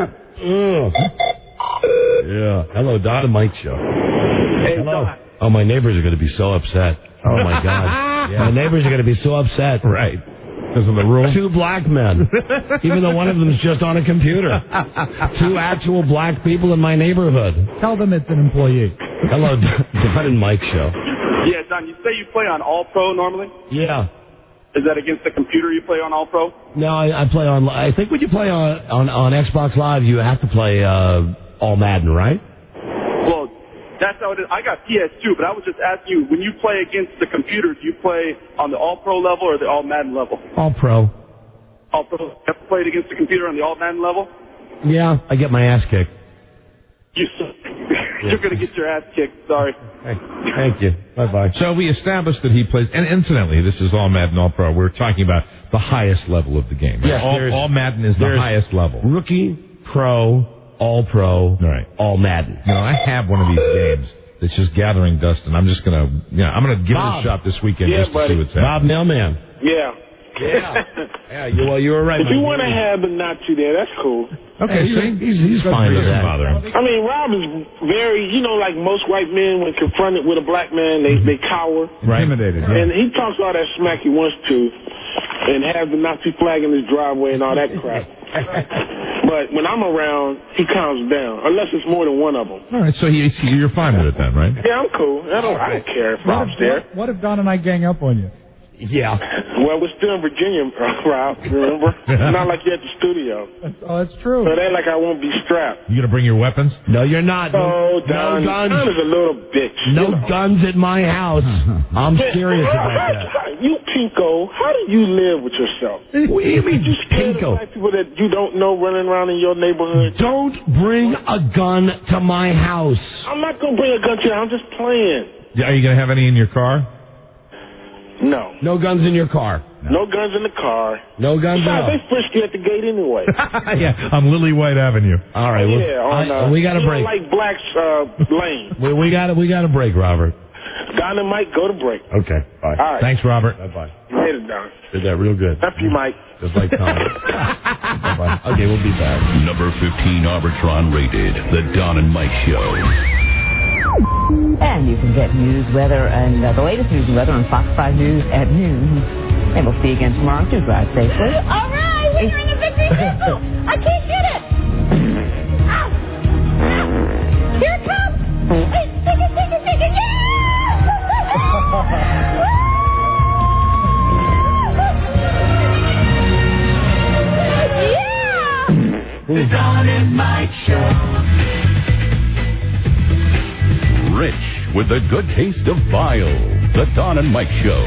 Yeah. Hello, Don and Mike Show. Hey, hello. Don. Oh, my neighbors are going to be so upset. Oh, my God. My neighbors are going to be so upset. Right. Because of the rule? 2 black men. Even though one of them is just on a computer. 2 actual black people in my neighborhood. Tell them it's an employee. Hello, Don and Mike Show. Yeah, Don, you say you play on All Pro normally? Yeah. Is that against the computer you play on All Pro? No, I play on... I think when you play on Xbox Live, you have to play All Madden, right? Well, that's how it is. I got PS2, but I was just asking you, when you play against the computer, do you play on the All Pro level or the All Madden level? All Pro. All Pro. You have to play it against the computer on the All Madden level? Yeah, I get my ass kicked. You suck. You're going to get your ass kicked. Sorry. Thank you. Bye-bye. So we established that he plays, and incidentally, this is All Madden All Pro. We're talking about the highest level of the game. Right? Yes, All Madden is the highest level. Rookie, Pro, all pro, Right. all Madden. You know, I have one of these games that's just gathering dust, and I'm just gonna, I'm gonna give it a shot this weekend just to see what's happening. Bob Mailman. Yeah. Yeah, well, you were right. If you want to have the Nazi there, that's cool. Okay, he's fine with that. Bother him. I mean, Rob is very, like most white men, when confronted with a black man, they cower. Right. Intimidated. Yeah. And he talks all that smack he wants to, and have the Nazi flag in his driveway and all that crap. But when I'm around, he calms down, unless it's more than one of them. All right, so you're fine with it then, right? Yeah, I'm cool. I don't care if Rob's there. What if Don and I gang up on you? Yeah. Well, we're still in Virginia, Rob, remember? Not like you're at the studio. That's true. So they like I won't be strapped. You gonna bring your weapons? No, you're not. Oh, Don. No guns. Don is a little bitch. No guns at my house. I'm serious about that. You pinko, how do you live with yourself? What do you mean, You scared pinko? of black people that you don't know running around in your neighborhood? Don't bring a gun to my house. I'm not going to bring a gun to you. I'm just playing. Yeah, are you gonna have any in your car? No. No guns in your car. No guns in the car. No guns at all. Besides, they frisk you at the gate anyway. Yeah, on Lily White Avenue. All right, we got a break. Like Black's lane. We got a break, Robert. Don and Mike, go to break. Okay, bye. All right. Thanks, Robert. Bye-bye. Later, Don. Did that real good. Love you, Mike. Just like Tom. Bye-bye. Okay, we'll be back. Number 15 Arbitron rated, The Don and Mike Show. And you can get news, weather, and the latest news and weather on Fox 5 News at noon. And we'll see you again tomorrow. Do drive safely. All right, we're in the victory circle. I can't get it. Ow. Here it comes. Hey, stick it. Yeah! The Don and Mike Show. Rich with the good taste of bile. The Don and Mike Show.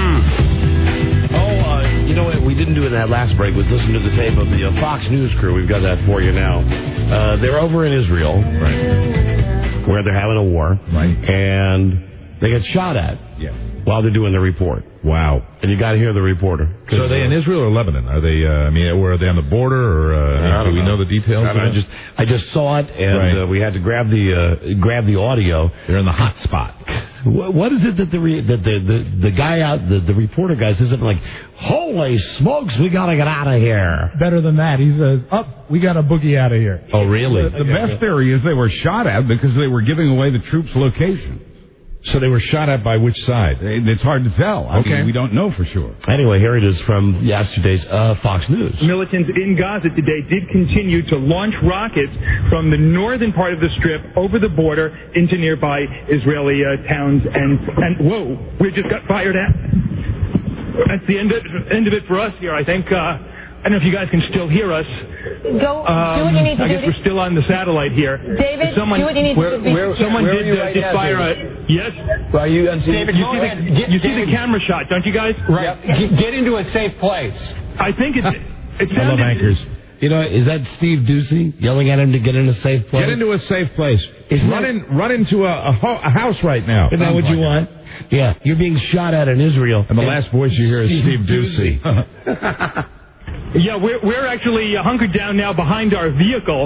You know what we didn't do in that last break was listen to the tape of the Fox News crew. We've got that for you now. They're over in Israel, right, where they're having a war, right, and they get shot at while they're doing the report. Wow. And you got to hear the reporter. So are they in Israel or Lebanon? Are they, or are they on the border, or do we know the details? I just saw it, and we had to grab the audio. They're in the hot spot. What is it that the guy out, the reporter guy says something like, holy smokes, we got to get out of here. Better than that. He says, we got to boogie out of here. Oh, really? The best theory is they were shot at because they were giving away the troops' location. So they were shot at by which side? It's hard to tell. I mean, we don't know for sure. Anyway, here it is from yesterday's Fox News. Militants in Gaza today did continue to launch rockets from the northern part of the Strip over the border into nearby Israeli towns. And whoa, we just got fired at. That's the end of it for us here, I think. I don't know if you guys can still hear us. Go do what you need to do. I guess we're still on the satellite here. David, do what you need to do. Someone where did fire a... Yes? Well, David, you see the camera shot, don't you guys? Right. Get into a safe place. I think it I love anchors. You know, is that Steve Ducey yelling at him to get in a safe place? Get into a safe place. Run into a house right now. Isn't that what you want? Yeah, you're being shot at in Israel. And the last voice you hear is Steve Ducey. Yeah, we're actually hunkered down now behind our vehicle,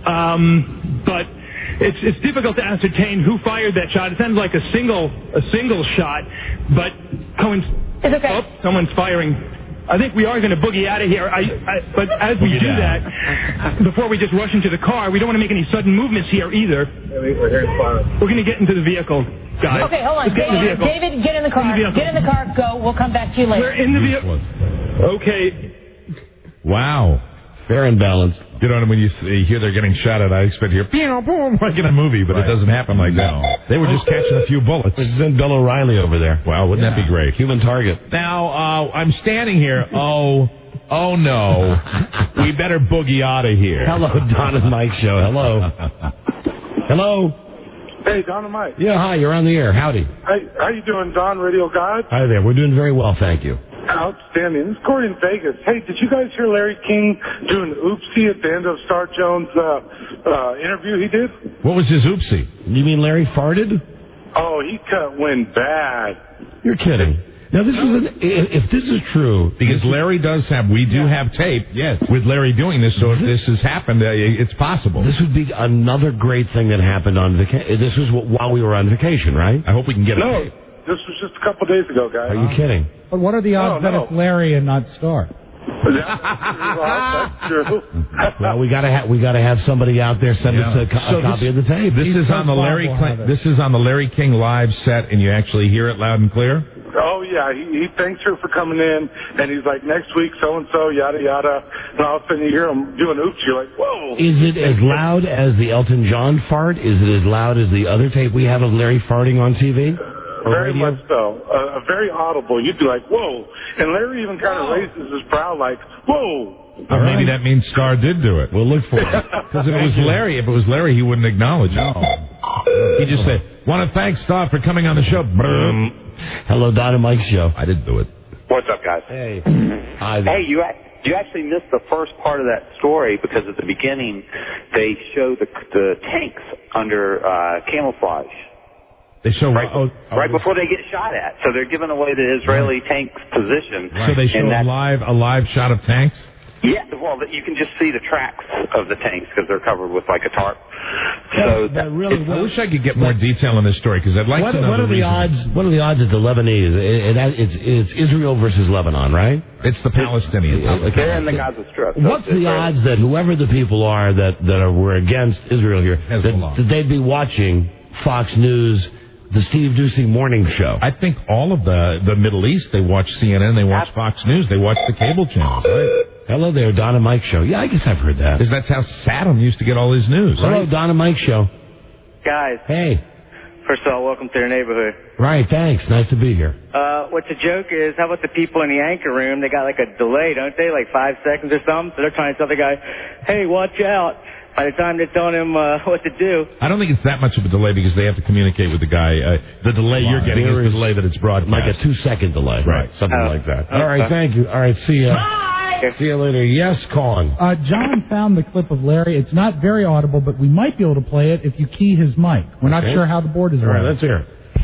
but it's difficult to ascertain who fired that shot. It sounds like a single shot, but it's okay. Oh, someone's firing. I think we are going to boogie out of here. But as we do that, before we just rush into the car, we don't want to make any sudden movements here either. We're going to get into the vehicle, guys. Okay, hold on. David, get in the car. Get in the car. Go. We'll come back to you later. We're in the vehicle. Okay. Wow. Fair and balanced. You know, when you hear they're getting shot at, I expect to hear, boom, like in a movie, but it doesn't happen like that. They were just catching a few bullets. There's Bill O'Reilly over there. Wow, wouldn't that be great? Human target. Now, I'm standing here. Oh, no. We better boogie out of here. Hello, Don and Mike Show. Hello. Hello. Hey, Don and Mike. Yeah, hi, you're on the air. Howdy. Hey, how you doing, Don, Radio God? Hi there. We're doing very well, thank you. Outstanding. This is Corey in Vegas. Hey, did you guys hear Larry King doing oopsie at the end of Star Jones' interview he did? What was his oopsie? You mean Larry farted? Oh, he went bad. You're kidding. Now, this was if this is true, because Larry we do have tape, yes, with Larry doing this. So if this has happened, it's possible. This would be another great thing that happened on vacation. This was while we were on vacation, right? I hope we can get No, this was just a couple days ago, guys. Are you kidding? But what are the odds that it's Larry and not Star? That's true. Well, we gotta have somebody out there send us a copy of the tape. This is on the Larry King live set, and you actually hear it loud and clear. Oh yeah, he thanks her for coming in, and he's like, next week so and so, yada yada, and all of a sudden you hear him doing oops. You're like, whoa. Is it as loud as the Elton John fart? Is it as loud as the other tape we have of Larry farting on TV? Very much so. Very audible. You'd be like, whoa. And Larry even kind of raises his brow like, whoa. Or maybe that means Star did do it. We'll look for it. Because if it was Larry, he wouldn't acknowledge it. He'd just say, want to thank Star for coming on the show. Hello, Don and Mike Show. I didn't do it. What's up, guys? Hey. Hi. Hey, you actually missed the first part of that story because at the beginning they show the tanks under camouflage. They show right before they get shot at. So they're giving away the Israeli tank's position. So they show a live shot of tanks? Yeah, well, you can just see the tracks of the tanks because they're covered with like a tarp. So I wish I could get more detail on this story because I'd like to know what are the odds? What are the odds that the Lebanese? It's Israel versus Lebanon, right? It's the Palestinians. They're in the Gaza Strip. What's the odds that whoever the people are that were against Israel here that they'd be watching Fox News? The Steve Doocy morning show. I think all of the Middle East, they watch CNN, they watch Fox News, they watch the cable channels, right? Hello there, Don and Mike Show. Yeah, I guess I've heard that. Because that's how Saddam used to get all his news. Hello, Don and Mike Show. Guys. Hey. First of all, welcome to your neighborhood. Right, thanks. Nice to be here. What the joke is, how about the people in the anchor room? They got like a delay, don't they? Like 5 seconds or something? So they're trying to tell the guy, hey, watch out. By the time they're telling him what to do. I don't think it's that much of a delay because they have to communicate with the guy. The delay you're getting is the delay that it's broadcast. Like a 2-second delay. Right. Something like that. All right, thank you. All right, see you. Bye! See you later. Yes, Colin. John found the clip of Larry. It's not very audible, but we might be able to play it if you key his mic. We're not sure how the board is running. running. All right, let's hear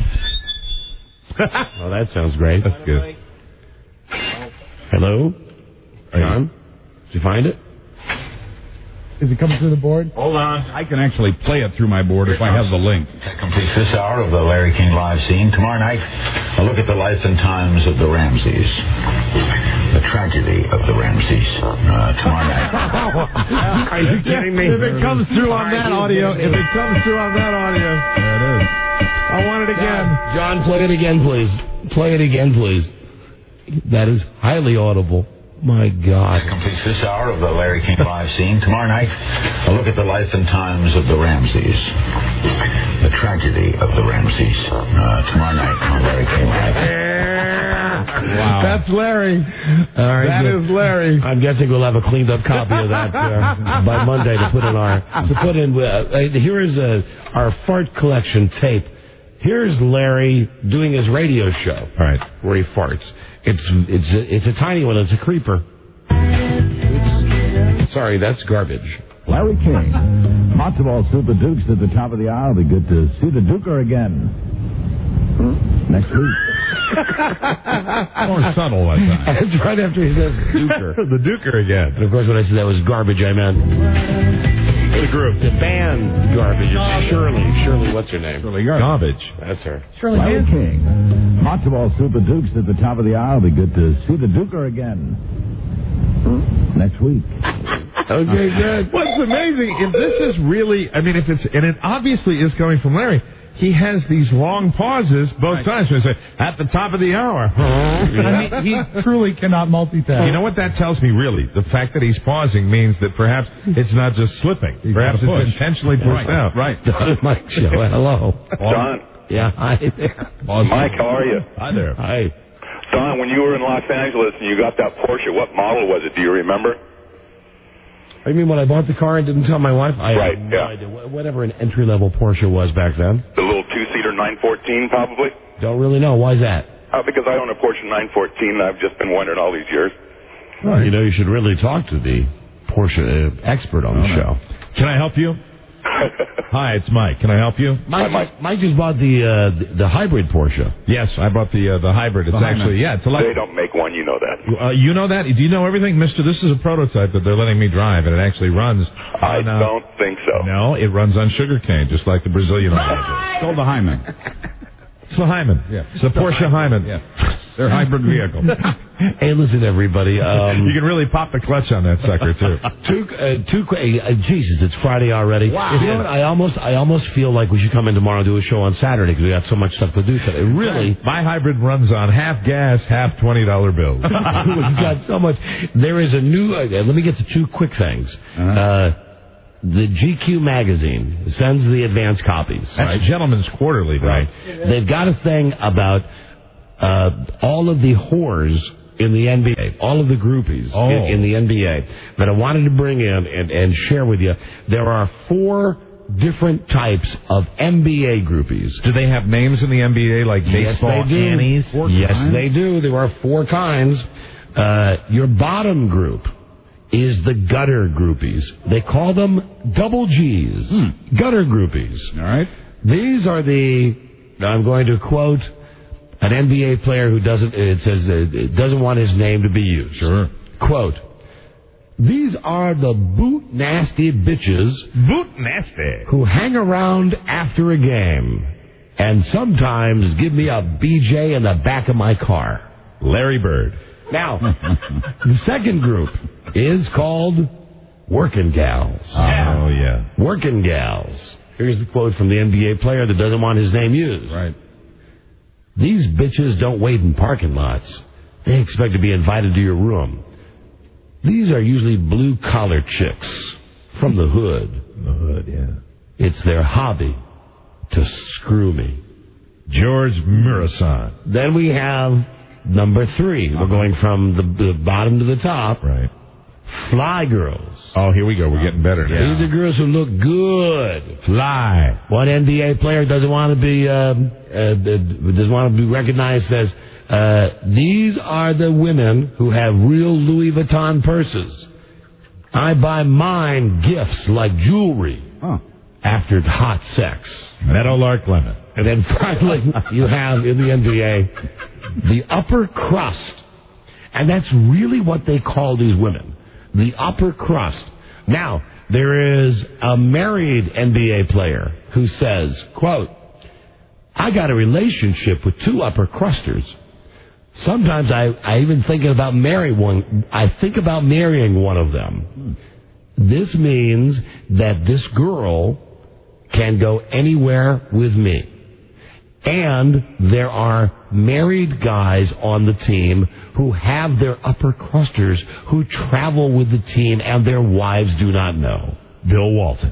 it. Oh, that sounds great. That's good. Hello? John? Did you find it? Is it coming through the board? Hold on. I can actually play it through my board if I have the link. That completes this hour of the Larry King live scene. Tomorrow night, a look at the life and times of the Ramseys. The tragedy of the Ramseys. Tomorrow night. Are you kidding me? If it comes through on that audio. There it is. I want it again. John, play it again, please. Play it again, please. That is highly audible. My God. That completes this hour of the Larry King live scene. Tomorrow night, a look at the life and times of the Ramseys. The tragedy of the Ramseys. Tomorrow night on Larry King Live. Wow. That's Larry. All right, that is Larry. I'm guessing we'll have a cleaned up copy of that by Monday to put in. Here is our fart collection tape. Here's Larry doing his radio show. Right. Where he farts. It's a tiny one. It's a creeper. Sorry, that's garbage. Larry King. Matzo ball Super Dukes at the top of the hour. Be good to see the Duker again. Next week. More subtle that time. It's right after he says Duker. The Duker again. And of course, when I said that was garbage, I meant the group, the band Garbage. It's Shirley, what's her name? Shirley Garbage. That's her. Shirley Larry King. Matzo ball Super Dukes at the top of the hour. Be good to see the Duker again. Next week. Okay, good. What's amazing, if this is really, I mean, if it's, and it obviously is coming from Larry, he has these long pauses both times. When he says, at the top of the hour. I mean, he truly cannot multitask. You know what that tells me, really? The fact that he's pausing means that perhaps it's not just slipping. Perhaps it's intentionally pushed out. Right. Mike Show. Hello. Don. Yeah, hi there. Mike, how are you? Hi there. Hi. Don, when you were in Los Angeles and you got that Porsche, what model was it? Do you remember? You mean when I bought the car and didn't tell my wife? I right, had no idea. Whatever an entry-level Porsche was back then. The little two-seater 914, probably? Don't really know. Why is that? Because I own a Porsche 914. I've just been wondering all these years. Right. You know, you should really talk to the Porsche expert on the show. Can I help you? Hi, it's Mike. Can I help you? Mike just bought the hybrid Porsche. Yes, I bought the hybrid. It's actually, it's electric. They don't make one, you know that. You know that? Do you know everything, Mister? This is a prototype that they're letting me drive, and it actually runs. I don't think so. No, it runs on sugarcane, just like the Brazilian one. It's called the Hyman. It's the Hyman. Yeah. It's the Porsche Hyman. Yeah. They're hybrid vehicles. Hey, listen, everybody. You can really pop the clutch on that sucker, too. Jesus, it's Friday already. Wow. You know what? I almost feel like we should come in tomorrow and do a show on Saturday because we got so much stuff to do today. Really. My hybrid runs on half gas, half $20 bills. We've got so much. There is a new... let me get to two quick things. The GQ magazine sends the advance copies. That's Gentleman's Quarterly, right? They've got a thing about all of the whores in the NBA, all of the groupies in the NBA that I wanted to bring in and share with you. There are 4 different types of NBA groupies. Do they have names in the NBA like baseball Annies? Yes, they do. There are 4 kinds. Your bottom group is the gutter groupies. They call them double G's. Gutter groupies. All right. These are I'm going to quote an NBA player who doesn't want his name to be used. Sure. Quote, "These are the boot nasty bitches who hang around after a game and sometimes give me a BJ in the back of my car." Larry Bird. Now, the second group is called working gals. Oh, yeah. Working gals. Here's the quote from the NBA player that doesn't want his name used. Right. "These bitches don't wait in parking lots. They expect to be invited to your room. These are usually blue-collar chicks from the hood. The hood, yeah. It's their hobby to screw me." George Murasan. Then we have number 3. We're going from the bottom to the top. Right. Fly girls. Oh, here we go. We're getting better now. These are girls who look good. Fly. One NBA player doesn't want to be recognized as these are the women who have real Louis Vuitton purses. I buy mine gifts like jewelry after hot sex. Meadowlark Lemon. And then finally, you have in the NBA the upper crust. And that's really what they call these women. The upper crust. Now, there is a married NBA player who says, quote, "I got a relationship with 2 upper crusters. Sometimes I even thinking about marrying one. I think about marrying one of them. This means that this girl can go anywhere with me. And there are married guys on the team who have their upper crusters who travel with the team and their wives do not know." Bill Walton.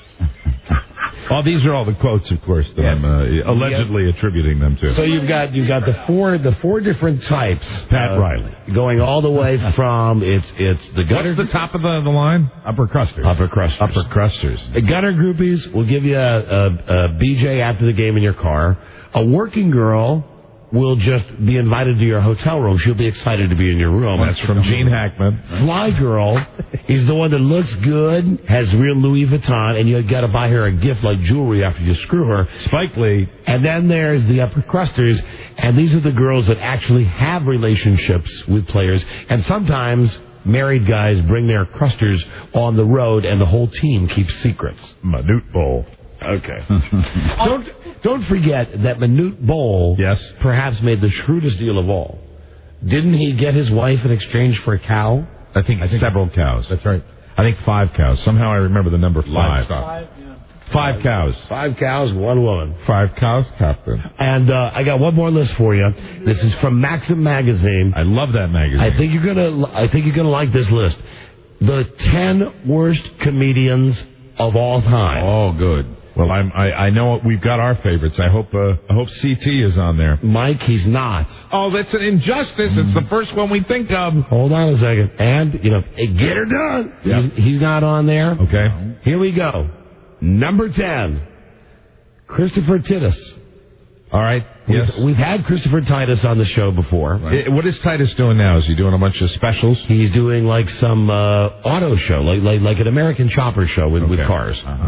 Oh, these are all the quotes, of course, that I'm allegedly attributing them to. So you've got the four different types. Pat Riley. Going all the way from it's the gutter. What's the top of the line? Upper crusters. Upper crusters. Upper crusters. The gutter groupies will give you a BJ after the game in your car. A working girl will just be invited to your hotel room. She'll be excited to be in your room. That's from Gene Hackman. Fly girl is the one that looks good, has real Louis Vuitton, and you got to buy her a gift like jewelry after you screw her. Spike Lee. And then there's the upper crusters, and these are the girls that actually have relationships with players, and sometimes married guys bring their crusters on the road, and the whole team keeps secrets. Manute Bol. Okay. Don't forget that Manute Bol perhaps made the shrewdest deal of all. Didn't he get his wife in exchange for a cow? I think several cows. That's right. I think 5 cows. Somehow I remember the number 5. Livestock. 5 cows. 5 cows, 1 woman. 5 cows, Captain. And I got one more list for you. This is from Maxim Magazine. I love that magazine. I think you're gonna like this list. The 10 worst comedians of all time. Oh, good. Well, I know we've got our favorites. I hope CT is on there. Mike, he's not. Oh, that's an injustice. It's the first one we think of. Hold on a second. And, get her done. Yep. He's not on there. Okay. Here we go. Number 10, Christopher Titus. All right. Yes. We've had Christopher Titus on the show before. Right. What is Titus doing now? Is he doing a bunch of specials? He's doing like some auto show, like an American Chopper show with cars. All right.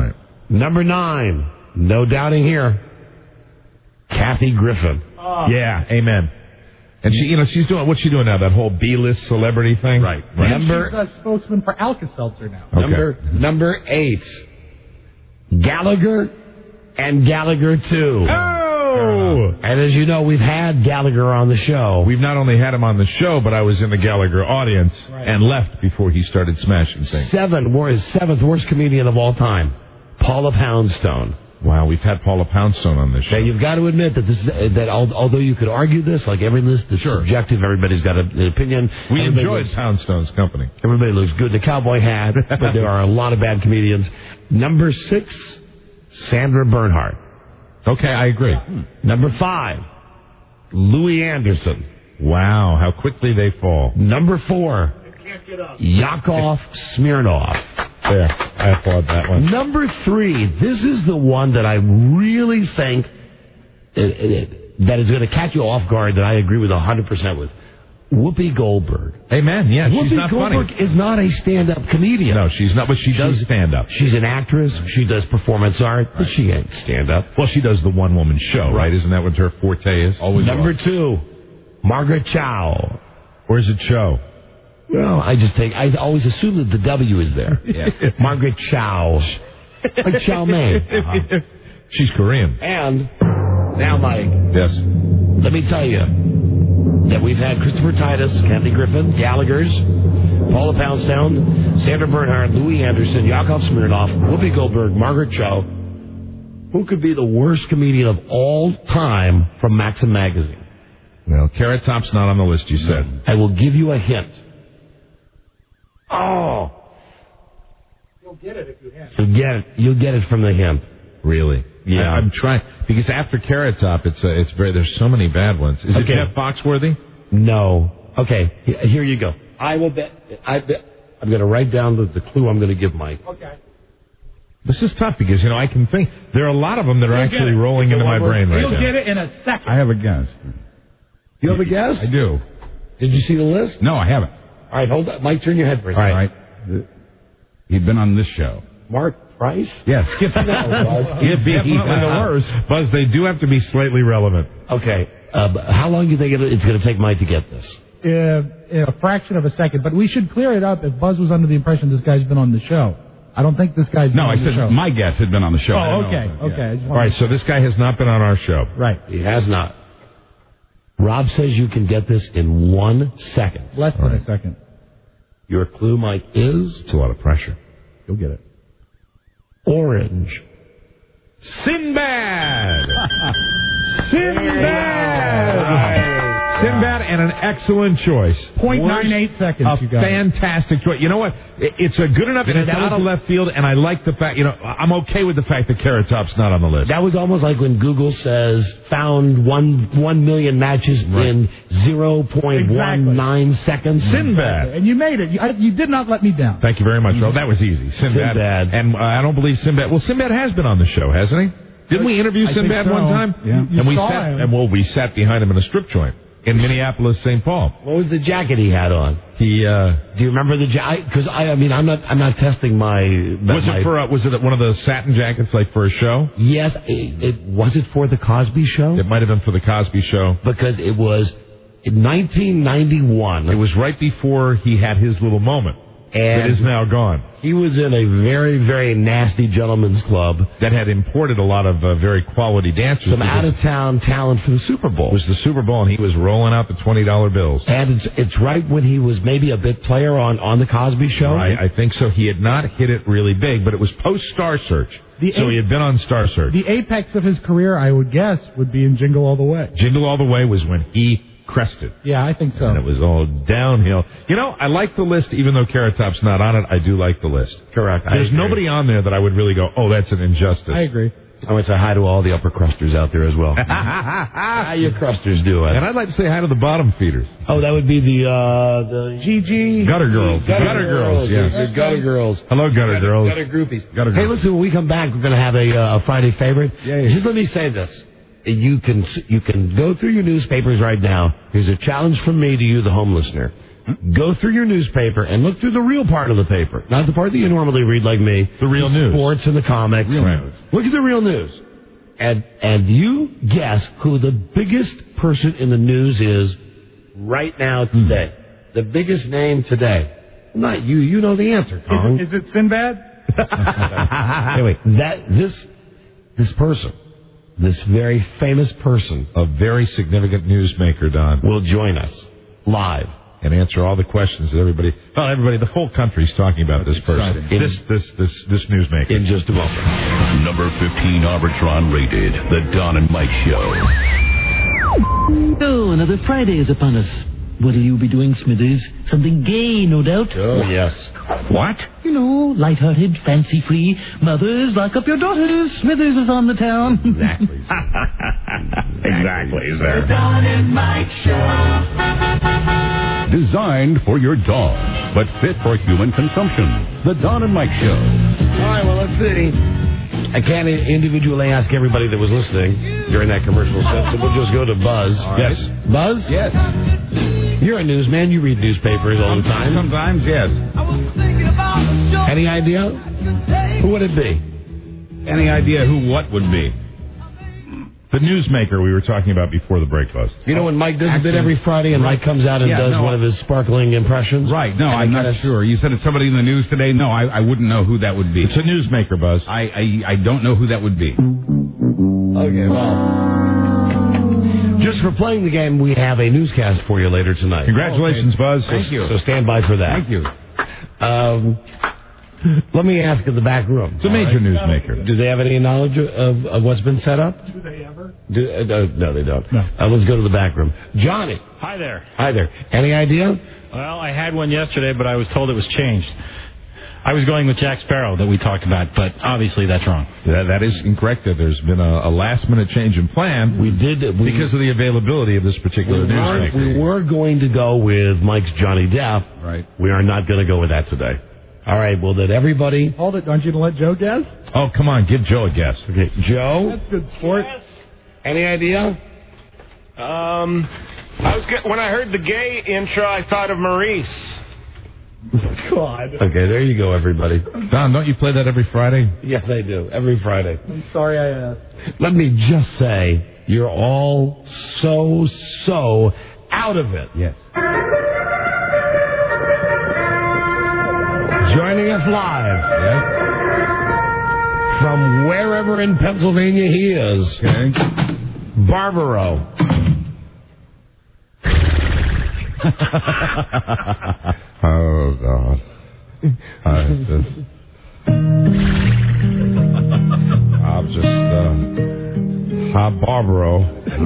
Number 9, no doubting here, Kathy Griffin. Yeah, amen. And she's doing, what's she doing now? That whole B-list celebrity thing? Right. She's a spokesman for Alka-Seltzer now. Okay. Number 8, Gallagher and Gallagher 2. Oh! And as you know, we've had Gallagher on the show. We've not only had him on the show, but I was in the Gallagher audience and left before he started smashing things. 7th worst comedian of all time, Paula Poundstone. Wow, we've had Paula Poundstone on this show. Now, you've got to admit that although you could argue this, like every list is subjective, everybody's got an opinion. We enjoyed Poundstone's company. Everybody looks good in a cowboy hat, but there are a lot of bad comedians. Number 6, Sandra Bernhardt. Okay, I agree. Number 5, Louis Anderson. Wow, how quickly they fall. Number 4, Yakov Smirnoff. There, I applaud that one. Number 3, this is the one that I really think that is going to catch you off guard, that I agree with 100% with. Whoopi Goldberg. Amen, yeah, she's not funny. Whoopi Goldberg is not a stand-up comedian. No, she's not, but she does stand-up. She's an actress, she does performance art, but she ain't stand-up. Well, she does the one-woman show, right? Isn't that what her forte is? Always. Number 2, Margaret Chow. Or is it Cho? Well, I always assume that the W is there. Yeah. Margaret Chow. Like Chow Mein. She's Korean. And now, Mike. Yes. Let me tell you that we've had Christopher Titus, Kathy Griffin, Gallagher's, Paula Poundstone, Sandra Bernhardt, Louis Anderson, Yakov Smirnoff, Whoopi Goldberg, Margaret Cho. Who could be the worst comedian of all time from Maxim Magazine? Well, Carrot Top's not on the list, you said. I will give you a hint. Oh. You'll get it if you have. You'll get it from the hint. Really? Yeah. I'm trying, because after Carrot Top, there's so many bad ones. Is it Jeff Foxworthy? No. Okay, here you go. I'm going to write down the clue I'm going to give Mike. Okay. This is tough because, I can think, there are a lot of them that are actually rolling into my brain right now. You'll get it in a second. I have a guess. You have a guess? I do. Did you see the list? No, I haven't. All right, hold on. Mike, turn your head for a second. All right. He'd been on this show. Mark Price? Yes. Skip Buzz. Definitely the worst. Buzz, they do have to be slightly relevant. Okay. How long do you think it's going to take Mike to get this? A fraction of a second, but we should clear it up if Buzz was under the impression this guy's been on the show. I don't think this guy's been on the show. No, I said my guess had been on the show. Oh, okay. Okay. All right, so this guy has not been on our show. Right. He has not. Rob says you can get this in 1 second. Less than a second. Your clue, Mike, is? It's a lot of pressure. You'll get it. Orange. Sinbad! Sinbad! Sinbad, and an excellent choice. 0.98 seconds, you got fantastic choice. You know what? It's a good enough, and it's out of left field, and I like the fact, I'm okay with the fact that Carrot Top's not on the list. That was almost like when Google says, found 1 million matches in 0.19 seconds. Sinbad. And you made it. You did not let me down. Thank you very much, Earl. That was easy. Sinbad. And I don't believe Sinbad. Well, Sinbad has been on the show, hasn't he? Didn't we interview Sinbad one time? Yeah. And we sat behind him in a strip joint in Minneapolis, St. Paul. What was the jacket he had on? Do you remember the jacket? Because I'm not testing my. Was it one of the satin jackets, like for a show? Yes. Was it for the Cosby Show? It might have been for the Cosby Show because it was in 1991. It was right before he had his little moment. And it is now gone. He was in a very, very nasty gentleman's club that had imported a lot of very quality dancers. Some out-of-town talent for the Super Bowl. It was the Super Bowl, and he was rolling out the $20 bills. And it's right when he was maybe a bit player on the Cosby Show. Right, I think so. He had not hit it really big, but it was post-Star Search. So he had been on Star Search. The apex of his career, I would guess, would be in Jingle All the Way. Jingle All the Way was when he crested. Yeah, I think so. And it was all downhill. I like the list, even though Carrot Top's not on it. I do like the list. Correct. There's nobody on there that I would really go, oh, that's an injustice. I agree. I want to say hi to all the upper crusters out there as well. How you crusters doing? And I'd like to say hi to the bottom feeders. Oh, that would be the GG Gutter Girls. Gutter Girls, yes. The Gutter Girls. Hello, Gutter Girls. Gutter Groupies. Gutter Hey, Girls. listen, when we come back, we're going to have a Friday favorite. Yeah. Just let me say this. You can go through your newspapers right now. Here's a challenge from me to you, the home listener. Go through your newspaper and look through the real part of the paper. Not the part that you normally read like me. The real news. Sports and the comics. Real news. Look at the real news. And you guess who the biggest person in the news is right now today. The biggest name today. Not you. You know the answer, Colin. Is it Sinbad? Anyway, this person, this very famous person, a very significant newsmaker, Don, will join us live and answer all the questions that everybody, the whole country's talking about this person, this newsmaker. In just a moment. Number 15 Arbitron rated, The Don and Mike Show. Oh, another Friday is upon us. What'll you be doing, Smithers? Something gay, no doubt. Oh, yes. What? You know, light-hearted, fancy-free. Mothers, lock up your daughters. Smithers is on the town. Exactly. Exactly, sir. The Don and Mike Show. Designed for your dog, but fit for human consumption. The Don and Mike Show. All right, well, let's see. I can't individually ask everybody that was listening during that commercial set, so we'll just go to Buzz. Right. Yes. Buzz? Yes. You're a newsman. You read newspapers all the time. Sometimes, yes. Any idea? Who would it be? Any idea who what would be? The newsmaker we were talking about before the break, Buzz. You know when Mike does a bit every Friday and Mike comes out and does one of his sparkling impressions? Right. No, I'm not sure. You said it's somebody in the news today? No, I wouldn't know who that would be. It's a newsmaker, Buzz. I don't know who that would be. Okay, well. Just for playing the game, we have a newscast for you later tonight. Congratulations, Buzz. Thank you. So stand by for that. Thank you. Let me ask in the back room. It's a major newsmaker. Do they have any knowledge of what's been set up? Do they ever? No, they don't. No. Let's go to the back room. Johnny. Hi there. Hi there. Any idea? Well, I had one yesterday, but I was told it was changed. I was going with Jack Sparrow that we talked about, but obviously that's wrong. That is incorrect. There's been a last-minute change in plan. Because of the availability of this particular newsmaker. We were going to go with Mike's Johnny Depp. Right. We are not going to go with that today. All right, well, did everybody... Hold it, aren't you going to let Joe guess? Oh, come on, give Joe a guess. Okay, Joe? That's good sport. Yes. Any idea? When I heard the gay intro, I thought of Maurice. God. Okay, there you go, everybody. Don, don't you play that every Friday? Yes, I do. Every Friday. I'm sorry I asked. Let me just say, you're all so out of it. Yes. Joining us live. Yes. From wherever in Pennsylvania he is. Okay. Barbaro. Oh, God. Hi, Barbaro.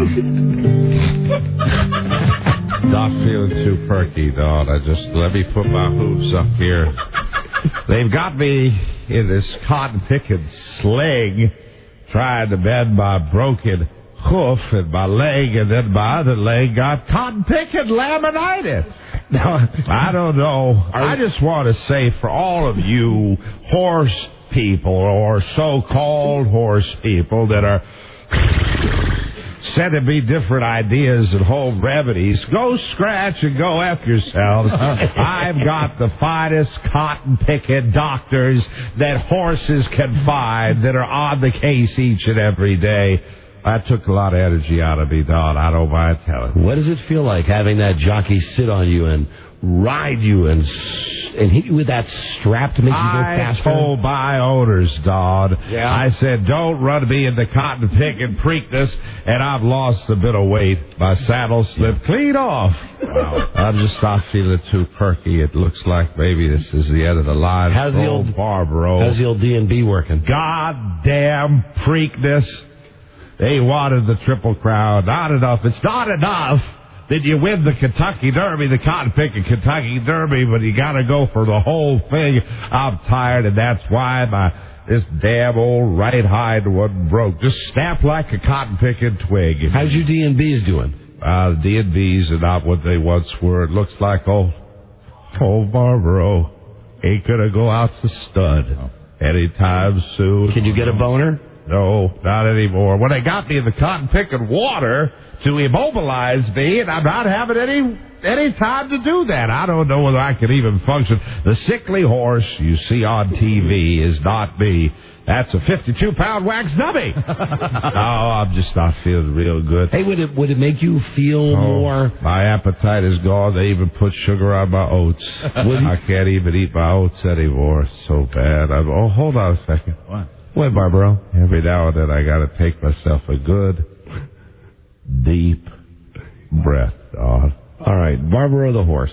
Not feeling too perky, dog. Let me put my hooves up here. They've got me in this cotton-picking sling, trying to bend my broken hoof in my leg, and then my other leg got cotton-picking laminitis. Now, I don't know. I just want to say for all of you horse people or so-called horse people that are sending me different ideas and home remedies, go scratch and go F yourselves. I've got the finest cotton-picking doctors that horses can find that are on the case each and every day. That took a lot of energy out of me, Don. I don't mind telling you. What does it feel like having that jockey sit on you and ride you and hit you with that strap to make you go faster? I told my owners, Don. Yeah. I said, don't run me into cotton picking Preakness, and I've lost a bit of weight. My saddle slipped clean off. Wow. I'm just not feeling too perky. It looks like maybe this is the end of the line. How's the old Barbaro? How's the old D&B working? Goddamn Preakness. They wanted the Triple Crown. Not enough. It's not enough. Then you win the Kentucky Derby, the cotton-picking Kentucky Derby, but you got to go for the whole thing. I'm tired, and that's why this damn old right hind wasn't broke. Just snapped like a cotton-picking twig. How's your D&Bs doing? The D&Bs are not what they once were. It looks like old Barbaro ain't going to go out to stud anytime soon. Can you get a boner? No, not anymore. When they got me in the cotton-picking water to immobilize me, and I'm not having any any time to do that. I don't know whether I can even function. The sickly horse you see on TV is not me. That's a 52-pound wax dummy. I'm just not feeling real good. Hey, would it make you feel more? My appetite is gone. They even put sugar on my oats. I can't even eat my oats anymore. It's so bad. Hold on a second. What, Barbaro? Every now and then I got to take myself a good, deep breath, Don. All right, Barbaro the horse.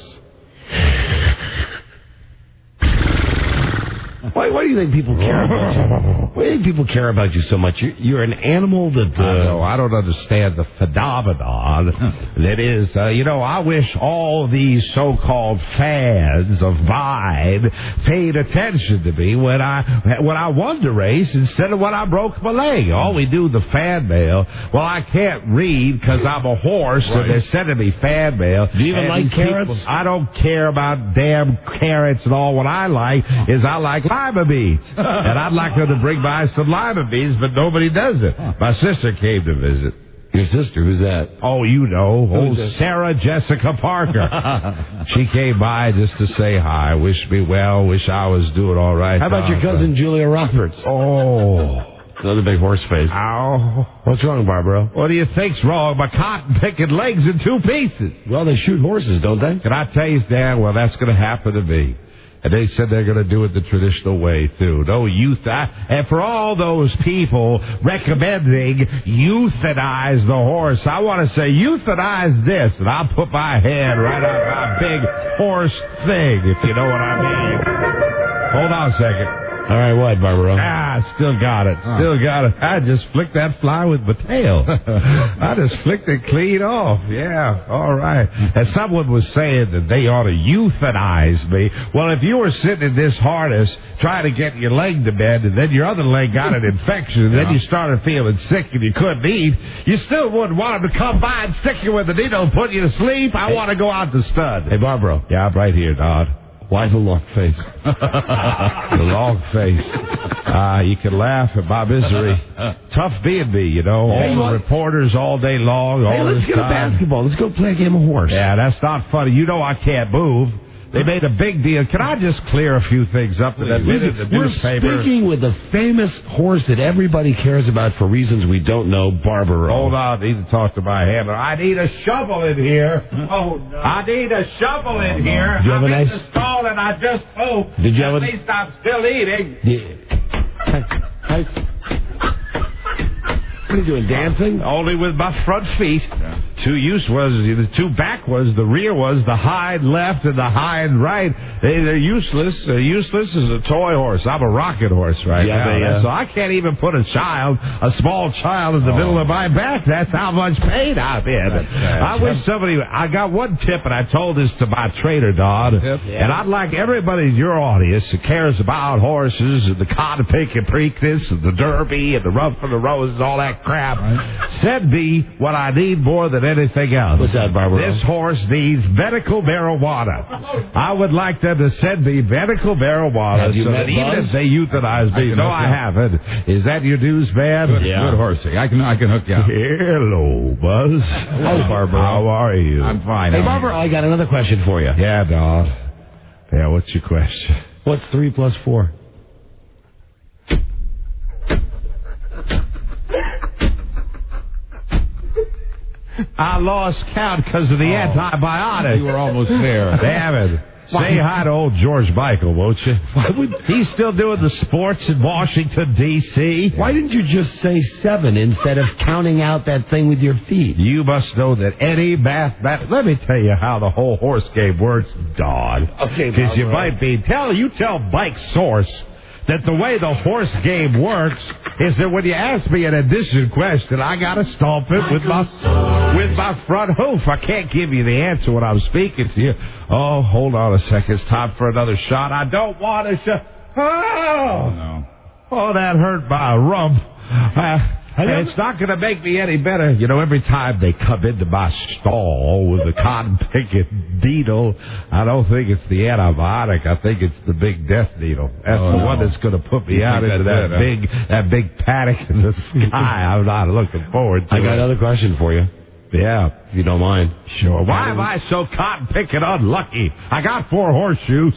Why do you think people care about you? Why do you think people care about you so much? You're an animal that... I don't understand the phenomenon that is... I wish all these so-called fans of mine paid attention to me when I won the race instead of when I broke my leg. All we do, the fan mail. Well, I can't read because I'm a horse, and they're sending me fan mail. Do you even like carrots? I don't care about damn carrots and all. What I like is I like lima beans. And I'd like them to bring by some lima beans, but nobody does it. My sister came to visit. Your sister? Who's that? Oh, you know. Old Sarah Jessica Parker. She came by just to say hi, wish me well, wish I was doing all right. How about your cousin Julia Roberts? Oh. Another big horse face. Ow. What's wrong, Barbaro? What do you think's wrong? My cotton-picking legs in two pieces. Well, they shoot horses, don't they? Can I tell you, Dan? Well, that's going to happen to me. And they said they're going to do it the traditional way, too. No and for all those people recommending euthanize the horse, I want to say euthanize this, and I'll put my hand right on my big horse thing, if you know what I mean. Hold on a second. All right, what, Barbaro? Still got it. Still got it. I just flicked that fly with my tail. I just flicked it clean off. Yeah, all right. And someone was saying that they ought to euthanize me. Well, if you were sitting in this harness trying to get your leg to bed, and then your other leg got an infection, and then you started feeling sick and you couldn't eat, you still wouldn't want them to come by and stick you with a needle and put you to sleep. I want to go out to stud. Hey, Barbaro. Yeah, I'm right here, Don. Why the long face? The long face. You can laugh at my misery. Tough being me, you know. All the reporters all day long. Let's get a basketball. Let's go play a game of horse. Yeah, that's not funny. You know I can't move. They made a big deal. Can I just clear a few things up in the newspaper? We're speaking with the famous horse that everybody cares about for reasons we don't know, Barbaro. Hold on. I need to talk to my handler. I need a shovel in here. Oh, no. I need a shovel in here. Did you have I'm a in nice... the stall and I just pooped. Did you have At least I'm still eating. Yeah. What are you doing, dancing? Only with my front feet. Yeah. The two back ones, the rear ones, the hind left and the hind right. They're useless. Useless as a toy horse. I'm a rocket horse now. So I can't even put a small child in the middle of my back. That's how much pain I'm in. I wish I got one tip, and I told this to my trainer, Don, and I'd like everybody in your audience who cares about horses and the cotton-pick and Preakness and the Derby and the Rough and the Rose and all that crap, send me what I need more than anything else. What's that, Barbaro? This horse needs medical marijuana. I would like them to send me medical marijuana so that even if they euthanize me. No, I haven't. Is that your news, man? Good horsing. I can hook you up. Hello, Buzz. Hello, Barbaro. How are you? I'm fine. Hey, Barbaro, I got another question for you. Yeah, Don. Yeah, what's your question? What's 3 plus 4? I lost count because of the antibiotic. You were almost there. Damn it. Say hi to old George Michael, won't you? He's still doing the sports in Washington, D.C. Why didn't you just say 7 instead of counting out that thing with your feet? You must know that any let me tell you how the whole horse game works, Don. Okay, because you might be... Tell Mike Source that the way the horse game works is that when you ask me an addition question, I got to stomp it with my front hoof. I can't give you the answer when I'm speaking to you. Oh, hold on a second. It's time for another shot. I don't want to shot. Oh, no. Oh, that hurt my rump. It's not going to make me any better. You know, every time they come into my stall with the cotton-picking needle, I don't think it's the antibiotic. I think it's the big death needle. That's the one that's going to put me out into that big paddock in the sky. I'm not looking forward to it. I got another question for you. Yeah. If you don't mind. Sure. Why am I so cotton picking unlucky? I got 4 horseshoes.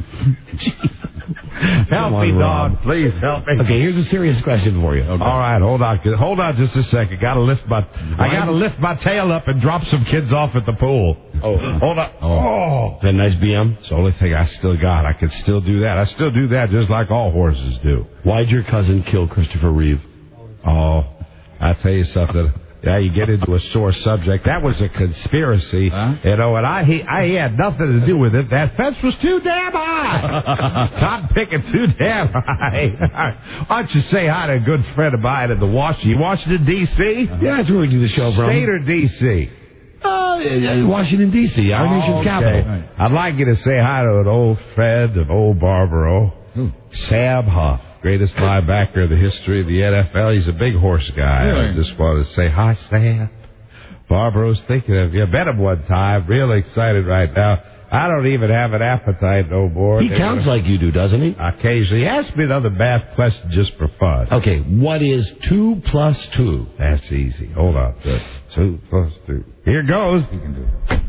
Help me, Don. Please help me. Okay, here's a serious question for you. Okay. All right, hold on just a second. I gotta lift my tail up and drop some kids off at the pool. Oh. Hold on. Oh. Is that a nice BM? It's the only thing I still got. I can still do that. I still do that just like all horses do. Why'd your cousin kill Christopher Reeve? Oh, I'll tell you something. Yeah, you get into a sore subject. That was a conspiracy, you know, and I had nothing to do with it. That fence was too damn high. Cotton picking too damn high. Why don't you say hi to a good friend of mine in the Washington, D.C.? Yeah, that's where we do the show from. State or D.C.? Washington, D.C., our nation's capital. Right. I'd like you to say hi to an old friend, an old Barbaro, Sam Huff. Greatest linebacker in the history of the NFL. He's a big horse guy. Really? I just wanted to say, hi, Sam. Barbaro's thinking of you. I met him one time. Real excited right now. I don't even have an appetite no more. He counts like you do, doesn't he? Occasionally. He asks me another math question just for fun. Okay, what is 2 plus 2? That's easy. Hold on. 2 plus 2. Here goes. You can do it.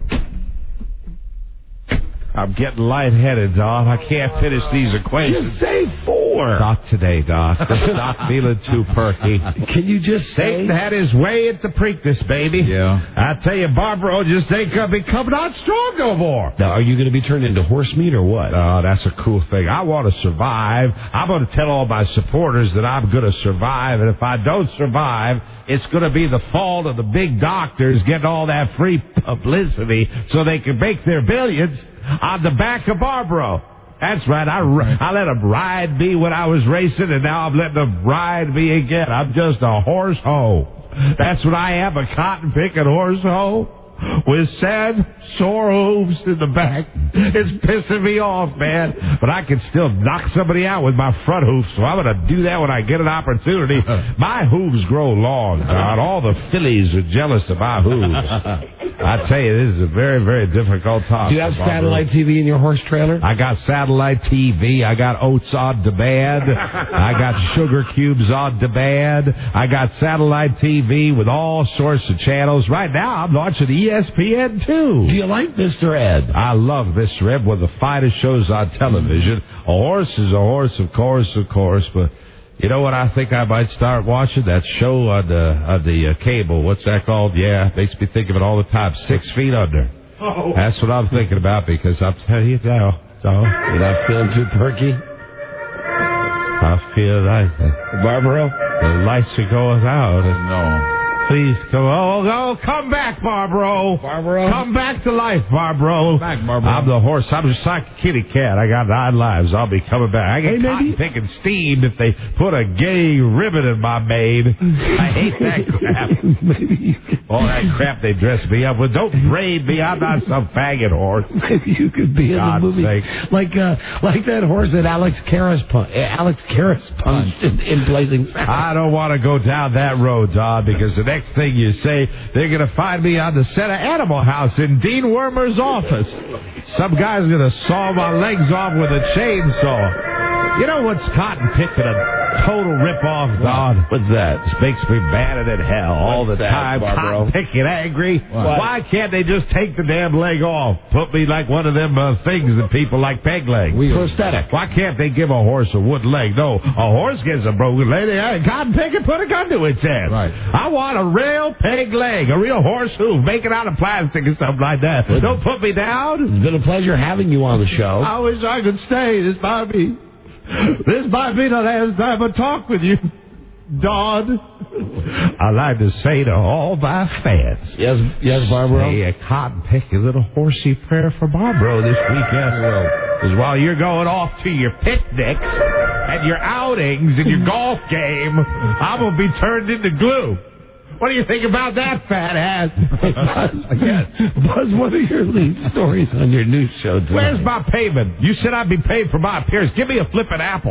I'm getting lightheaded, Doc. I can't finish these equations. Just say 4. Not today, Doc. Not feeling too perky. Can you just say? Satan had his way at the Preakness, baby. Yeah. I tell you, Barbaro just ain't gonna become not strong no more. Now, are you going to be turned into horse meat or what? Oh, that's a cool thing. I want to survive. I'm going to tell all my supporters that I'm going to survive, and if I don't survive, it's going to be the fault of the big doctors getting all that free publicity so they can make their billions on the back of Barbaro. That's right. I let them ride me when I was racing, and now I'm letting them ride me again. I'm just a horse hoe. That's what I am, a cotton-picking horse hoe with sad, sore hooves in the back. It's pissing me off, man. But I can still knock somebody out with my front hooves, so I'm going to do that when I get an opportunity. My hooves grow long, God. All the fillies are jealous of my hooves. I tell you, this is a very, very difficult topic. Do you have satellite TV in your horse trailer? I got satellite TV. I got Oats on demand. I got Sugar Cubes on demand. I got satellite TV with all sorts of channels. Right now, I'm watching ESPN, too. Do you like Mr. Ed? I love Mr. Ed, one of the finest shows on television. A horse is a horse, of course, but... You know what I think I might start watching? That show on the cable. What's that called? Yeah, makes me think of it all the time. 6 Feet Under. Oh. That's what I'm thinking about because I'm telling you now. You're not feeling too perky? I feel like Barbaro? The lights are going out. No. Please come. Oh, come back, Barbaro. Come back to life, Barbaro. Come back, Barbaro. I'm the horse. I'm just like a kitty cat. I got 9 lives. I'll be coming back. I get cotton picking steamed if they put a gay ribbon in my mane. I hate that crap. All that crap they dress me up with. Don't braid me. I'm not some faggot horse. Maybe you could be in the movie like that horse that Alex Karras punched in Blazing Saddles. I don't want to go down that road, Don, because the next thing you say, they're going to find me on the set of Animal House in Dean Wormer's office. Some guy's going to saw my legs off with a chainsaw. You know what's cotton picking a total rip-off, Don? What's that? This makes me madder than hell all the time. Barbaro? Cotton picking angry. Why can't they just take the damn leg off? Put me like one of them things that people like peg leg. Prosthetic. Why can't they give a horse a wood leg? No, a horse gets a broken leg. Cotton picking, put a gun to its head. Right. I want a real peg leg, a real horse hoof, make it out of plastic and stuff like that. Don't put me down. It's been a pleasure having you on the show. I wish I could stay. This might be the last time I talk with you, Don. I'd like to say to all my fans. Yes, Barbaro. Say a cotton-picking little horsey prayer for Barbaro this weekend. Because while you're going off to your picnics and your outings and your golf game, I'm going to be turned into glue. What do you think about that, fat ass? Buzz, what are your lead stories on your news show tonight? Where's my payment? You said I'd be paid for my appearance. Give me a flippin' apple.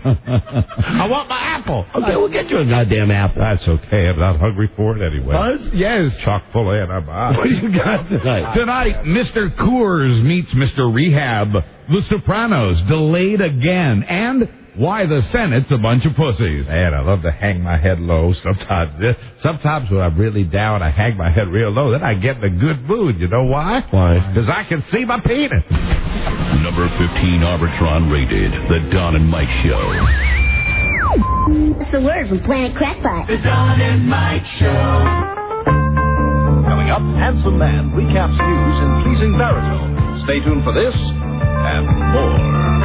I want my apple. Okay, we'll get you a goddamn apple. That's okay. I'm not hungry for it anyway. Buzz? Yes. Chock full of antibiotics. What do you got tonight? Tonight, Mr. Coors meets Mr. Rehab. The Sopranos delayed again. And why the Senate's a bunch of pussies. Man, I love to hang my head low sometimes. Sometimes when I'm really down, I hang my head real low. Then I get in a good mood. You know why? Why? Because I can see my penis. Number 15 Arbitron rated The Don and Mike Show. That's the word from Planet Crackpot. The Don and Mike Show. Coming up, handsome man recaps news in pleasing baritone. Stay tuned for this and more.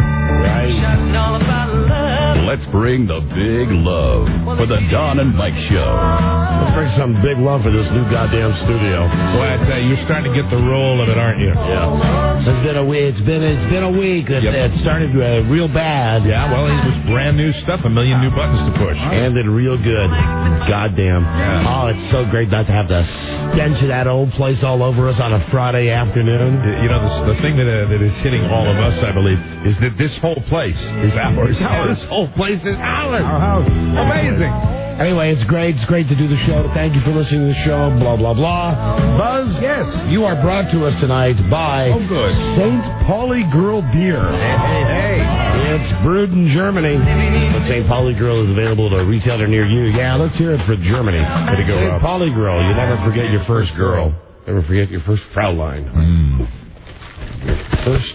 Let's bring the big love for the Don and Mike Show. Let's bring some big love for this new goddamn studio. Boy, I tell you, you're starting to get the roll of it, aren't you? Yeah. It's been a week. It's been a week. It started real bad. Yeah, well, it was brand new stuff, a million new buttons to push. And it real good. Goddamn. Yeah. Oh, it's so great not to have the stench of that old place all over us on a Friday afternoon. You know, the thing that is hitting all of us, I believe, is that this whole place is ours. This whole place is ours. Our house. Amazing. Anyway, it's great. It's great to do the show. Thank you for listening to the show. Blah, blah, blah. Buzz? Yes. You are brought to us tonight by St. Pauli Girl Beer. Hey. It's brewed in Germany. But St. Pauli Girl is available at a retailer near you. Yeah, let's hear it for Germany. Way to go, St. Rob. Pauli Girl. You never forget your first girl. Never forget your first Fraulein. Your first...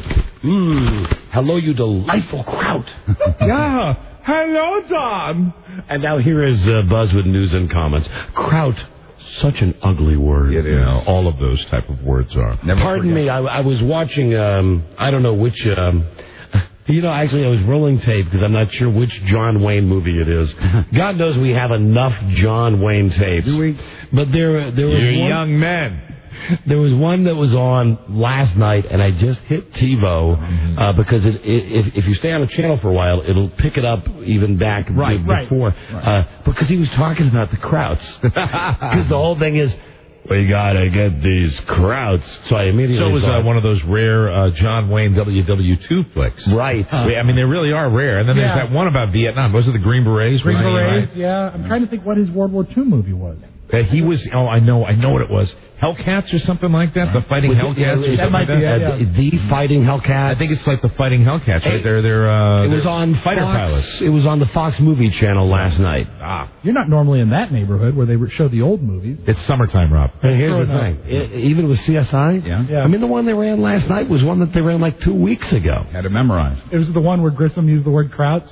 hello, you delightful kraut. Yeah. Hello, Don. And now here is Buzz with news and comments. Kraut, such an ugly word. It is. All of those type of words are. Pardon me, I was watching, I don't know which... actually, I was rolling tape because I'm not sure which John Wayne movie it is. God knows we have enough John Wayne tapes. Do we? But there was You're one, young men. There was one that was on last night, and I just hit TiVo because if you stay on a channel for a while, it'll pick it up even back before. Because he was talking about the Krauts. Because the whole thing is, we gotta get these Krauts. So I immediately So it was thought, one of those rare John Wayne WW2 flicks. Right. I mean, they really are rare. And then there's that one about Vietnam. Was it the Green Berets? Green Berets, yeah. I'm trying to think what his World War II movie was. He was, I know what it was. Hellcats or something like that? The Fighting Hellcats or something like that? The Fighting Hellcats. I think it's like the Fighting Hellcats, right? It was on fighter Fox, pilots. It was on the Fox movie channel last night. You're not normally in that neighborhood where they show the old movies. It's summertime, Rob. And here's the thing. Even with CSI? Yeah. I mean, the one they ran last night was one that they ran like 2 weeks ago. Had it memorized. It was the one where Grissom used the word Krauts.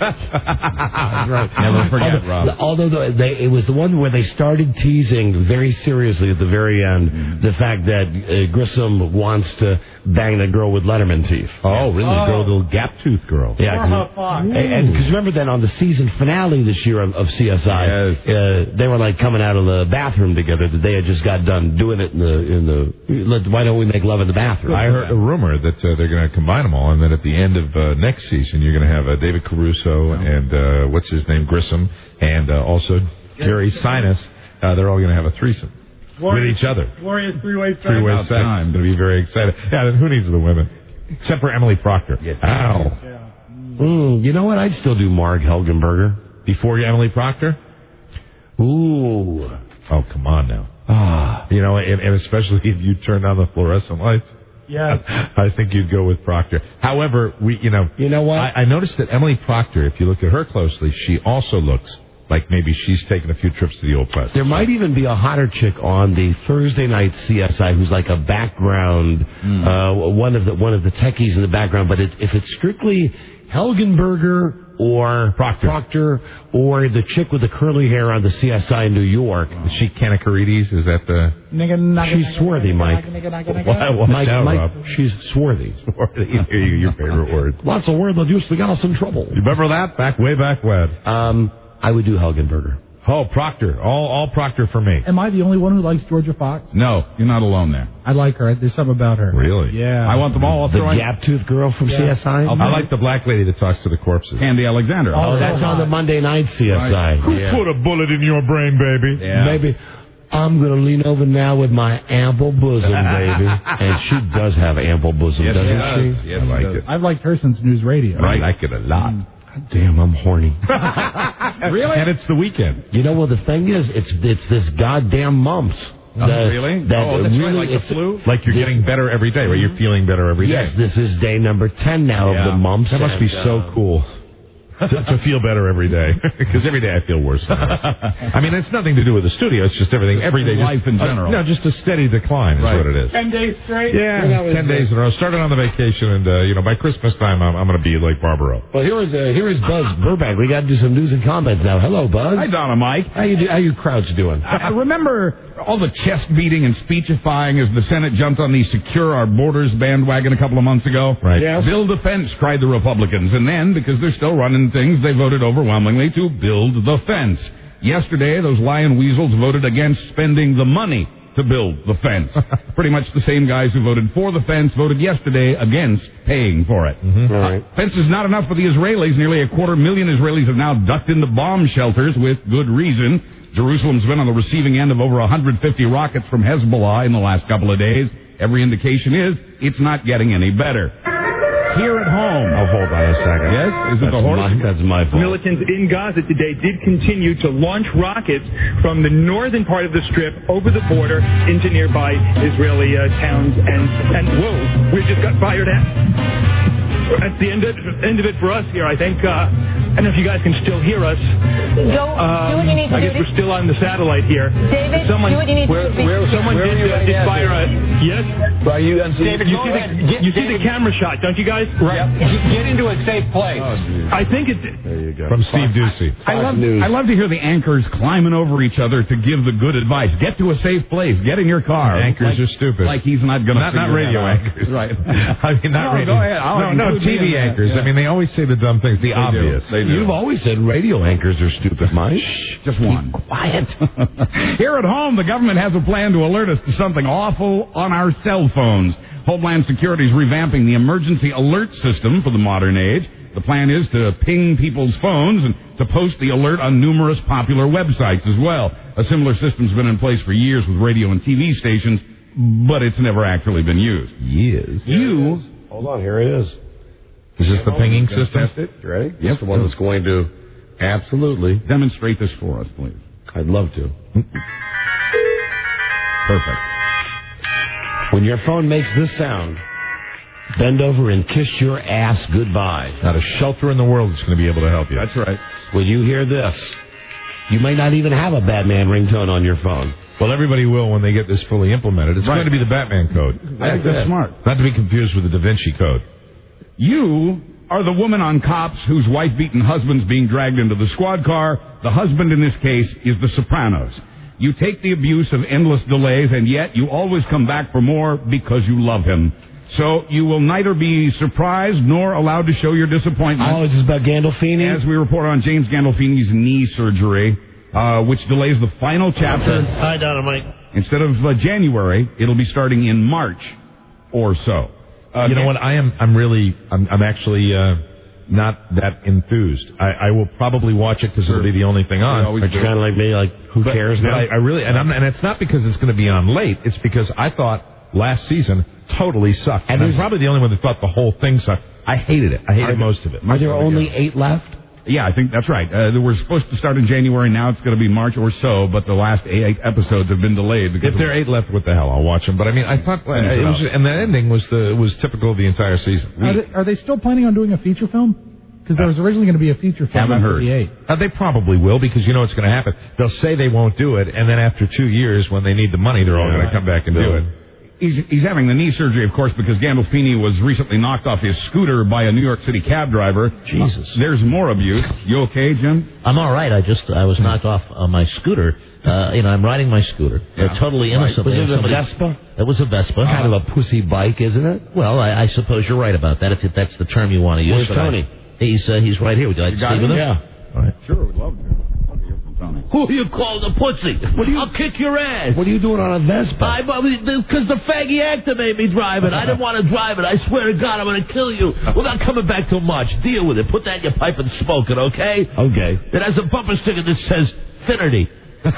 Right. Never forget, Rob. Although it was the one where they started teasing very seriously at the very end the fact that Grissom wants to bang the girl with Letterman teeth. Oh, really? The little gap-toothed girl. Yeah. And because remember then on the season finale this year of CSI, they were like coming out of the bathroom together. That they had just got done doing it in the. Why don't we make love in the bathroom? I heard a rumor that they're going to combine them all, and that at the end of next season you're going to have David Caruso and what's his name, Grissom, and also Gary Sinus. They're all going to have a threesome with each other. Glorious three-way sex. Three-way sex. I'm going to be very excited. Yeah, then who needs the women? Except for Emily Proctor. Yes. Ow. Yeah. You know what? I'd still do Marg Helgenberger. Before Emily Proctor? Ooh. Oh, come on now. You know, and especially if you turn on the fluorescent lights. Yes. I think you'd go with Proctor. However, you know what? I noticed that Emily Proctor, if you look at her closely, she also looks like maybe she's taken a few trips to the old West. There might even be a hotter chick on the Thursday night CSI who's like a background, one of the techies in the background. But if it's strictly Helgenberger or Proctor or the chick with the curly hair on the CSI in New York. Is she Kanakarides? Is that the... She's swarthy, Mike. Mike, Rob. She's swarthy. Your favorite word. Lots of words that used to get us in trouble. You remember that? Way back when. I would do Helgenberger. Oh, Proctor. All Proctor for me. Am I the only one who likes Georgia Fox? No, you're not alone there. I like her. There's something about her. Really? Yeah. I want them all. The gap-toothed girl from CSI? I like the black lady that talks to the corpses. Candy Alexander. Oh, that's on the Monday night CSI. Right. Who put a bullet in your brain, baby? Yeah. Maybe. I'm going to lean over now with my ample bosom, baby. And she does have ample bosom, doesn't she? Yes, I like it. I've liked her since News Radio. I like it a lot. God damn, I'm horny. Really? And it's the weekend. You know what the thing is? It's this goddamn mumps. Really? That's really, right, like the flu? Like you're getting better every day, right? You're feeling better every day. Yes, this is day number 10 now of the mumps. That must be so cool. to feel better every day. Because every day I feel worse and worse. I mean, it's nothing to do with the studio. It's just everything. Every day. Life in general. No, just a steady decline is what it is. 10 days straight? Yeah, 10 days in a row. Started on the vacation, and, by Christmas time, I'm going to be like Barbaro. Well, here is Buzz Burbank. We got to do some news and comments now. Hello, Buzz. Hi, Donna Mike. How you crowds doing? I remember all the chest beating and speechifying as the Senate jumped on the Secure Our Borders bandwagon a couple of months ago. Right. Yes. Build the fence, cried the Republicans. And then, because they're still running things, they voted overwhelmingly to build the fence. Yesterday, those lying weasels voted against spending the money to build the fence. Pretty much the same guys who voted for the fence voted yesterday against paying for it. Mm-hmm. All right. Fence is not enough for the Israelis. Nearly 250,000 Israelis have now ducked into bomb shelters with good reason. Jerusalem's been on the receiving end of over 150 rockets from Hezbollah in the last couple of days. Every indication is it's not getting any better. Here at home. Oh, hold on a second. Yes? Is it the horse? That's my fault. Militants in Gaza today did continue to launch rockets from the northern part of the Strip over the border into nearby Israeli towns. And whoa, we just got fired at. That's the end of it for us here, I think. I don't know if you guys can still hear us. Do what you need to do. I guess we're still on the satellite here. David, do what you need to do. Someone did fire a... Yes? Are you, David, you see the camera shot, don't you guys? Right. Get into a safe place. I think it's... There you go. From Steve Ducey. I love to hear the anchors climbing over each other to give the good advice. Get to a safe place. Get in your car. Anchors are stupid. Like he's not going to... Not radio anchors. Right. I mean, not radio. Go ahead. No, TV anchors. Yeah. I mean, they always say the dumb things, the obvious. They do. You've always said radio anchors are stupid, Mike. Shh, just one. Quiet. Here at home, the government has a plan to alert us to something awful on our cell phones. Homeland Security is revamping the emergency alert system for the modern age. The plan is to ping people's phones and to post the alert on numerous popular websites as well. A similar system's been in place for years with radio and TV stations, but it's never actually been used. Years. Hold on, here it is. Is this the pinging system? Test it. You ready? Yes. The one that's going to absolutely demonstrate this for us, please. I'd love to. Perfect. When your phone makes this sound, bend over and kiss your ass goodbye. Not a shelter in the world that's going to be able to help you. That's right. When you hear this, you may not even have a Batman ringtone on your phone. Well, everybody will when they get this fully implemented. It's going to be the Batman code. I think that's smart. Not to be confused with the Da Vinci Code. You are the woman on Cops whose wife-beaten husband's being dragged into the squad car. The husband in this case is The Sopranos. You take the abuse of endless delays, and yet you always come back for more because you love him. So you will neither be surprised nor allowed to show your disappointment. Oh, is this about Gandolfini? As we report on James Gandolfini's knee surgery, which delays the final chapter. Hi, Donna Mike. Instead of January, it'll be starting in March or so. You know what? I'm actually not that enthused. I will probably watch it because it'll be the only thing on. Are you kind of like me? Like, who cares now? I really, and it's not because it's going to be on late. It's because I thought last season totally sucked. And I'm probably the only one that thought the whole thing sucked. I hated it. I hated most of it. Are there only 8 left? Yeah, I think that's right. We're supposed to start in January. Now it's going to be March or so, but the last 8 episodes have been delayed. Because if there are 8 left, what the hell? I'll watch them. But I mean, I thought it was, and the ending was typical of the entire season. Are they still planning on doing a feature film? Because there was originally going to be a feature film. Haven't heard. They probably will, because you know what's going to happen. They'll say they won't do it, and then after 2 years, when they need the money, they're all going to come back and do it. He's having the knee surgery, of course, because Gandolfini was recently knocked off his scooter by a New York City cab driver. Jesus. There's more abuse. You okay, Jim? I'm all right. I was knocked off on my scooter. I'm riding my scooter. Totally innocently. Was it a Vespa? It was a Vespa. Kind of a pussy bike, isn't it? Well, I suppose you're right about that, if that's the term you want to use. Where's Tony? He's right here. Would you like to speak with him? Yeah. All right. Sure, we'd love to. Who you called a pussy? I'll kick your ass. What are you doing on a Vespa? Because the faggy actor made me drive it. I didn't want to drive it. I swear to God, I'm going to kill you without coming back till March. Deal with it. Put that in your pipe and smoke it, okay? Okay. It has a bumper sticker that says Finnerty.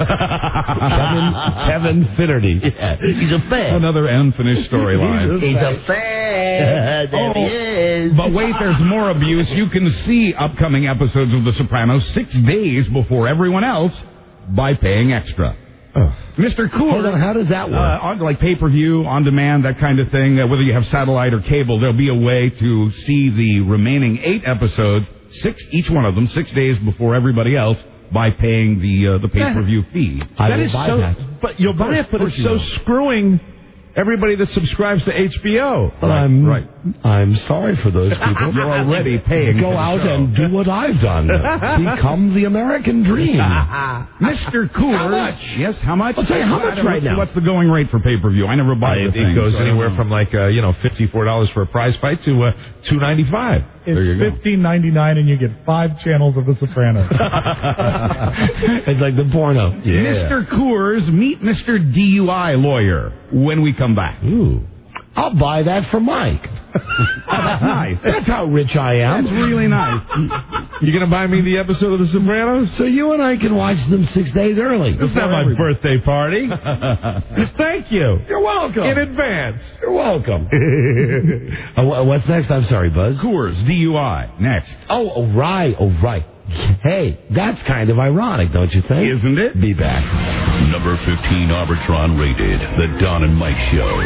Kevin Finnerty. Yeah, he's a fan. Another unfinished storyline. He's a fan. There he is. But wait, there's more abuse. You can see upcoming episodes of The Sopranos 6 days before everyone else by paying extra. Mr. Cool. Hold on, how does that work? On like pay-per-view, on demand, that kind of thing. Whether you have satellite or cable, there'll be a way to see the remaining 8 episodes, each one of them, 6 days before everybody else, by paying the pay-per-view fee. That is so. But you'll buy it, but it's so screwing everybody that subscribes to HBO. I'm sorry for those people. You're already paying. Go out and do what I've done. Become the American dream. Mr. Coors. How much? Yes, how much? I'll tell you how much right now. What's the going rate for pay-per-view? I never buy the thing. It goes anywhere from like $54 for a prize fight to $295. It's $15.99 and you get 5 channels of The Sopranos. It's like the porno. Yeah. Mr. Coors, meet Mr. DUI lawyer when we come back. Ooh. I'll buy that for Mike. That's nice. That's how rich I am. That's really nice. You going to buy me the episode of The Sopranos? So you and I can watch them 6 days early. It's not my birthday party. Thank you. You're welcome. In advance. You're welcome. What's next? I'm sorry, Buzz. Coors, DUI, next. Oh, right. Hey, that's kind of ironic, don't you think? Isn't it? Be back. Number 15 Arbitron rated, The Don and Mike Show.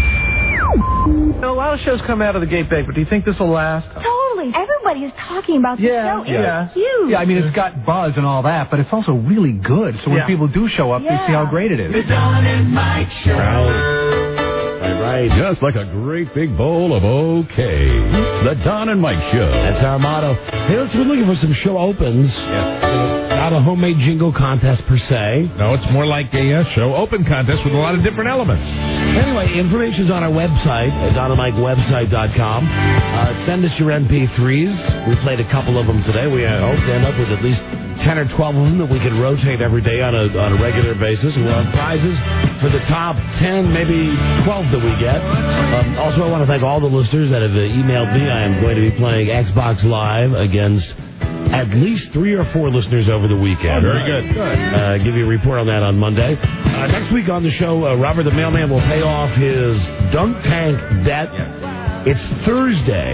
A lot of shows come out of the gate big, but do you think this will last? Totally. Everybody is talking about the show. It's huge. Yeah, I mean, it's got buzz and all that, but it's also really good. So when people do show up, they see how great it is. The Don and Mike Show. Right. Just like a great big bowl of okay. The Don and Mike Show. That's our motto. Hey, we're looking for some show opens. Not a homemade jingle contest per se. No, it's more like a show open contest with a lot of different elements. Anyway, information's on our website, DonandMikeWebsite.com. Send us your MP3s. We played a couple of them today. We hope to end up with at least 10 or 12 of them that we can rotate every day on a regular basis. And we'll have prizes for the top 10, maybe 12 that we get. Also, I want to thank all the listeners that have emailed me. I am going to be playing Xbox Live against at least 3 or 4 listeners over the weekend. Very good. Give you a report on that on Monday. Next week on the show, Robert the Mailman will pay off his dunk tank debt. It's Thursday,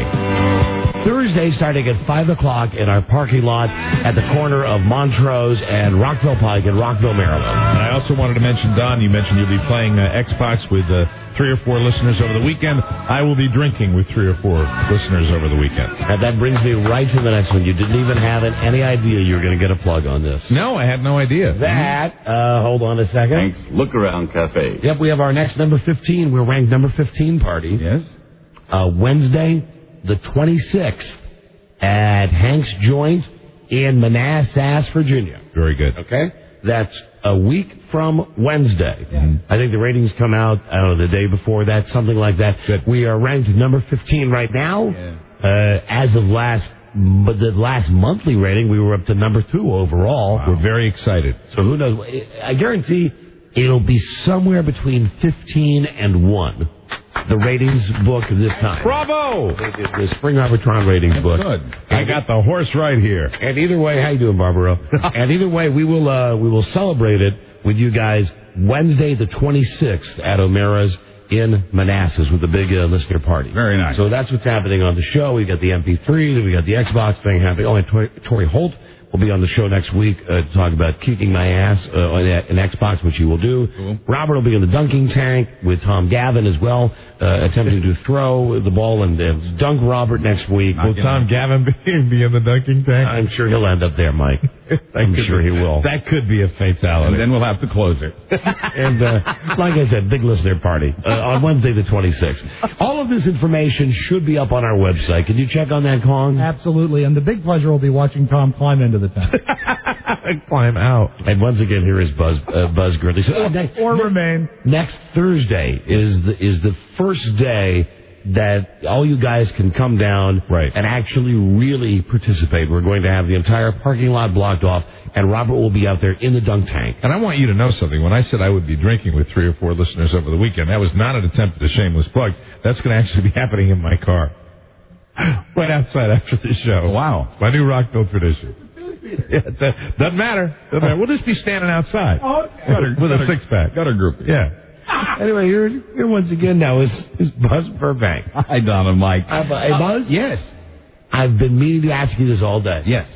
starting at 5 o'clock in our parking lot at the corner of Montrose and Rockville Pike in Rockville, Maryland. And I also wanted to mention, Don, you mentioned you'll be playing Xbox with 3 or 4 listeners over the weekend. I will be drinking with 3 or 4 listeners over the weekend. And that brings me right to the next one. You didn't even have any idea you were going to get a plug on this. No, I had no idea. Hold on a second. Thanks. Look Around Cafe. Yep, we have our next number 15. We're ranked number 15 party. Yes. Wednesday, the 26th, at Hank's Joint in Manassas, Virginia. Very good. Okay? That's a week from Wednesday. Mm-hmm. I think the ratings come out, I don't know, the day before that, something like that. Good. We are ranked number 15 right now. Yeah. As of the last monthly rating, we were up to number 2 overall. Wow. We're very excited. So who knows? I guarantee it'll be somewhere between 15 and 1. The ratings book this time. Bravo! The Spring Arbitron ratings book. Good. I got the horse right here. And either way, how you doing, Barbara? And either way, we will celebrate it with you guys Wednesday the 26th at O'Mara's in Manassas with the big listener party. Very nice. So that's what's happening on the show. We got the MP3, we got the Xbox thing happening. Oh, and Tori Holt will be on the show next week to talk about kicking my ass on an Xbox, which he will do. Cool. Robert will be in the dunking tank with Tom Gavin as well, attempting to throw the ball and dunk Robert next week. Will Tom Gavin be in the dunking tank? I'm sure he'll end up there, Mike. I'm sure he will. That could be a fatality. And then we'll have to close it. And like I said, big listener party on Wednesday the 26th. All of this information should be up on our website. Can you check on that, Kong? Absolutely. And the big pleasure will be watching Tom climb into the tank. Climb out. And once again, here is Buzz Gridley. So, or remain. Next Thursday is the first day that all you guys can come down and actually really participate. We're going to have the entire parking lot blocked off, and Robert will be out there in the dunk tank. And I want you to know something. When I said I would be drinking with 3 or 4 listeners over the weekend, that was not an attempt at a shameless plug. That's going to actually be happening in my car. Right outside after the show. Wow. It's my new Rockville tradition. Doesn't matter. We'll just be standing outside with a 6-pack. Gutter group. Yeah. Anyway, here once again now is Buzz Burbank. Hi, Don and Mike. Hey, Buzz? Yes. I've been meaning to ask you this all day. Yes.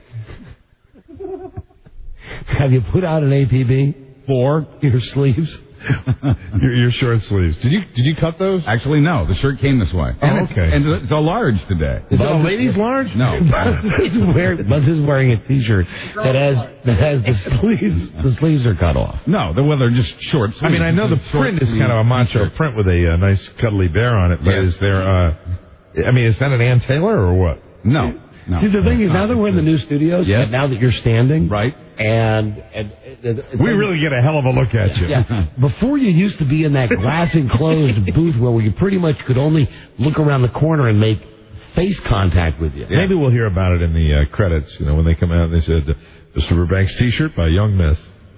Have you put out an APB for your sleeves? your short sleeves. Did you cut those? Actually, no. The shirt came this way. And okay. And it's a large today. Is it a ladies' large? No. Buzz is wearing a T-shirt that has the sleeves. The sleeves are cut off. No, they're just short sleeves. I mean, I know the print is kind of a macho print with a nice cuddly bear on it, but is there? Is that an Ann Taylor or what? No. See, the thing is, now that we're in the new studios, and now that you're standing, right, and we really get a hell of a look at you. Yeah. Before you used to be in that glass enclosed booth where you pretty much could only look around the corner and make face contact with you. Yeah. Maybe we'll hear about it in the credits. When they come out, and they said Mr. Burbank's T-shirt by Young Miss.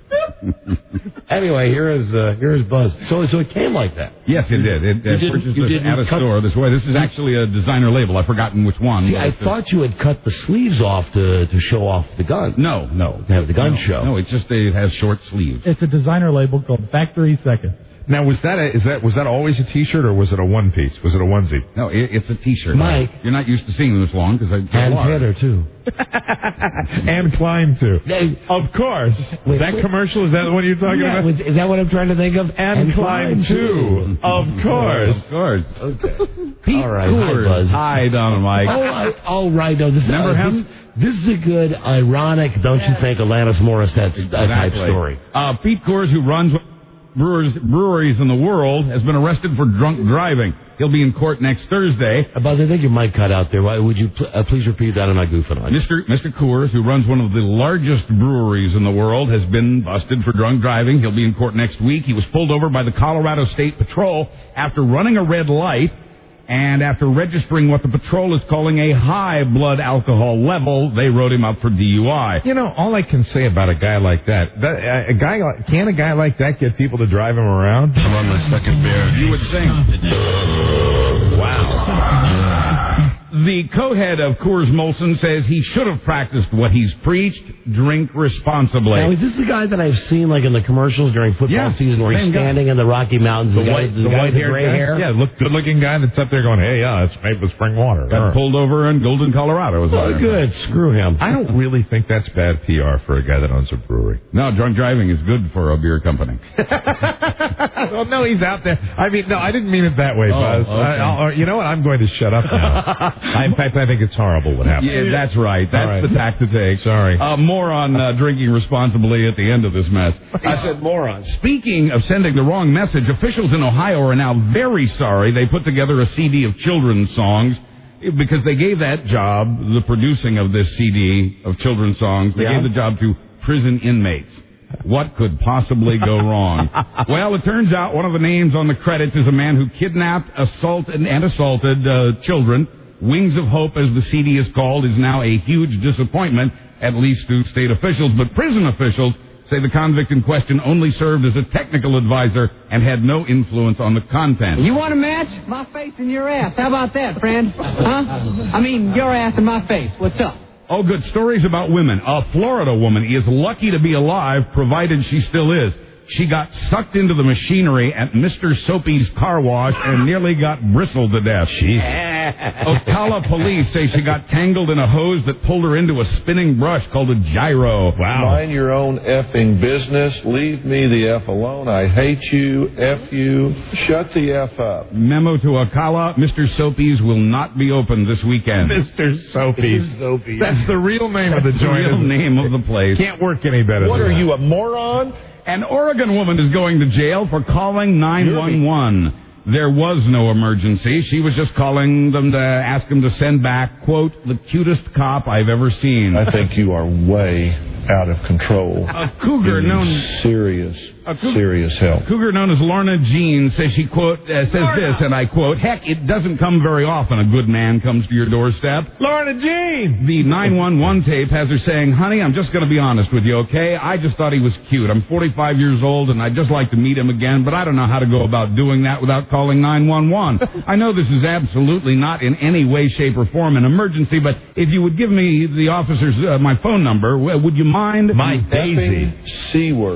Anyway, here is Buzz. So it came like that. Yes, it did. It purchased at a store this way. This is actually a designer label. I've forgotten which one. See, I thought you had cut the sleeves off to show off the gun. No. To have the gun show. No, it has short sleeves. It's a designer label called Factory Second. Now, was that always a T-shirt or was it a one piece? Was it a onesie? No, it's a T-shirt. Mike, you're not used to seeing them this long because and Taylor too, and Klein too. Of course. Wait, that commercial, is that the one you're talking about? Is that what I'm trying to think of? And Klein too. Of course. Of course. Okay. Pete all right. Coors. Hi, Buzz. Hi, Don and Mike. All right. No, this remember him? This is a good, ironic, don't you think, Alanis Morissette type story. Pete Coors, who runs breweries in the world, has been arrested for drunk driving. He'll be in court next Thursday. Buzz, I think you might cut out there. Would you please repeat that? I'm not goofing on you. Mr. Coors, who runs one of the largest breweries in the world, has been busted for drunk driving. He'll be in court next week. He was pulled over by the Colorado State Patrol after running a red light and after registering what the patrol is calling a high blood alcohol level. They wrote him up for DUI. All I can say about a guy like that, can a guy like that get people to drive him around? I'm on my second beer. You would think. Wow. The co-head of Coors Molson says he should have practiced what he's preached: drink responsibly. Now, is this the guy that I've seen in the commercials during football season where he's standing in the Rocky Mountains? The white gray hair? Yeah, good-looking guy that's up there going, hey, it's made with spring water. Got pulled over in Golden, Colorado. Oh, good. Screw him. I don't really think that's bad PR for a guy that owns a brewery. No, drunk driving is good for a beer company. Well, no, he's out there. I didn't mean it that way, Buzz. Okay. You know what? I'm going to shut up now. In fact, I think it's horrible what happened. Yeah, that's right. That's the tack to take. Sorry. More on drinking responsibly at the end of this mess. I said morons. Speaking of sending the wrong message, officials in Ohio are now very sorry they put together a CD of children's songs because they gave that job, the producing of this CD of children's songs, they gave the job to prison inmates. What could possibly go wrong? Well, it turns out one of the names on the credits is a man who kidnapped, assaulted children. Wings of Hope, as the CD is called, is now a huge disappointment, at least to state officials. But prison officials say the convict in question only served as a technical advisor and had no influence on the content. You want a match? My face and your ass. How about that, friend? Huh? Your ass and my face. What's up? Oh, good. Stories about women. A Florida woman is lucky to be alive, provided she still is. She got sucked into the machinery at Mr. Soapy's car wash and nearly got bristled to death. Ocala police say she got tangled in a hose that pulled her into a spinning brush called a gyro. Wow. Mind your own effing business. Leave me the F alone. I hate you. F you. Shut the F up. Memo to Ocala: Mr. Soapy's will not be open this weekend. Mr. Soapy's. That's the real name of the joint. The real name of the place. Can't work any better What than are that. you, a moron? An Oregon woman is going to jail for calling 911. There was no emergency. She was just calling them to ask them to send back, quote, the cutest cop I've ever seen. I think you are way out of control. A cougar known... Serious help. Cougar known as Lorna Jean says she, quote, says this, and I quote, heck, it doesn't come very often a good man comes to your doorstep. Lorna Jean! The 911 tape has her saying, honey, I'm just going to be honest with you, okay? I just thought he was cute. I'm 45 years old, and I'd just like to meet him again, but I don't know how to go about doing that without calling 911. I know this is absolutely not in any way, shape, or form an emergency, but if you would give me the officer's my phone number, would you mind? My Daisy. C-word.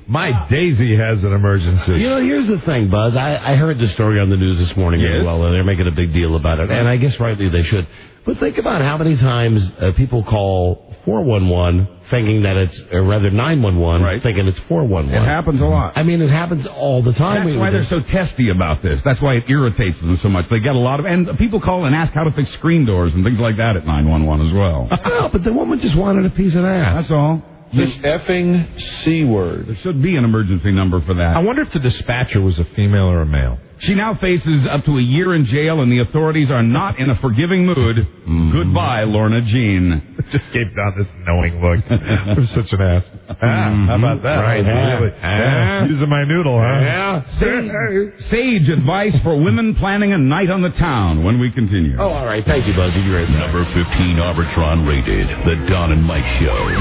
My Daisy has an emergency. You know, here's the thing, Buzz. I heard the story on the news this morning as well, and they're making a big deal about it. And I guess rightly they should. But think about how many times people call 411 thinking that it's, or rather 911 thinking it's 411. It happens a lot. I mean, it happens all the time. That's why they're so testy about this. That's why it irritates them so much. They get a lot of, and people call and ask how to fix screen doors and things like that at 911 as well. No, but the woman just wanted a piece of ass. That's all. This effing C word. There should be an emergency number for that. I wonder if the dispatcher was a female or a male. She now faces up to a year in jail, and the authorities are not in a forgiving mood. Goodbye, Lorna Jean. Just gave Don this knowing look. You're such an ass. How about that? Right. Really? Using my noodle, huh? Yeah. Sage advice for women planning a night on the town when we continue. Oh, all right. Thank you, Buzz. You're right. Number 15 Arbitron rated, The Don and Mike Show.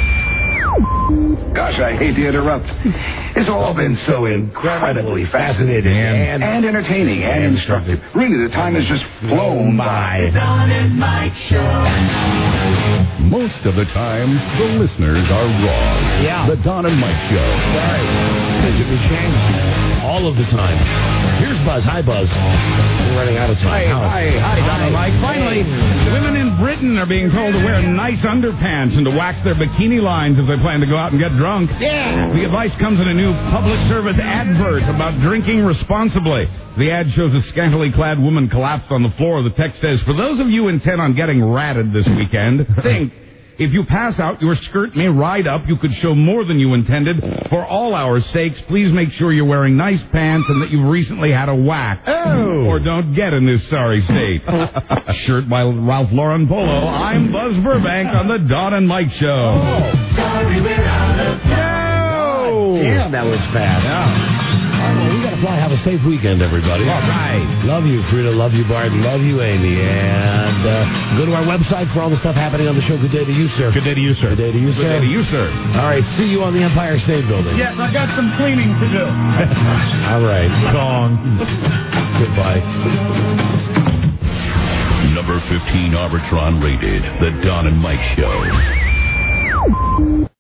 Gosh, I hate to interrupt. It's all been so incredibly fascinating and entertaining and instructive. Really, the time has just flown by. The Don and Mike Show. Most of the time, the listeners are wrong. Yeah. The Don and Mike Show. Right. It changed all of the time. Here's Buzz. Hi, Buzz. We're running out of time. Hi, Don and Mike. Finally, women in Britain are being told to wear nice underpants and to wax their bikini lines if they plan to go out and get drunk. Yeah. The advice comes in a new public service advert about drinking responsibly. The ad shows a scantily clad woman collapsed on the floor. The text says, for those of you intent on getting ratted this weekend, think, if you pass out, your skirt may ride up. You could show more than you intended. For all our sakes, please make sure you're wearing nice pants and that you've recently had a wax. Oh. Or don't get in this sorry state. Shirt by Ralph Lauren Polo. I'm Buzz Burbank on the Don and Mike Show. Sorry we're out of Oh, damn, that was fast. Yeah. All right, well, we got to fly. Have a safe weekend, everybody. All right. Love you, Frida. Love you, Bart. Love you, Amy. And go to our website for all the stuff happening on the show. Good day to you, sir. Good day to you, sir. Good day to you, sir. Good day to you, sir. All right, see you on the Empire State Building. Yes, I got some cleaning to do. All right. Gong. Goodbye. Number 15 Arbitron rated, The Don and Mike Show.